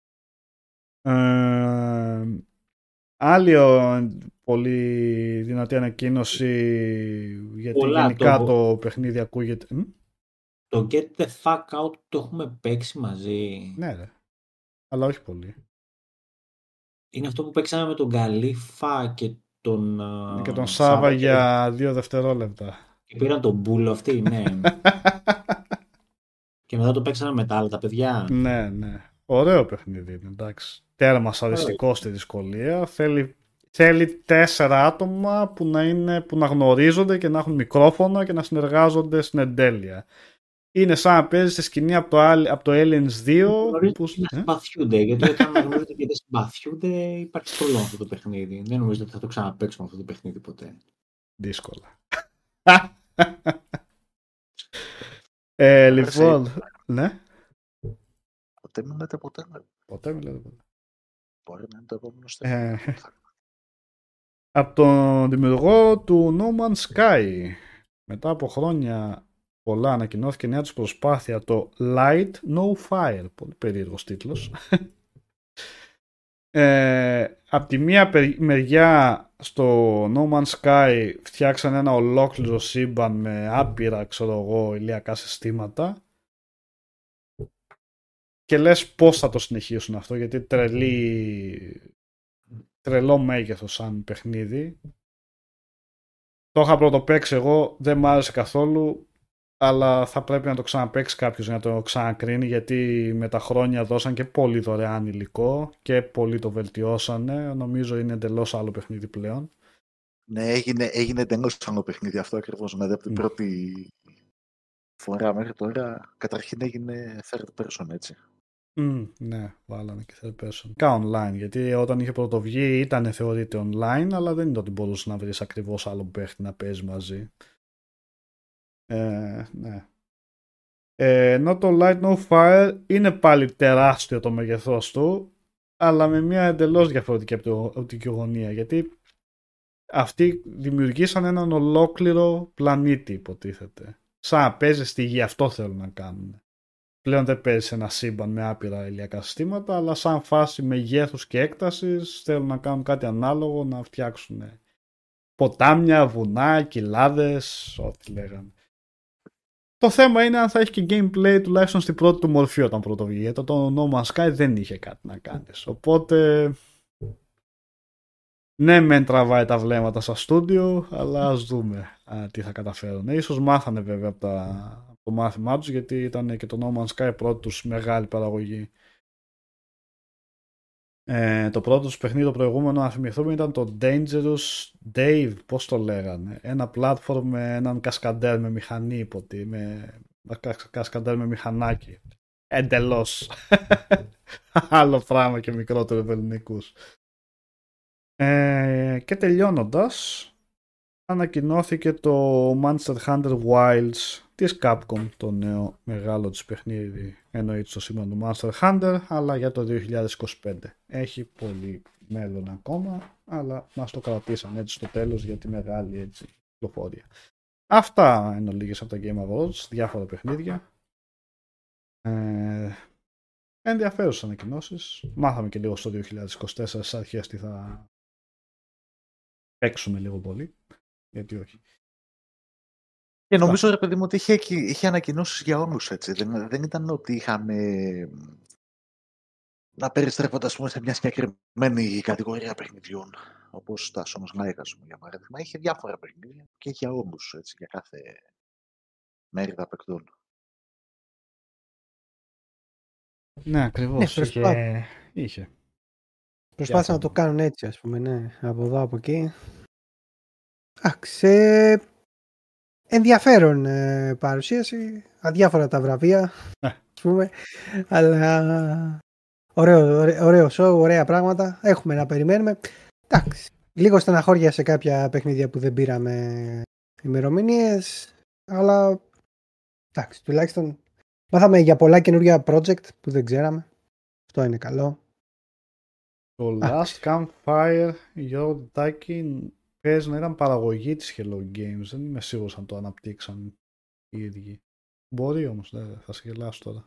Άλλη πολύ δυνατή ανακοίνωση, γιατί γενικά το παιχνίδι ακούγεται. Το Get the Fuck Out το έχουμε παίξει μαζί. Ναι, ρε. Αλλά όχι πολύ. Είναι αυτό που παίξαμε με τον Καλίφα και τον Σάβα για 2 δευτερόλεπτα. Και πήραν τον μπούλο αυτοί, ναι. Και μετά το παίξαμε με τα άλλα τα παιδιά. Ναι. Ωραίο παιχνίδι είναι, εντάξει. Τέρμα σαριστικό στη δυσκολία. Θέλει 4 άτομα που να γνωρίζονται και να έχουν μικρόφωνα και να συνεργάζονται στην εντέλεια. Είναι σαν να παίζει στη σκηνή από το Aliens 2. Που συμπαθιούνται, γιατί όταν γνωρίζετε και δεν συμπαθιούνται, υπάρχει πρόβλημα αυτό το παιχνίδι. Δεν νομίζω ότι θα το ξαναπαίξουμε αυτό το παιχνίδι ποτέ. Δύσκολα. Λοιπόν, ναι. Ποτέ μην λέτε ποτέ. Ποτέ μην λέτε ποτέ. Μπορεί να είναι το επόμενο στέλνο. Από τον δημιουργό του No Man's Sky, μετά από χρόνια πολλά, ανακοινώθηκε νέα τους προσπάθεια, το Light No Fire. Πολύ περίεργος τίτλος. Από τη μία μεριά στο No Man's Sky φτιάξαν ένα ολόκληρο σύμπαν με άπειρα, ηλιακά συστήματα και λες πώς θα το συνεχίσουν αυτό, γιατί τρελό μέγεθος σαν παιχνίδι. Το είχα πρωτοπαίξει εγώ, δεν μ' άρεσε καθόλου, αλλά θα πρέπει να το ξαναπαίξει κάποιος για να το ξανακρίνει, γιατί με τα χρόνια δώσαν και πολύ δωρεάν υλικό και πολύ το βελτιώσανε. Νομίζω είναι εντελώς άλλο παιχνίδι πλέον. Ναι, έγινε εντελώς άλλο παιχνίδι αυτό ακριβώς. Δηλαδή από την πρώτη φορά μέχρι τώρα, καταρχήν έγινε third person, έτσι. Ναι, βάλανε και third person. Και online, γιατί όταν είχε πρωτοβγεί ήταν θεωρείται online, αλλά δεν είναι ότι μπορούσε να βρεις ακριβώς άλλο παίχτη να παίζει μαζί. Ναι. Ενώ το Light No Fire είναι πάλι τεράστιο το μέγεθός του, αλλά με μια εντελώς διαφορετική οπτική γωνία, γιατί αυτοί δημιουργήσαν έναν ολόκληρο πλανήτη, υποτίθεται. Σαν να παίζει στη γη, αυτό θέλουν να κάνουν. Πλέον δεν παίζει ένα σύμπαν με άπειρα ηλιακά συστήματα, αλλά σαν φάση μεγέθους και έκτασης θέλουν να κάνουν κάτι ανάλογο, να φτιάξουν ποτάμια, βουνά, κοιλάδες, ό,τι λέγανε. Το θέμα είναι αν θα έχει και gameplay τουλάχιστον στην πρώτη του μορφή όταν πρωτοβγεί. Γιατί το No Man's Sky δεν είχε κάτι να κάνεις. Οπότε ναι, μεν τραβάει τα βλέμματα στα στούντιο, αλλά ας δούμε τι θα καταφέρουν. Ίσως μάθανε βέβαια από το μάθημά τους, γιατί ήταν και το No Man's Sky πρώτη τους μεγάλη παραγωγή. Το πρώτο τους παιχνίδι, το προηγούμενο, να θυμηθούμε, ήταν το Dangerous Dave, πώς το λέγανε. Ένα platform με έναν κασκαντέρ με μηχανή, κασκαντέρ με μηχανάκι. Εντελώς. Άλλο πράγμα και μικρότερο ελληνικούς. Και τελειώνοντας, ανακοινώθηκε το Monster Hunter Wilds της Capcom, το νέο μεγάλο της παιχνίδι, εννοείται στο σήμα του Monster Hunter, αλλά για το 2025. Έχει πολύ μέλλον ακόμα, αλλά μας το κρατήσαν έτσι στο τέλος για τη μεγάλη έτσι κυκλοφορία. Αυτά είναι λίγες από τα Game Awards, διάφορα παιχνίδια. Ενδιαφέρουσες ανακοινώσεις. Μάθαμε και λίγο στο 2024 στις αρχές τι θα παίξουμε λίγο πολύ. Γιατί όχι. Και νομίζω, ρε παιδί μου, ότι είχε ανακοινώσεις για όλους, έτσι. Δεν ήταν ότι είχαμε να περιστρέφονται, ας πούμε, σε μια συγκεκριμένη κατηγορία παιχνιδιών. Όπως τα Souls-like, ας πούμε, για παράδειγμα. Είχε διάφορα παιχνίδια και για όλους, έτσι, για κάθε μερίδα παικτών. Ναι, ακριβώς. Είχε. Προσπάθησαν να το κάνουν έτσι, ας πούμε, ναι. Από εδώ, από εκεί. Εντάξει. Ενδιαφέρον παρουσίαση. Αδιάφορα τα βραβεία, ας πούμε. Αλλά ωραίο show, ωραία πράγματα. Έχουμε να περιμένουμε. Εντάξει. Λίγο στεναχώρια σε κάποια παιχνίδια που δεν πήραμε ημερομηνίες. Αλλά εντάξει, τουλάχιστον μάθαμε για πολλά καινούργια project που δεν ξέραμε. Αυτό είναι καλό. Το Last Campfire, Γιώργο Τιτάκη, παίζει να ήταν παραγωγή της Hello Games. Δεν είμαι σίγουρος αν το αναπτύξαν οι ίδιοι. Μπορεί όμως, θα σε γελάσω τώρα.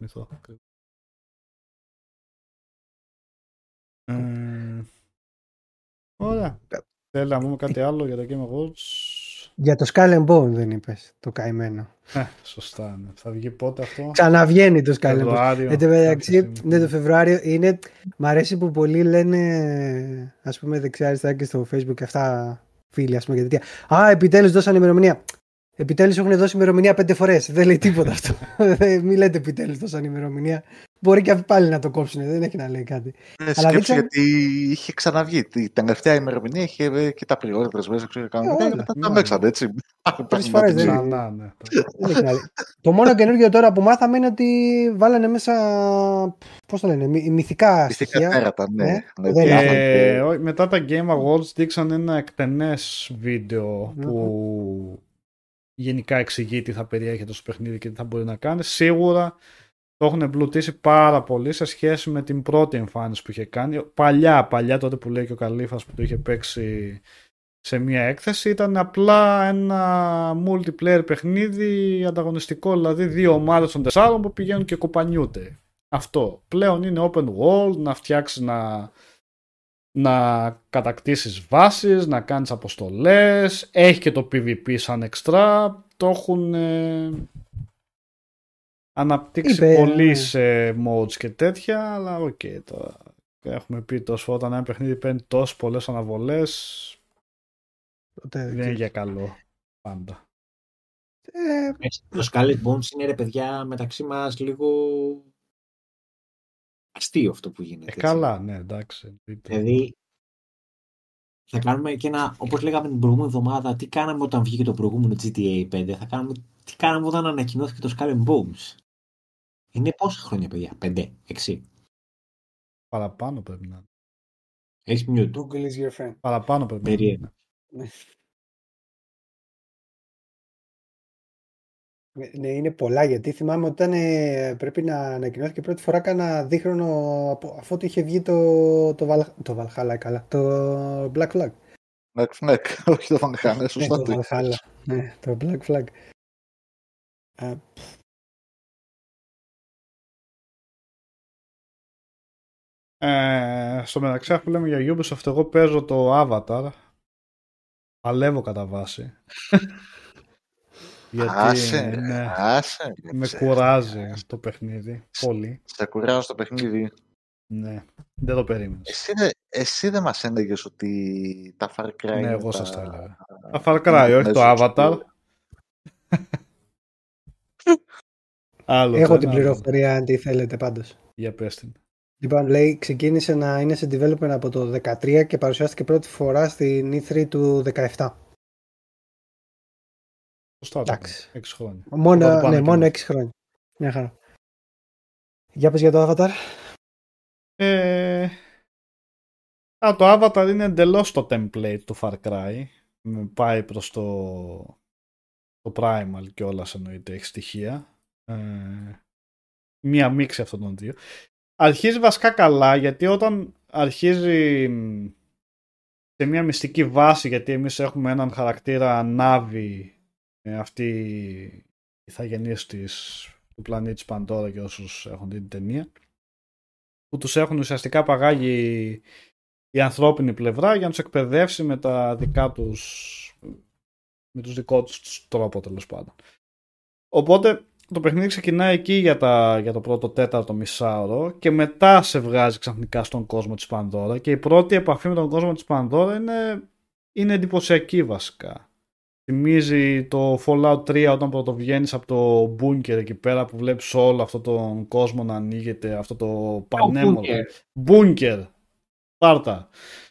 Ωραία. Θέλει να πούμε κάτι άλλο για τα Game Awards? Για το Skull and Bone δεν είπες, το καημένο. Σωστά, ναι. Θα βγει πότε αυτό? Ξαναβγαίνει το Skull and Bone. Εν τω μεταξύ, ναι, το Φεβρουάριο είναι. Μ' αρέσει που πολλοί λένε, ας πούμε, δεξιά-αριστερά και στο Facebook αυτά φίλοι, ας πούμε, και τέτοια. Α, επιτέλους δώσαν ημερομηνία. Επιτέλους έχουν δώσει ημερομηνία 5 φορές. Δεν λέει τίποτα αυτό. Μην λέτε επιτέλους δώσαν ημερομηνία. Μπορεί και πάλι να το κόψουν, δεν έχει να λέει κάτι. Σκέψου γιατί είχε ξαναβγεί. Την τελευταία ημερομηνία είχε και τα pre-orders μέσα, ξέρω κανένα. Και μετά τα μέξαν, έτσι. Τρεις φορές δεν έχει να λέει. Το μόνο καινούργιο τώρα που μάθαμε είναι ότι βάλανε μέσα, πώς το λένε, μυθικά στοιχεία. Τέρατα, ναι. Μετά τα Game Awards δείξαν ένα εκτενές βίντεο που γενικά εξηγεί τι θα περιέχεται στο παιχνίδι και τι θα μπορεί να κάνει. Σίγουρα το έχουν εμπλουτίσει πάρα πολύ σε σχέση με την πρώτη εμφάνιση που είχε κάνει. Παλιά τότε που λέει και ο Καλήφας που το είχε παίξει σε μια έκθεση, ήταν απλά ένα multiplayer παιχνίδι ανταγωνιστικό, δηλαδή 2 ομάδες των 4 που πηγαίνουν και κοπανιούνται. Αυτό. Πλέον είναι open world, να φτιάξεις να κατακτήσεις βάσεις, να κάνεις αποστολές, έχει και το PvP σαν εξτρά, το έχουν αναπτύξει πολύ σε modes και τέτοια, αλλά τώρα έχουμε πει τόσο όταν ένα παιχνίδι παίρνει τόσο πολλές αναβολές, δεν είναι για καλό πάντα. Το Scarlet Bones είναι, ρε παιδιά, μεταξύ μας λίγο αστείο αυτό που γίνεται. Καλά, ναι, εντάξει. Δηλαδή, θα κάνουμε και ένα, όπως λέγαμε την προηγούμενη εβδομάδα, τι κάναμε όταν βγήκε το προηγούμενο GTA 5, θα κάνουμε τι κάναμε όταν ανακοινώθηκε το Skull and Bones. Είναι πόσα χρόνια, παιδιά, 5, 6. Παραπάνω πρέπει να είναι. Έχεις mute. Google is your friend. Παραπάνω πρέπει να είναι. Ναι, είναι πολλά, γιατί θυμάμαι ότι πρέπει να ανακοινώθηκε πρώτη φορά κάνα δίχρονο αφού ότι είχε βγει το Valhalla, καλά, το Black Flag. Black Flag, όχι το Valhalla, σωστά. Το Valhalla, ναι, το Black Flag. Στο μεταξύ που λέμε για Ubisoft, εγώ παίζω το Avatar. Παλεύω κατά βάση. Γιατί άσε, με κουράζει το παιχνίδι. Πολύ. Σε κουράζει το παιχνίδι. Ναι, δεν το περίμενες. Εσύ δεν μας έλεγες ότι τα Far Cry... Ναι, εγώ σας τα έλεγα. Τα Far Cry, όχι το Avatar. Έχω την πληροφορία αν τη θέλετε πάντως. Για πες την. Λοιπόν, λέει, ξεκίνησε να είναι σε development από το 2013 και παρουσιάστηκε πρώτη φορά στην E3 του 2017. Σωστά, εντάξει. 6 χρόνια. Μόνο 6 χρόνια. Μια χαρά. Για πες για το Avatar. Το Avatar είναι εντελώς το template του Far Cry. Πάει προς το Primal και όλα εννοείται, έχει στοιχεία. Μία μίξη αυτών των δύο. Αρχίζει βασικά καλά, γιατί όταν αρχίζει σε μια μυστική βάση, γιατί εμείς έχουμε έναν χαρακτήρα Νάβη, αυτή η ηθαγενής του πλανήτη της Παντόρα και όσους έχουν την ταινία, που τους έχουν ουσιαστικά παγάγει η ανθρώπινη πλευρά για να τους εκπαιδεύσει με τα δικά τους με τους δικό τους τρόπο τέλος πάντων. Οπότε το παιχνίδι ξεκινάει εκεί για το πρώτο τέταρτο μισάωρο και μετά σε βγάζει ξαφνικά στον κόσμο της Πανδώρα και η πρώτη επαφή με τον κόσμο της Πανδώρα είναι εντυπωσιακή βασικά. Θυμίζει το Fallout 3 όταν πρωτοβγαίνεις από το μπούνκερ εκεί πέρα που βλέπεις όλο αυτό τον κόσμο να ανοίγεται, αυτό το πανέμορφο μπούνκερ, Σπάρτα,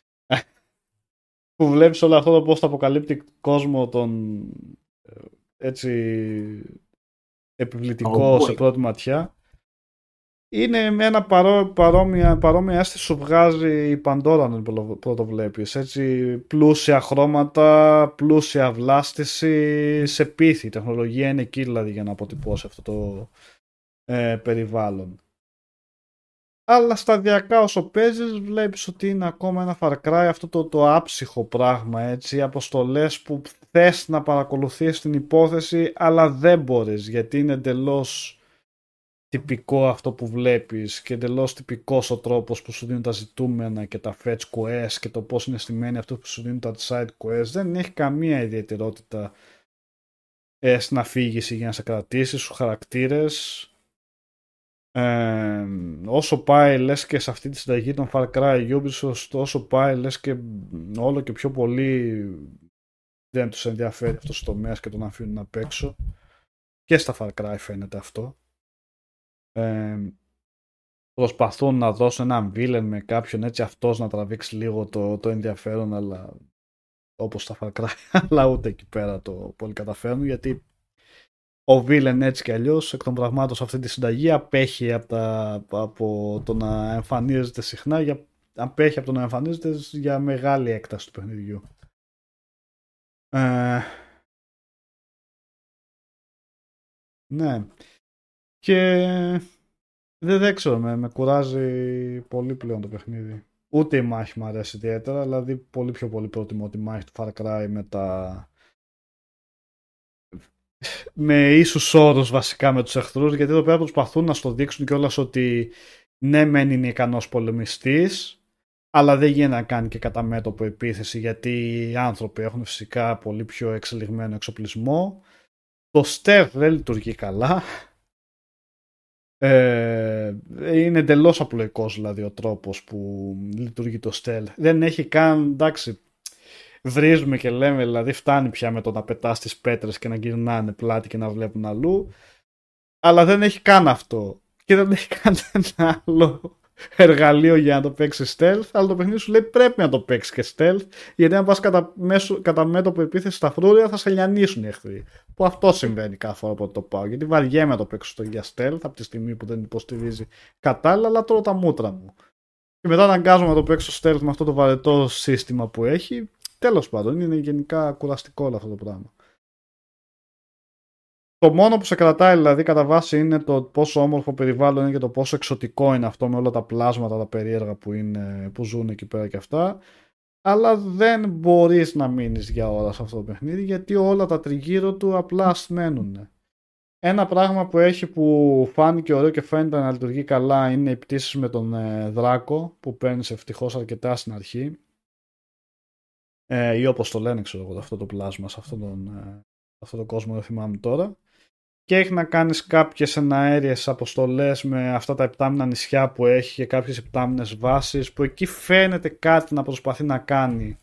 που βλέπεις όλο αυτό το πώς θα αποκαλύπτει κόσμο τον έτσι επιβλητικό σε πρώτη ματιά. Είναι με ένα παρόμοια αίσθηση σου βγάζει η Παντόρα αν πρώτο βλέπεις. Έτσι, πλούσια χρώματα, πλούσια βλάστηση σε πίθη. Η τεχνολογία είναι εκεί δηλαδή για να αποτυπώσει αυτό το περιβάλλον. Αλλά σταδιακά όσο παίζεις βλέπεις ότι είναι ακόμα ένα Far Cry, αυτό το άψυχο πράγμα, έτσι, αποστολές που θες να παρακολουθείς την υπόθεση αλλά δεν μπορείς γιατί είναι εντελώς τυπικό αυτό που βλέπεις και εντελώς τυπικός ο τρόπος που σου δίνουν τα ζητούμενα και τα fetch quests και το πώς είναι στημένοι αυτό που σου δίνουν τα side quests. Δεν έχει καμία ιδιαιτερότητα στην αφήγηση για να σε κρατήσει στους χαρακτήρες. Όσο πάει λες και σε αυτή τη συνταγή των Far Cry Ubisoft, όσο πάει λες και όλο και πιο πολύ δεν τους ενδιαφέρει αυτός ο τομέας και τον αφήνουν απ' έξω. Και στα Far Cry φαίνεται αυτό. Προσπαθούν να δώσουν έναν villain με κάποιον έτσι αυτός να τραβήξει λίγο το ενδιαφέρον, αλλά όπως τα Far Cry, αλλά ούτε εκεί πέρα το πολύ καταφέρνουν, γιατί ο villain έτσι κι αλλιώς εκ των πραγμάτων σε αυτή τη συνταγή απέχει από το να εμφανίζεται συχνά, απέχει από το να εμφανίζεται για μεγάλη έκταση του παιχνιδιού. Ναι. Και δεν ξέρω, με κουράζει πολύ πλέον το παιχνίδι. Ούτε η μάχη μου αρέσει ιδιαίτερα, δηλαδή πολύ πιο πολύ προτιμώ τη μάχη του Far Cry με ίσους όρους βασικά με τους εχθρούς, γιατί εδώ πέρα προσπαθούν να στο δείξουν κιόλας ότι ναι μεν είναι ικανός πολεμιστής, αλλά δεν γίνεται να κάνει και κατά μέτωπο επίθεση, γιατί οι άνθρωποι έχουν φυσικά πολύ πιο εξελιγμένο εξοπλισμό. Το stealth δεν λειτουργεί καλά. Είναι εντελώς απλοϊκός δηλαδή ο τρόπος που λειτουργεί το stealth. Δεν έχει καν, εντάξει, βρίζουμε και λέμε δηλαδή φτάνει πια με το να πετάς τις πέτρες και να γυρνάνε πλάτη και να βλέπουν αλλού, αλλά δεν έχει καν αυτό και δεν έχει καν ένα άλλο εργαλείο για να το παίξει stealth, αλλά το παιχνίδι σου λέει πρέπει να το παίξει και stealth, γιατί αν πας κατά μέτωπο επίθεση στα φρούρια θα σε λιανίσουν οι εχθροί, που αυτό συμβαίνει κάθε φορά που το πάω, γιατί βαριέμαι να το παίξω για stealth από τη στιγμή που δεν υποστηρίζει κατάλληλα, αλλά τρώω τα μούτρα μου και μετά αναγκάζομαι να το παίξω stealth με αυτό το βαρετό σύστημα που έχει. Τέλος πάντων, είναι γενικά κουραστικό όλο αυτό το πράγμα. Το μόνο που σε κρατάει δηλαδή κατά βάση είναι το πόσο όμορφο περιβάλλον είναι και το πόσο εξωτικό είναι αυτό με όλα τα πλάσματα, τα περίεργα που ζουν εκεί πέρα και αυτά. Αλλά δεν μπορείς να μείνεις για ώρα σε αυτό το παιχνίδι, γιατί όλα τα τριγύρω του απλά σμένουν. Ένα πράγμα που έχει που φάνηκε ωραίο και φαίνεται να λειτουργεί καλά είναι οι πτήσεις με τον Δράκο, που παίρνεις ευτυχώς αρκετά στην αρχή. Ή όπως το λένε, ξέρω εγώ, αυτό το πλάσμα σε αυτόν τον κόσμο, δεν θυμάμαι τώρα. Και έχει να κάνεις κάποιες εναέριες αποστολές με αυτά τα επτάμινα νησιά που έχει και κάποιες επτάμινες βάσεις, που εκεί φαίνεται κάτι να προσπαθεί να κάνει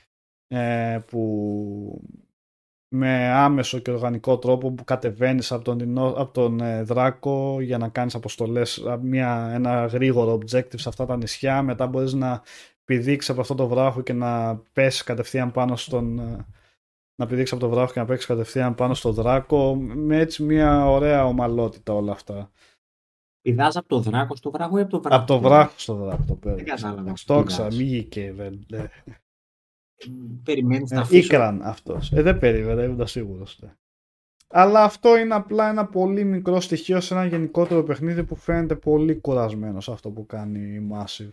που με άμεσο και οργανικό τρόπο, που κατεβαίνεις από τον Δράκο για να κάνεις αποστολές, ένα γρήγορο objective σε αυτά τα νησιά, μετά μπορείς να πηδήξεις από αυτό το βράχο και να πέσεις κατευθείαν πάνω να πηδήξεις από το βράχο και να παίξεις κατευθείαν πάνω στο Δράκο, με έτσι μια ωραία ομαλότητα όλα αυτά. Πηδάς από το Δράκο στο βράχο ή από το βράχο? Από το βράχο στο Δράκο το παίρνεις. Δεν κατάλαβα. Στόξα, μίγηκε. Περιμένεις να αφήσω. Ήκραν αυτός. Δεν περίμενα, ήμουν σίγουρος. Αλλά αυτό είναι απλά ένα πολύ μικρό στοιχείο σε ένα γενικότερο παιχνίδι που φαίνεται πολύ κουρασμένο σε αυτό που κάνει η Massive.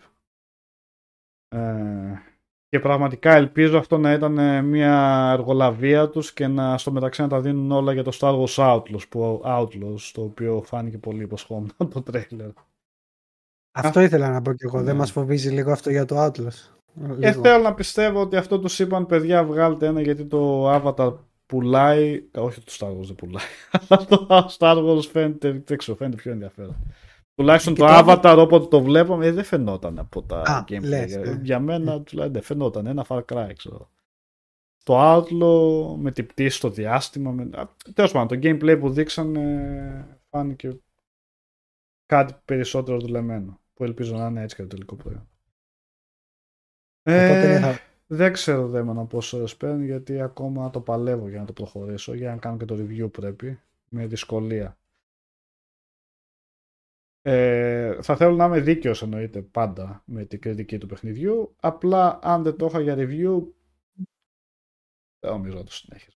Και πραγματικά ελπίζω αυτό να ήταν μια εργολαβία τους και στο μεταξύ να τα δίνουν όλα για το Star Wars Outlaws, το οποίο φάνηκε πολύ υποσχόμενο από το τρέιλερ. Αυτό ήθελα να πω κι εγώ. Δεν μας φοβίζει λίγο αυτό για το Outlaws? Θέλω να πιστεύω ότι αυτό τους είπαν, παιδιά, βγάλτε ένα, γιατί το Avatar πουλάει. Όχι, το Star Wars δεν πουλάει. Αλλά το Star Wars φαίνεται πιο ενδιαφέρον. Τουλάχιστον το Avatar όποτε το βλέπαμε δεν φαινόταν από τα gameplay. Για μένα δεν φαινόταν ένα Far Cry, ξέρω. Το άλλο με την πτήση στο διάστημα. Τέλος πάντων, το gameplay που δείξανε φάνηκε κάτι περισσότερο δουλεμένο. Που ελπίζω να είναι έτσι και το τελικό προϊόν. Δεν ξέρω δέμενα πόσο ώρες παίρνει, γιατί ακόμα το παλεύω για να το προχωρήσω. Για να κάνω και το review πρέπει. Με δυσκολία. Θα θέλω να είμαι δίκαιος εννοείται πάντα με την κριτική του παιχνιδιού. Απλά αν δεν το είχα για review, δεν νομίζω να το συνέχιζα.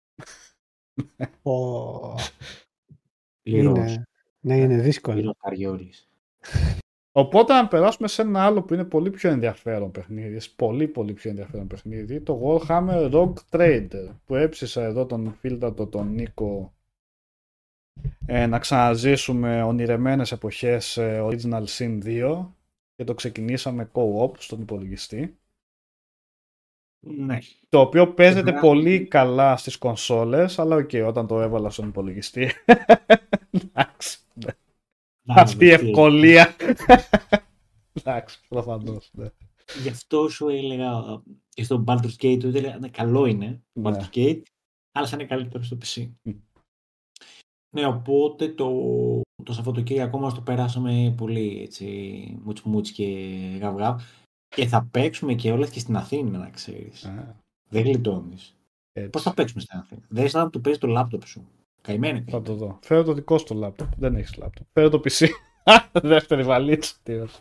Είναι δύσκολο. Οπότε να περάσουμε σε ένα άλλο που είναι πολύ πιο ενδιαφέρον παιχνίδι. Πολύ πιο ενδιαφέρον παιχνίδι. Το Warhammer Rogue Trader. Που έψησα εδώ τον φίλτατο τον Νίκο να ξαναζήσουμε ονειρεμένες εποχές Original Sin 2 και το ξεκινήσαμε co-op στον υπολογιστή. Ναι. Το οποίο παίζεται πολύ καλά στις κονσόλες, αλλά όταν το έβαλα στον υπολογιστή εντάξει, αυτή η ευκολία εντάξει, προφανώς, ναι. Γι' αυτό σου έλεγα και στο Baldur's Gate του έλεγα καλό είναι το Baldur's Gate, αλλά θα είναι καλύτερο στο PC. Ναι, οπότε το Σαββατοκύριακο μας το περάσαμε πολύ έτσι, μουτσι και γαβγαβ. Και θα παίξουμε και όλες και στην Αθήνα, να ξέρεις. Δεν γλιτώνεις. Πώς θα παίξουμε στην Αθήνα? Δεν είσαι να του παίζει το λάπτοπ σου. Καημένη. Θα το δω. Φέρω το δικό σου το λάπτοπ. Δεν έχεις λάπτοπ. Φέρω το PC. Δεύτερη βαλίτσα.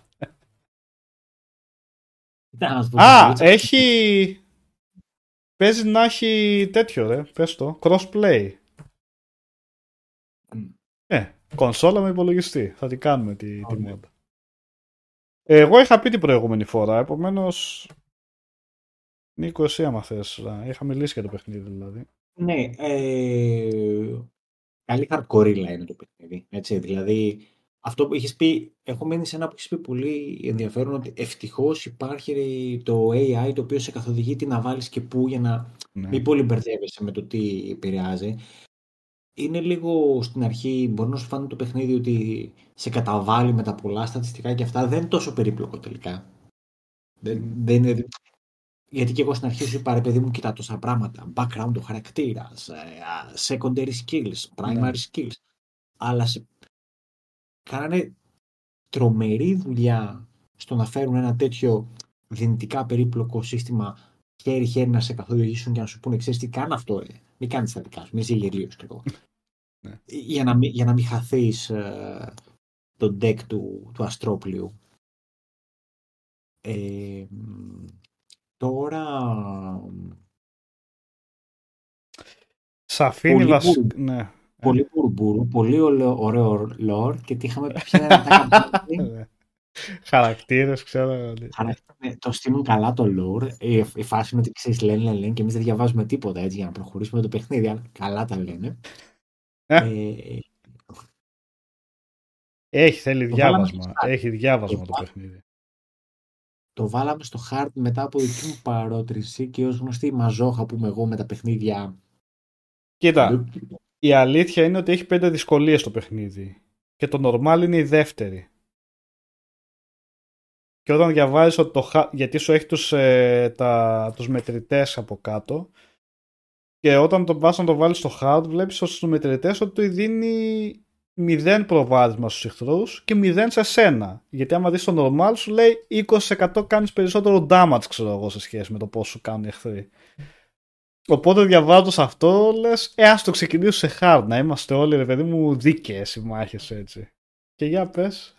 Έχει... Παίζει να έχει τέτοιο ρε. Πες το. Crossplay. Κονσόλα με υπολογιστή. Θα την κάνουμε τη μόντα. Εγώ είχα πει την προηγούμενη φορά, επομένως Νίκο, εσύ άμα θες. Είχα μιλήσει για το παιχνίδι δηλαδή. Ναι, καλή hardcore είναι το παιχνίδι. Έτσι, δηλαδή, αυτό που έχεις πει, έχω μείνει σε ένα που έχεις πει πολύ ενδιαφέρον, ότι ευτυχώς υπάρχει το AI το οποίο σε καθοδηγεί τι να βάλεις και πού για να μην πολύ μπερδεύεσαι με το τι επηρεάζει. Είναι λίγο στην αρχή, μπορεί να σου φάνει το παιχνίδι ότι σε καταβάλει με τα πολλά στατιστικά και αυτά. Δεν είναι τόσο περίπλοκο τελικά. Δεν είναι... Γιατί και εγώ στην αρχή σου είπα, ρε παιδί μου, κοιτά τόσα πράγματα. Background ο χαρακτήρας, secondary skills, primary skills. Αλλά κάνανε τρομερή δουλειά στο να φέρουν ένα τέτοιο δυνητικά περίπλοκο σύστημα χέρι-χέρι να σε καθοδηγήσουν και να σου πούνε, ξέρεις τι, κάνει αυτό, ρε. Μην κάνεις τα δικά σου, μην είσαι γελίος κι εγώ. Για να μην χαθείς το deck του Αστρόπλιου. Τώρα... Σ' αφήνει βασικά... Ναι. Πολύ μπουρμπούρου, πολύ ωραίο lore και τι είχαμε πια να τα κάνουμε. Χαρακτήρες, ξέρω. Το στείλουν καλά το lore. Η φάση είναι ότι ξέρεις, λένε και εμείς δεν διαβάζουμε τίποτα έτσι για να προχωρήσουμε το παιχνίδι, αλλά καλά τα λένε. Θέλει διάβασμα. Έχει διάβασμα το παιχνίδι. Το βάλαμε στο hard μετά από δική μου παρότριση και ως γνωστή μαζόχα που είμαι εγώ με τα παιχνίδια. Κοίτα, η αλήθεια είναι ότι έχει 5 δυσκολίες το παιχνίδι και το normal είναι η δεύτερη. Και όταν διαβάζεις ότι γιατί σου έχει τους μετρητές από κάτω και όταν το πας να το βάλεις στο hard βλέπεις στους μετρητές ότι του δίνει 0 προβάδισμα στους εχθρούς και 0 σε σένα. Γιατί άμα δεις το normal σου λέει 20% κάνεις περισσότερο damage, ξέρω εγώ, σε σχέση με το πόσο σου κάνουν οι εχθροί. Οπότε διαβάζοντας αυτό λες, ας το ξεκινήσω σε hard, να είμαστε όλοι ρε παιδί μου δίκαιες οι μάχες έτσι. Και για πες.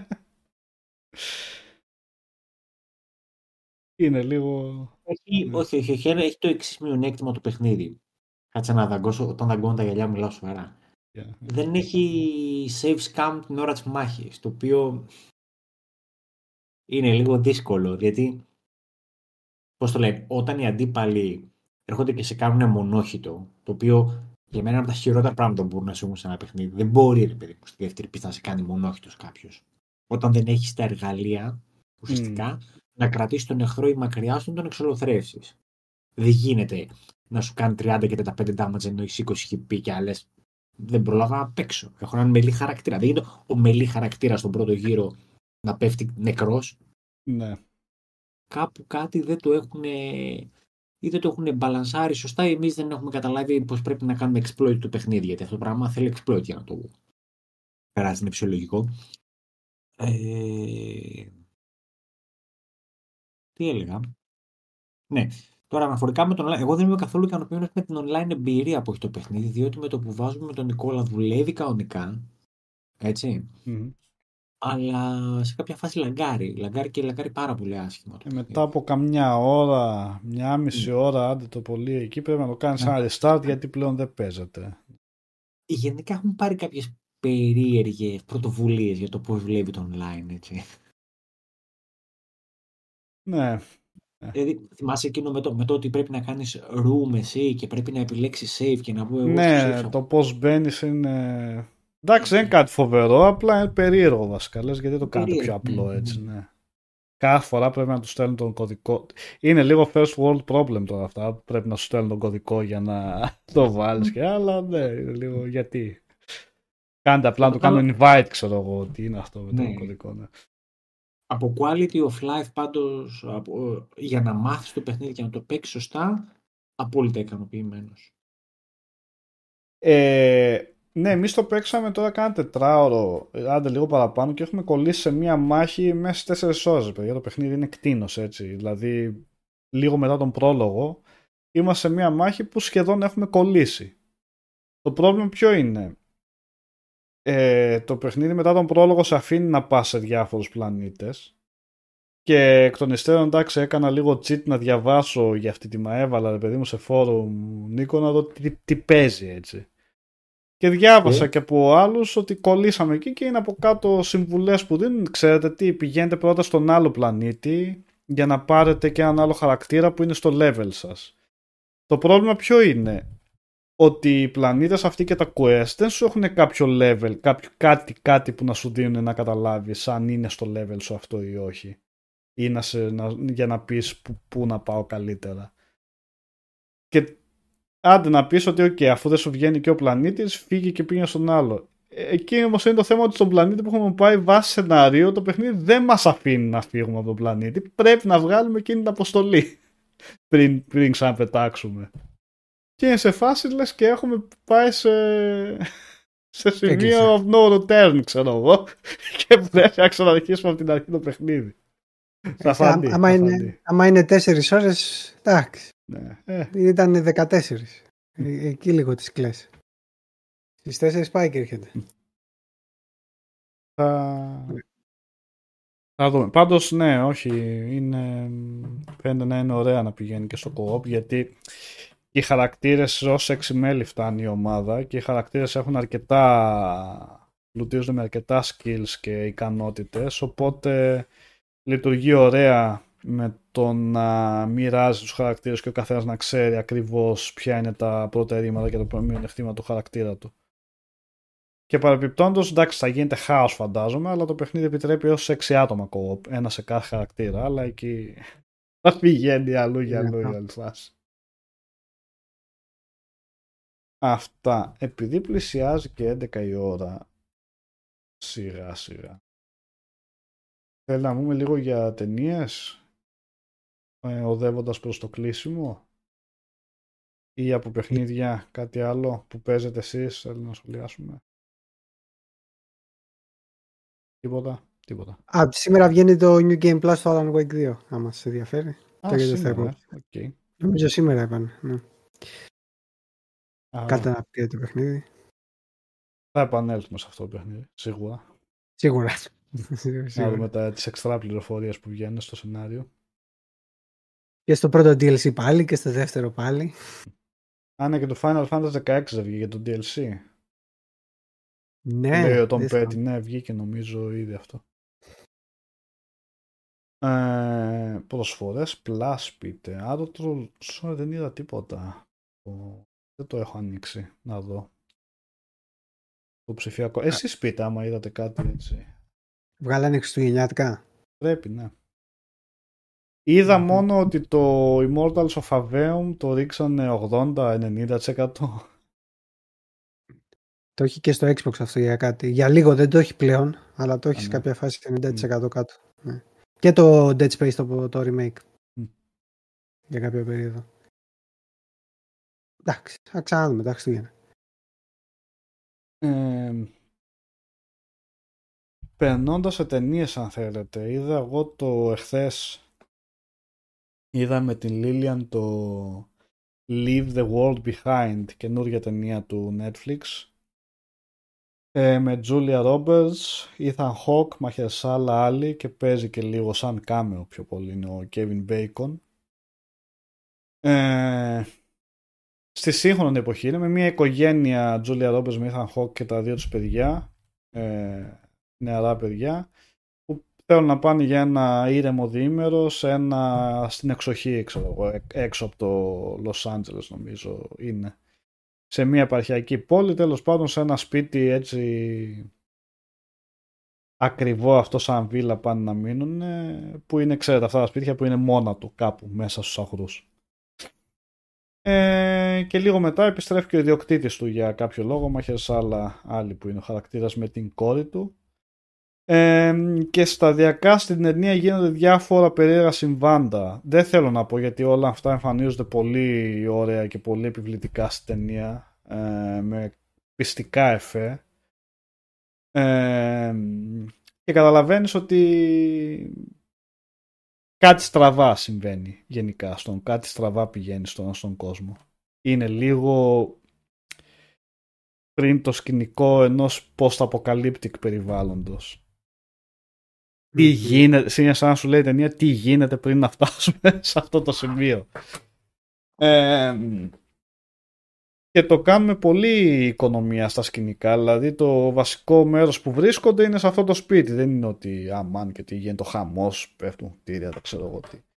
Είναι λίγο... Όχι, έχει το εξής μειονέκτημα το παιχνίδι. Κάτσε να δαγκώσω, όταν δαγκώνω τα γυαλιά μιλάω σοβαρά. Δεν έχει save scam την ώρα της μάχης, το οποίο είναι λίγο δύσκολο, γιατί πώς το λένε, όταν οι αντίπαλοι έρχονται και σε κάνουν μονόχυτο, το οποίο για μένα είναι από τα χειρότερα πράγματα που μπορούν να σου έχουν σε ένα παιχνίδι. Δεν μπορεί, ρε παιδί μου, στη δεύτερη πίστα να σε κάνει μονόχυτος κάποιος. Όταν δεν έχεις τα εργαλεία, ουσιαστικά, να κρατήσεις τον εχθρό ή μακριά σου να τον εξολοθρεύσεις. Δεν γίνεται να σου κάνει 30 και 35 damage ενώ έχει 20 HP και άλλες. Δεν πρόλαβα να παίξω. Έχω έναν μελή χαρακτήρα. Δεν γίνεται ο μελή χαρακτήρα στον πρώτο γύρο να πέφτει νεκρός. Ναι. Κάπου κάτι δεν το έχουν ή δεν το έχουν μπαλανσάρει σωστά ή εμείς δεν έχουμε καταλάβει πως πρέπει να κάνουμε exploit το παιχνίδι, γιατί αυτό το πράγμα θέλει exploit για να το περάσει, είναι φυσιολογικό. Τι έλεγα. Ναι, τώρα αναφορικά με τον online, εγώ δεν είμαι καθόλου ικανοποιημένος με την online εμπειρία που έχει το παιχνίδι, διότι με το που βάζουμε με τον Νικόλα δουλεύει κανονικά, έτσι. Αλλά σε κάποια φάση λαγκάρει πάρα πολύ άσχημα. Μετά από καμιά ώρα, μια μισή ώρα, άντε το πολύ εκεί, πρέπει να το κάνεις ένα restart γιατί πλέον δεν παίζεται. Γενικά έχουν πάρει κάποιες περίεργες πρωτοβουλίες για το πώς δουλεύει το online, έτσι. Ναι. Δηλαδή, θυμάσαι εκείνο με το ότι πρέπει να κάνεις room εσύ και πρέπει να επιλέξεις save και να βγω εγώ ναι, στο save. το πώς μπαίνεις είναι... Εντάξει, δεν είναι κάτι φοβερό, απλά είναι περίεργο βασικά, λες, γιατί το κάνετε πιο απλό έτσι, ναι. Κάθε φορά πρέπει να του στέλνουν τον κωδικό. Είναι λίγο first world problem τώρα αυτά. Πρέπει να σου στέλνουν τον κωδικό για να το βάλεις και άλλα. Ναι, είναι λίγο γιατί. Κάντε απλά να το κάνω invite, ξέρω εγώ. Τι είναι αυτό με τον κωδικό. Ναι. Από quality of life πάντως, για να μάθεις το παιχνίδι και να το παίξεις σωστά, απόλυτα ικανοποιημένος. Ναι, εμείς το παίξαμε τώρα κάνα 4ωρο, άντε λίγο παραπάνω και έχουμε κολλήσει σε μία μάχη μέσα στις 4 ώρες, παιδιά. Το παιχνίδι είναι κτήνος, έτσι. Δηλαδή, λίγο μετά τον πρόλογο, είμαστε σε μία μάχη που σχεδόν έχουμε κολλήσει. Το πρόβλημα ποιο είναι? Το παιχνίδι μετά τον πρόλογο σε αφήνει να πας σε διάφορους πλανήτες και εκ των υστέρων, εντάξει, έκανα λίγο cheat να διαβάσω για αυτή τη έβαλα, ρε παιδί μου, σε φόρουμ Νίκο, να δω τι παίζει, έτσι. Και διάβασα και από άλλους ότι κολλήσαμε εκεί και είναι από κάτω συμβουλές που δίνουν. Ξέρετε τι, πηγαίνετε πρώτα στον άλλο πλανήτη για να πάρετε και έναν άλλο χαρακτήρα που είναι στο level σας. Το πρόβλημα ποιο είναι? Ότι οι πλανήτες αυτοί και τα quest δεν σου έχουν κάποιο level, κάτι που να σου δίνουν να καταλάβεις αν είναι στο level σου αυτό ή όχι. Ή για να πεις πού να πάω καλύτερα. Και άντε να πεις ότι okay, αφού δεν σου βγαίνει και ο πλανήτης, φύγει και πήγαινε στον άλλο. Εκεί όμως είναι το θέμα ότι στον πλανήτη που έχουμε πάει βάσει σενάριο, το παιχνίδι δεν μας αφήνει να φύγουμε από τον πλανήτη. Πρέπει να βγάλουμε εκείνη την αποστολή πριν ξαναπετάξουμε. Και είναι σε φάση λες και έχουμε πάει σε σημείο of no return, ξέρω εγώ, και πρέπει να ξαναρχίσουμε από την αρχή το παιχνίδι. Άμα είναι 4 ώρες, εντάξει. Ναι. Ήταν 14. Εκεί λίγο τις κλαις. Στις 4 πάει και έρχεται. Θα δούμε. Πάντως ναι, όχι, φαίνεται να είναι ωραία να πηγαίνει και στο co-op, γιατί οι χαρακτήρες ως 6 μέλη φτάνει η ομάδα και οι χαρακτήρες έχουν πλουτίζονται με αρκετά skills και ικανότητες, οπότε λειτουργεί ωραία με το να μοιράζει τους χαρακτήρες και ο καθένας να ξέρει ακριβώς ποια είναι τα προτερήματα και τα μειονεκτήματα του χαρακτήρα του. Και παρεπιπτόντως, εντάξει, θα γίνεται χάος φαντάζομαι, αλλά το παιχνίδι επιτρέπει έως 6 άτομα co-op, ένα σε κάθε χαρακτήρα, αλλά εκεί θα πηγαίνει αλλού για αλλού η όλη φάση. Αυτά. Επειδή πλησιάζει και 11 η ώρα, σιγά σιγά. Θέλει να πούμε λίγο για ταινίες, οδεύοντας προς το κλείσιμο, ή από παιχνίδια, κάτι άλλο που παίζετε εσείς, θέλει να σχολιάσουμε? Τίποτα. Σήμερα βγαίνει το New Game Plus στο Alan Wake 2, άμα σας ενδιαφέρει. Σήμερα, okay. Νομίζω σήμερα έπανε, ναι. Κάτι να πει το παιχνίδι. Θα επανέλθουμε σε αυτό το παιχνίδι, σίγουρα. Σίγουρα. Να δούμε τις εξτρά πληροφορίες που βγαίνουν στο σενάριο. Και στο πρώτο DLC πάλι και στο δεύτερο πάλι. Ναι, και το Final Fantasy 16 δεν βγήκε για το DLC. Ναι. Λέει ο Tom Petty, ναι, βγήκε νομίζω ήδη αυτό. Προσφορές Plus πείτε. Δεν είδα τίποτα. Δεν το έχω ανοίξει. Να δω. Το ψηφιακό. Εσείς πείτε άμα είδατε κάτι έτσι. Βγάλανε χριστουγεννιάτικα. Πρέπει, ναι. Είδα μόνο ότι το Immortals of Aveum το ρίξανε 80-90%. Το έχει και στο Xbox αυτό για κάτι. Για λίγο δεν το έχει πλέον, αλλά το έχει σε ναι. κάποια φάση 90% κάτω. Ναι. Και το Dead Space το remake. Για κάποια περίοδο. Εντάξει, θα ξαναδούμε τα Χριστούγεννα. Περνώντας σε ταινίες αν θέλετε, είδα εγώ το εχθές, είδα με την Lilian το Leave the World Behind, καινούργια ταινία του Netflix, με Julia Roberts, Ethan Hawke, Mahershala Ali και παίζει και λίγο σαν κάμεο πιο πολύ είναι ο Kevin Bacon. Στη σύγχρονη εποχή είναι με μια οικογένεια, Julia Roberts με Ethan Hawke και τα δύο τους παιδιά, νεαρά παιδιά, που θέλουν να πάνε για ένα ήρεμο διήμερο στην εξοχή, ξέρω εγώ, έξω από το Los Angeles νομίζω είναι, σε μια επαρχιακή πόλη, τέλος πάντων σε ένα σπίτι έτσι ακριβό αυτό σαν βίλα πάνε να μείνουν, που είναι, ξέρετε, αυτά τα σπίτια που είναι μόνα του κάπου μέσα στους αγρούς. Και λίγο μετά επιστρέφει και ο ιδιοκτήτης του για κάποιο λόγο, Mahershala Ali που είναι ο χαρακτήρας με την κόρη του. Και σταδιακά στην ταινία γίνονται διάφορα περίεργα συμβάντα. Δεν θέλω να πω γιατί όλα αυτά εμφανίζονται πολύ ωραία και πολύ επιβλητικά στην ταινία, με πιστικά εφέ, και καταλαβαίνεις ότι κάτι στραβά συμβαίνει γενικά, κάτι στραβά πηγαίνει στον κόσμο. Είναι λίγο πριν το σκηνικό ενός post-apocalyptic περιβάλλοντος. Τι γίνεται, είναι σαν να σου λέει η ταινία τι γίνεται πριν να φτάσουμε σε αυτό το σημείο. Και το κάνουμε πολύ οικονομία στα σκηνικά, δηλαδή το βασικό μέρος που βρίσκονται είναι σε αυτό το σπίτι, δεν είναι ότι αμάν και τι γίνεται, το χαμός, πέφτουν κτίρια, δεν ξέρω εγώ τι.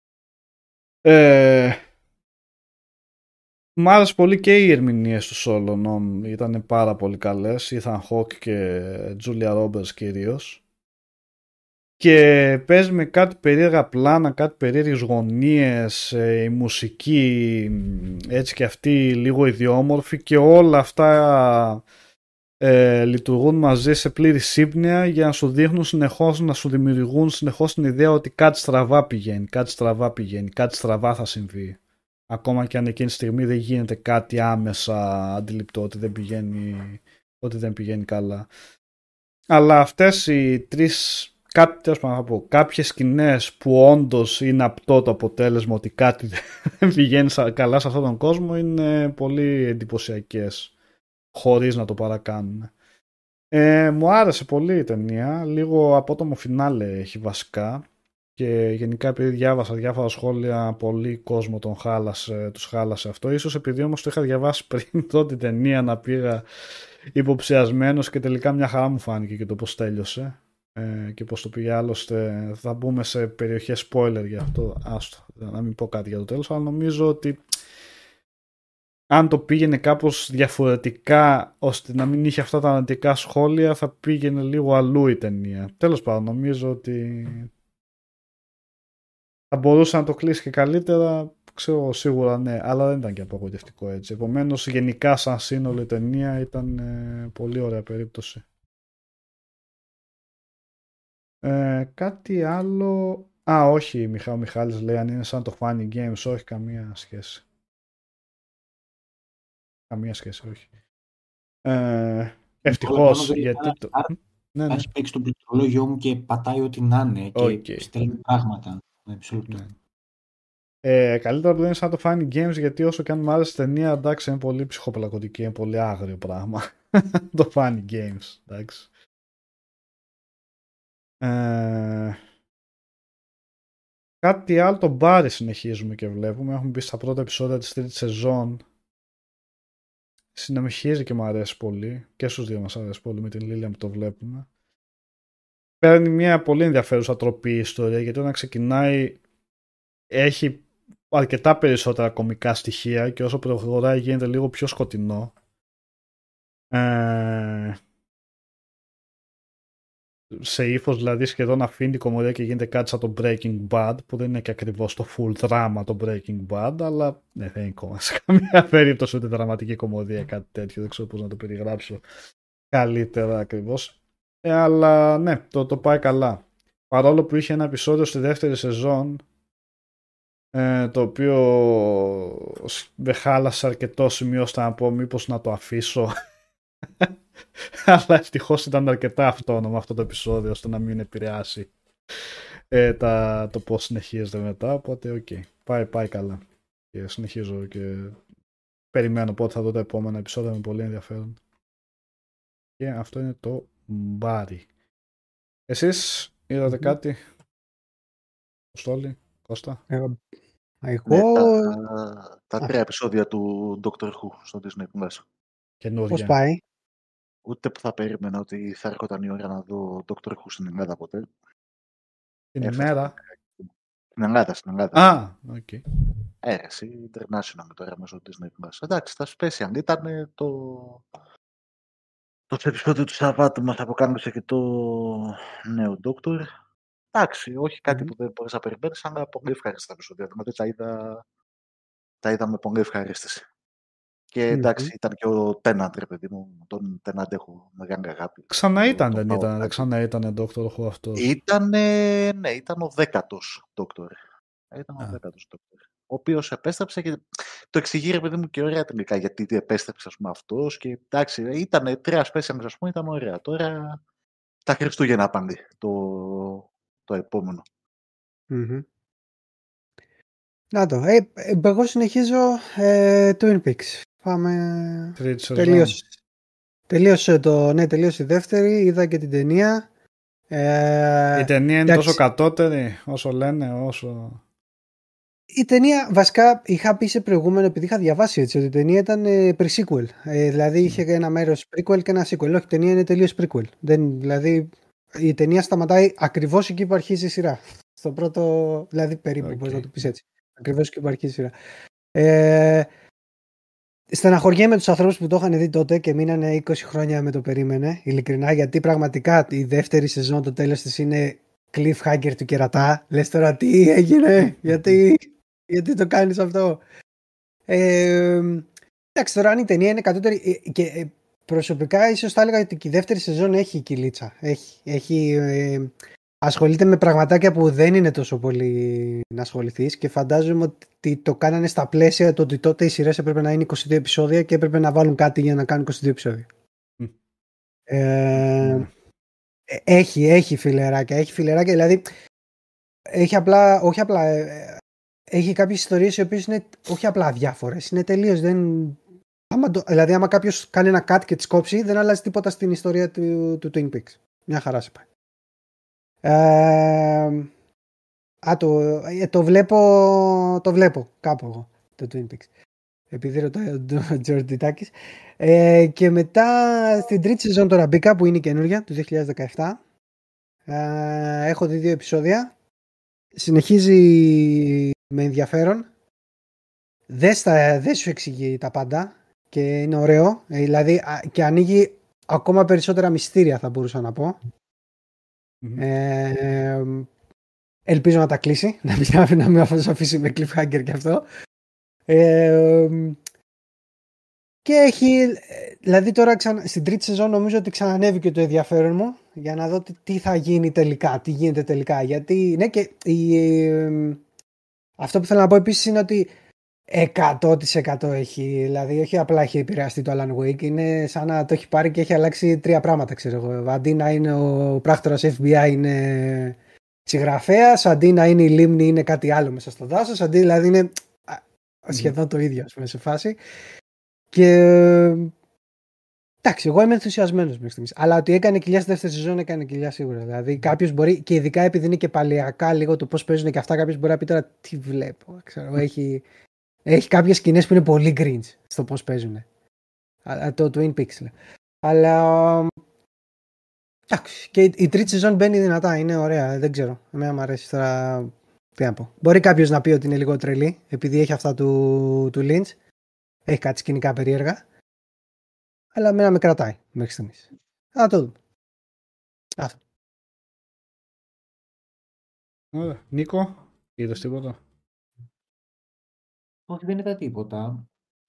Μ' άρεσε πολύ και οι ερμηνείες του όλων, ήταν πάρα πολύ καλές, Ethan Hawke και Julia Roberts κυρίως. Και παίζει με κάτι περίεργα πλάνα, κάτι περίεργες γωνίες, η μουσική έτσι και αυτή λίγο ιδιόμορφη και όλα αυτά λειτουργούν μαζί σε πλήρη σύμπνοια για να σου δείχνουν συνεχώς, να σου δημιουργούν συνεχώς την ιδέα ότι κάτι στραβά πηγαίνει, κάτι στραβά θα συμβεί. Ακόμα και αν εκείνη τη στιγμή δεν γίνεται κάτι άμεσα αντιληπτό ότι δεν πηγαίνει καλά. Αλλά αυτές οι τρεις, κάποιες σκηνές που όντως είναι απτό το αποτέλεσμα ότι κάτι δεν πηγαίνει καλά σε αυτόν τον κόσμο είναι πολύ εντυπωσιακές, χωρίς να το παρακάνουν. Μου άρεσε πολύ η ταινία, λίγο απότομο φινάλε έχει βασικά και γενικά επειδή διάβασα διάφορα σχόλια πολύ κόσμο τους χάλασε αυτό, ίσως επειδή όμως το είχα διαβάσει πριν δω την ταινία να πήγα υποψιασμένος και τελικά μια χαρά μου φάνηκε και το πώς τέλειωσε. Και πως το πήγε, άλλωστε θα μπούμε σε περιοχές spoiler για αυτό, άστο, να μην πω κάτι για το τέλος, αλλά νομίζω ότι αν το πήγαινε κάπως διαφορετικά ώστε να μην είχε αυτά τα αρνητικά σχόλια θα πήγαινε λίγο αλλού η ταινία. Τέλος πάντων, νομίζω ότι θα μπορούσε να το κλείσει και καλύτερα, ξέρω σίγουρα ναι, αλλά δεν ήταν και απογοητευτικό έτσι. Επομένως γενικά σαν σύνολο η ταινία ήταν πολύ ωραία περίπτωση. Κάτι άλλο. Όχι, ο Μιχάλης λέει αν είναι σαν το Funny Games. Όχι, καμία σχέση. Όχι. Ευτυχώς, γιατί το... Ναι. Έχει παίξει το πληκτρολόγιο μου και πατάει ό,τι να είναι και στέλνει πράγματα. Καλύτερα που δεν είναι σαν το Funny Games, γιατί όσο και αν μου άρεσε η ταινία, εντάξει, είναι πολύ ψυχοπλακωτική, είναι πολύ άγριο πράγμα. Το Funny Games, εντάξει. Κάτι άλλο, το Barry συνεχίζουμε και βλέπουμε. Έχουμε μπει στα πρώτα επεισόδια της τρίτης σεζόν. Συνεχίζει και μου αρέσει πολύ. Και στους δύο μας αρέσει πολύ με την Λίλια που το βλέπουμε. Παίρνει μια πολύ ενδιαφέρουσα τροπή η ιστορία, γιατί όταν ξεκινάει έχει αρκετά περισσότερα κωμικά στοιχεία και όσο προχωράει γίνεται λίγο πιο σκοτεινό. σε ύφος, δηλαδή σχεδόν αφήνει η κομμωδία και γίνεται κάτι σαν το Breaking Bad, που δεν είναι και ακριβώς το full δράμα το Breaking Bad, αλλά ναι, δεν είναι ακόμα σε καμία περίπτωση ούτε δραματική κομμωδία, κάτι τέτοιο, δεν ξέρω πώς να το περιγράψω καλύτερα ακριβώς. Αλλά ναι, το πάει καλά. Παρόλο που είχε ένα επεισόδιο στη δεύτερη σεζόν, το οποίο με χάλασε αρκετό σημείο ώστε να πω μήπως να το αφήσω. Αλλά ευτυχώς ήταν αρκετά αυτόνομο αυτό το επεισόδιο ώστε να μην επηρεάσει το πώς συνεχίζεται μετά. Οπότε πάει καλά. Και συνεχίζω και περιμένω πότε θα δω τα επόμενα επεισόδια με πολύ ενδιαφέρον. Και αυτό είναι το μπάρι. Εσείς είδατε κάτι? Στόλη, Κώστα? Εγώ... Τα 3 επεισόδια του Doctor Who στο Disney Plus. Πώς πάει? Ούτε που θα περίμενα ότι θα έρχονταν η ώρα να δω Doctor Who στην Ελλάδα ποτέ. Την ημέρα? Στην Ελλάδα. Α, οκ. Εσύ, international με τώρα μέσω Disney Plus. Εντάξει, τα special ήταν το επεισόδιο του Σαββάτου μας αποκάλυψε και το νέο Doctor. Εντάξει, όχι κάτι που δεν μπορείς να περιμένεις, αλλά πολύ ευχάριστα επεισόδια. Δηλαδή τα είδα με πολύ ευχαρίστηση. Και εντάξει, ήταν και ο Τέναντ, ρε παιδί μου. Τον Τέναντ έχω μεγάλη αγάπη. Ξανά ήταν, δεν ήταν? Δεν ξανά ήταν Doctor Who αυτός? Ναι, ήταν ο 10ος Doctor. Ήταν ο 10ος Doctor. Ο οποίος επέστρεψε και το εξηγεί, ρε παιδί μου, και ωραία τελικά γιατί επέστρεψε, ας πούμε, αυτός. Και εντάξει, ήταν 3 specials, ας πούμε, ήταν ωραία. Τώρα τα Χριστούγεννα πάλι το επόμενο. Να το. Εγώ συνεχίζω Twin Peaks. Πάμε. Τελείωσε η δεύτερη, είδα και την ταινία. Η ταινία είναι τόσο κατώτερη όσο λένε, όσο... Η ταινία, βασικά, είχα πει σε προηγούμενο, επειδή είχα διαβάσει έτσι, ότι η ταινία ήταν pre-sequel. Δηλαδή είχε ένα μέρος prequel και ένα sequel. Όχι, η ταινία είναι τελείως prequel. Δηλαδή η ταινία σταματάει ακριβώς εκεί που αρχίζει η σειρά. Στο πρώτο, δηλαδή περίπου, πώς να το πεις έτσι. Ακριβώς εκεί που αρχίζει η σειρά. Στεναχωριέμαι τους ανθρώπους που το είχαν δει τότε και μείνανε 20 χρόνια με το περίμενε, ειλικρινά, γιατί πραγματικά η δεύτερη σεζόν, το τέλος της είναι cliffhanger του κερατά. Λες τώρα τι έγινε, γιατί το κάνεις αυτό. Εντάξει, τώρα αν η ταινία είναι κατώτερη και προσωπικά ίσως θα έλεγα ότι και η δεύτερη σεζόν έχει κυλίτσα. Ασχολείται με πραγματάκια που δεν είναι τόσο πολύ να ασχοληθείς και φαντάζομαι ότι το κάνανε στα πλαίσια το ότι τότε οι σειρές έπρεπε να είναι 22 επεισόδια και έπρεπε να βάλουν κάτι για να κάνουν 22 επεισόδια. Έχει φιλεράκια, δηλαδή έχει κάποιες ιστορίες οι οποίες είναι όχι απλά διάφορες, είναι τελείως δηλαδή άμα κάποιος κάνει ένα cut και τις κόψει δεν αλλάζει τίποτα στην ιστορία του Twin Peaks. Μια χαρά σε πάει. Το βλέπω κάπου εγώ το Twin Peaks επειδή ρωτάει ο Τζορτ Τιτάκης. Και μετά στην τρίτη σεζόν τώρα μπήκα, που είναι η καινούργια του 2017. Έχω δει 2 επεισόδια, συνεχίζει με ενδιαφέρον. Δεν σου εξηγεί τα πάντα και είναι ωραίο, δηλαδή και ανοίγει ακόμα περισσότερα μυστήρια, θα μπορούσα να πω. Ελπίζω να τα κλείσει, να μην αφήσει με cliffhanger και αυτό. Και έχει, δηλαδή τώρα στην τρίτη σεζόν νομίζω ότι ξανανέβηκε το ενδιαφέρον μου για να δω τι θα γίνει τελικά, τι γίνεται τελικά. Γιατί ναι, και αυτό που θέλω να πω επίσης είναι ότι 100% έχει, δηλαδή όχι απλά έχει επηρεαστεί το Alan Wake, είναι σαν να το έχει πάρει και έχει αλλάξει 3 πράγματα, ξέρω εγώ. Αντί να είναι ο πράκτορας FBI είναι συγγραφέας, αντί να είναι η λίμνη είναι κάτι άλλο μέσα στο δάσος, αντί δηλαδή είναι σχεδόν το ίδιο, ας πούμε, σε φάση. Και εντάξει, εγώ είμαι ενθουσιασμένος μέχρι στιγμής. Αλλά ότι έκανε κοιλιά στη δεύτερη σεζόν, έκανε κοιλιά σίγουρα. Δηλαδή κάποιος μπορεί, και ειδικά επειδή είναι και παλαιακά λίγο το πώς παίζουν και αυτά, κάποιος μπορεί να πει τώρα τι βλέπω. Ξέρω, έχει κάποιες σκηνές που είναι πολύ cringe στο πώς παίζουν. Το Twin Peaks. Αλλά εντάξει, και η τρίτη σεζόν μπαίνει δυνατά, είναι ωραία, δεν ξέρω. Εμένα μου αρέσει τώρα. Τι να πω. Μπορεί κάποιος να πει ότι είναι λίγο τρελή, επειδή έχει αυτά του Lynch. Έχει κάτι σκηνικά περίεργα. Αλλά εμένα με κρατάει μέχρι στιγμής. Θα το δούμε. Αυτό. Ωραία. Νίκο, είδες τίποτα? Όχι, δεν είδα τίποτα.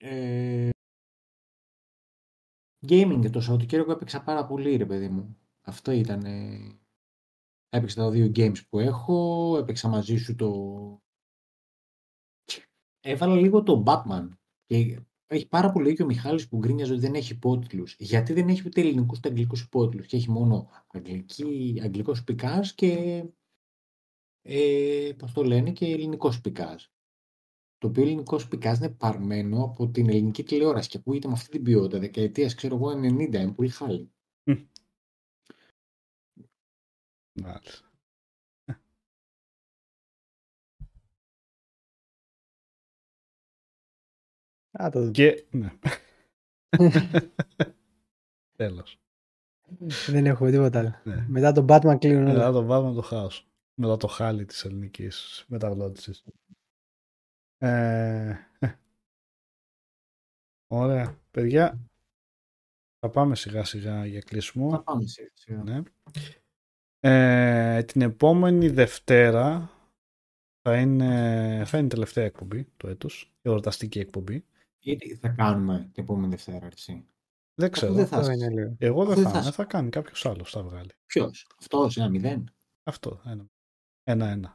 Gaming το Σαββατοκύριακο έπαιξα πάρα πολύ, ρε παιδί μου. Αυτό ήταν. Έπαιξα τα 2 games που έχω. Έπαιξα μαζί σου το. Έβαλα λίγο το Batman. Και έχει πάρα πολύ και ο Μιχάλης που γκρίνιαζε ότι δεν έχει υπότιτλους. Γιατί δεν έχει ούτε ελληνικούς ούτε αγγλικούς υπότιτλους. Και έχει μόνο αγγλικός πικάζ και. Πώς το λένε, και ελληνικός πικάζ. Το οποίο ελληνικός πικάζ είναι παρμένο από την ελληνική τηλεόραση και ακούγεται με αυτή την ποιότητα δεκαετίας, ξέρω εγώ, 90. Είναι πολύ χάλι. Μάλιστα. Το δούμε. Και, ναι. Τέλος. Δεν έχουμε τίποτα άλλο. Ναι. Μετά τον Batman κλείνουν όλα. Μετά το βάλουμε το χάος. Μετά το χάλι της ελληνικής μεταγλώτησης. Ωραία. Παιδιά, θα πάμε σιγά σιγά για κλείσιμο. Θα πάμε σιγά. Ναι. Την επόμενη Δευτέρα θα είναι η τελευταία εκπομπή του έτους. Η εορταστική εκπομπή. Ή θα κάνουμε την επόμενη Δευτέρα, έτσι. Δεν ξέρω. Δεν θα Αυτό σας- είναι λίγο. Εγώ δεν δεν θα, θα- θα κάνει κάποιος άλλος, θα βγάλει. Ποιος, αυτός, 1-0. Αυτό, ένα.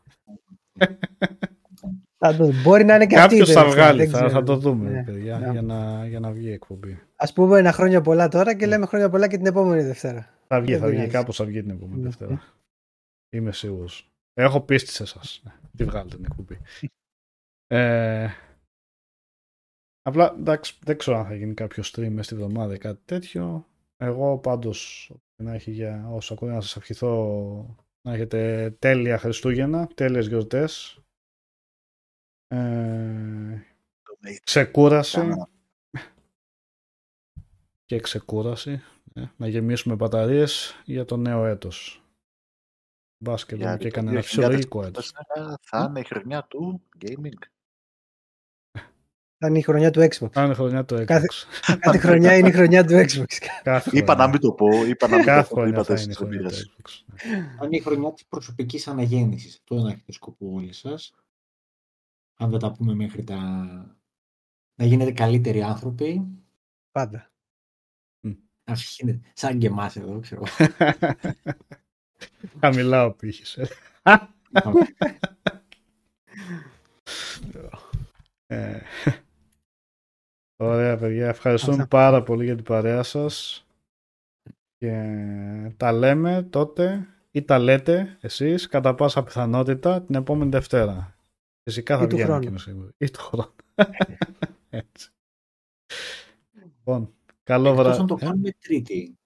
Μπορεί να είναι και αυτή η Κάποιος θα τελευταία, βγάλει, δεν θα ξέρω. το δούμε, Ναι, παιδιά, ναι. για να βγει η εκπομπή. Ας πούμε ένα χρόνια πολλά τώρα και λέμε χρόνια πολλά και την επόμενη Δευτέρα. Θα βγει, Δεν πειράζει. κάπως θα βγει την επόμενη Ναι. Δευτέρα. Είμαι σίγουρος. Έχω πίστη σε εσάς. Ναι, τη βγάλετε την εκπομπή. Απλά, εντάξει, δεν ξέρω αν θα γίνει κάποιο stream μες στη εβδομάδα ή κάτι τέτοιο. Εγώ πάντως, να έχει για όσο ακούω, να σας ευχηθώ να έχετε τέλεια Χριστούγεννα, τέλειες γιορτές. Ξεκούραση. Και ξεκούραση. Να γεμίσουμε μπαταρίες για το νέο έτος. Μπας και δούμε και κανένα φυσιολογικό έτος. Θα είναι η χρονιά του gaming. Θα είναι η χρονιά του Xbox. Θα είναι χρονιά του Xbox. Κάθε χρονιά είναι η χρονιά του Xbox. Κάθε Είπα να χρονιά. μην το πω. Κάθε χρονιά Είπατε θα είναι η στις χρονιά του εμπειρίες. Xbox. Αν είναι η χρονιά της προσωπικής αναγέννησης. Αυτό να έχετε σκοπό όλοι σας. Αν δεν τα πούμε μέχρι να γίνετε καλύτεροι άνθρωποι. Πάντα. Ας γίνετε σαν και εμάς εδώ, ξέρω. Χαμηλά ο πύχης. Ωραία παιδιά, ευχαριστούμε πάρα πολύ για την παρέα σας και τα λέμε τότε ή τα λέτε εσείς κατά πάσα πιθανότητα την επόμενη Δευτέρα. Φυσικά θα Ή του βγαίνει χρόνου. εκείνο σίγουρα. Ή του χρόνου. Έτσι. Λοιπόν, καλό Εκτός βράδυ. αν το κάνουμε Τρίτη.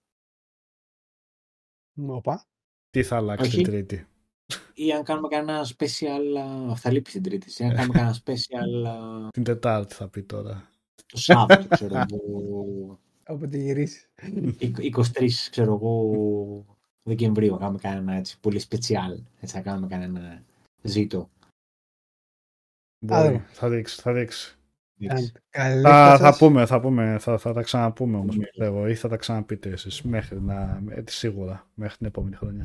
Οπα. Τι θα αλλάξει Όχι. την Τρίτη. Ή αν κάνουμε κανένα special. Θα λείπει την Τρίτη. Ή αν κάνουμε κανένα special. Την Τετάρτη θα πει τώρα. Το Σάββατο, ξέρω εγώ. Όποτε γυρίσει. 23, ξέρω εγώ, Δεκεμβρίου. Κάνουμε κανένα έτσι πολύ special. Έτσι θα κάνουμε κανένα ζήτο. Μπορεί. Θα δείξει. Θα πούμε, θα τα ξαναπούμε όμως πιστεύω, ή θα τα ξαναπείτε εσείς σίγουρα μέχρι την επόμενη χρονιά.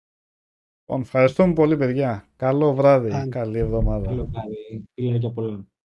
Λοιπόν, ευχαριστούμε πολύ παιδιά. Καλό βράδυ, καλή εβδομάδα. Καλό βράδυ. Φιλάκια πολλά.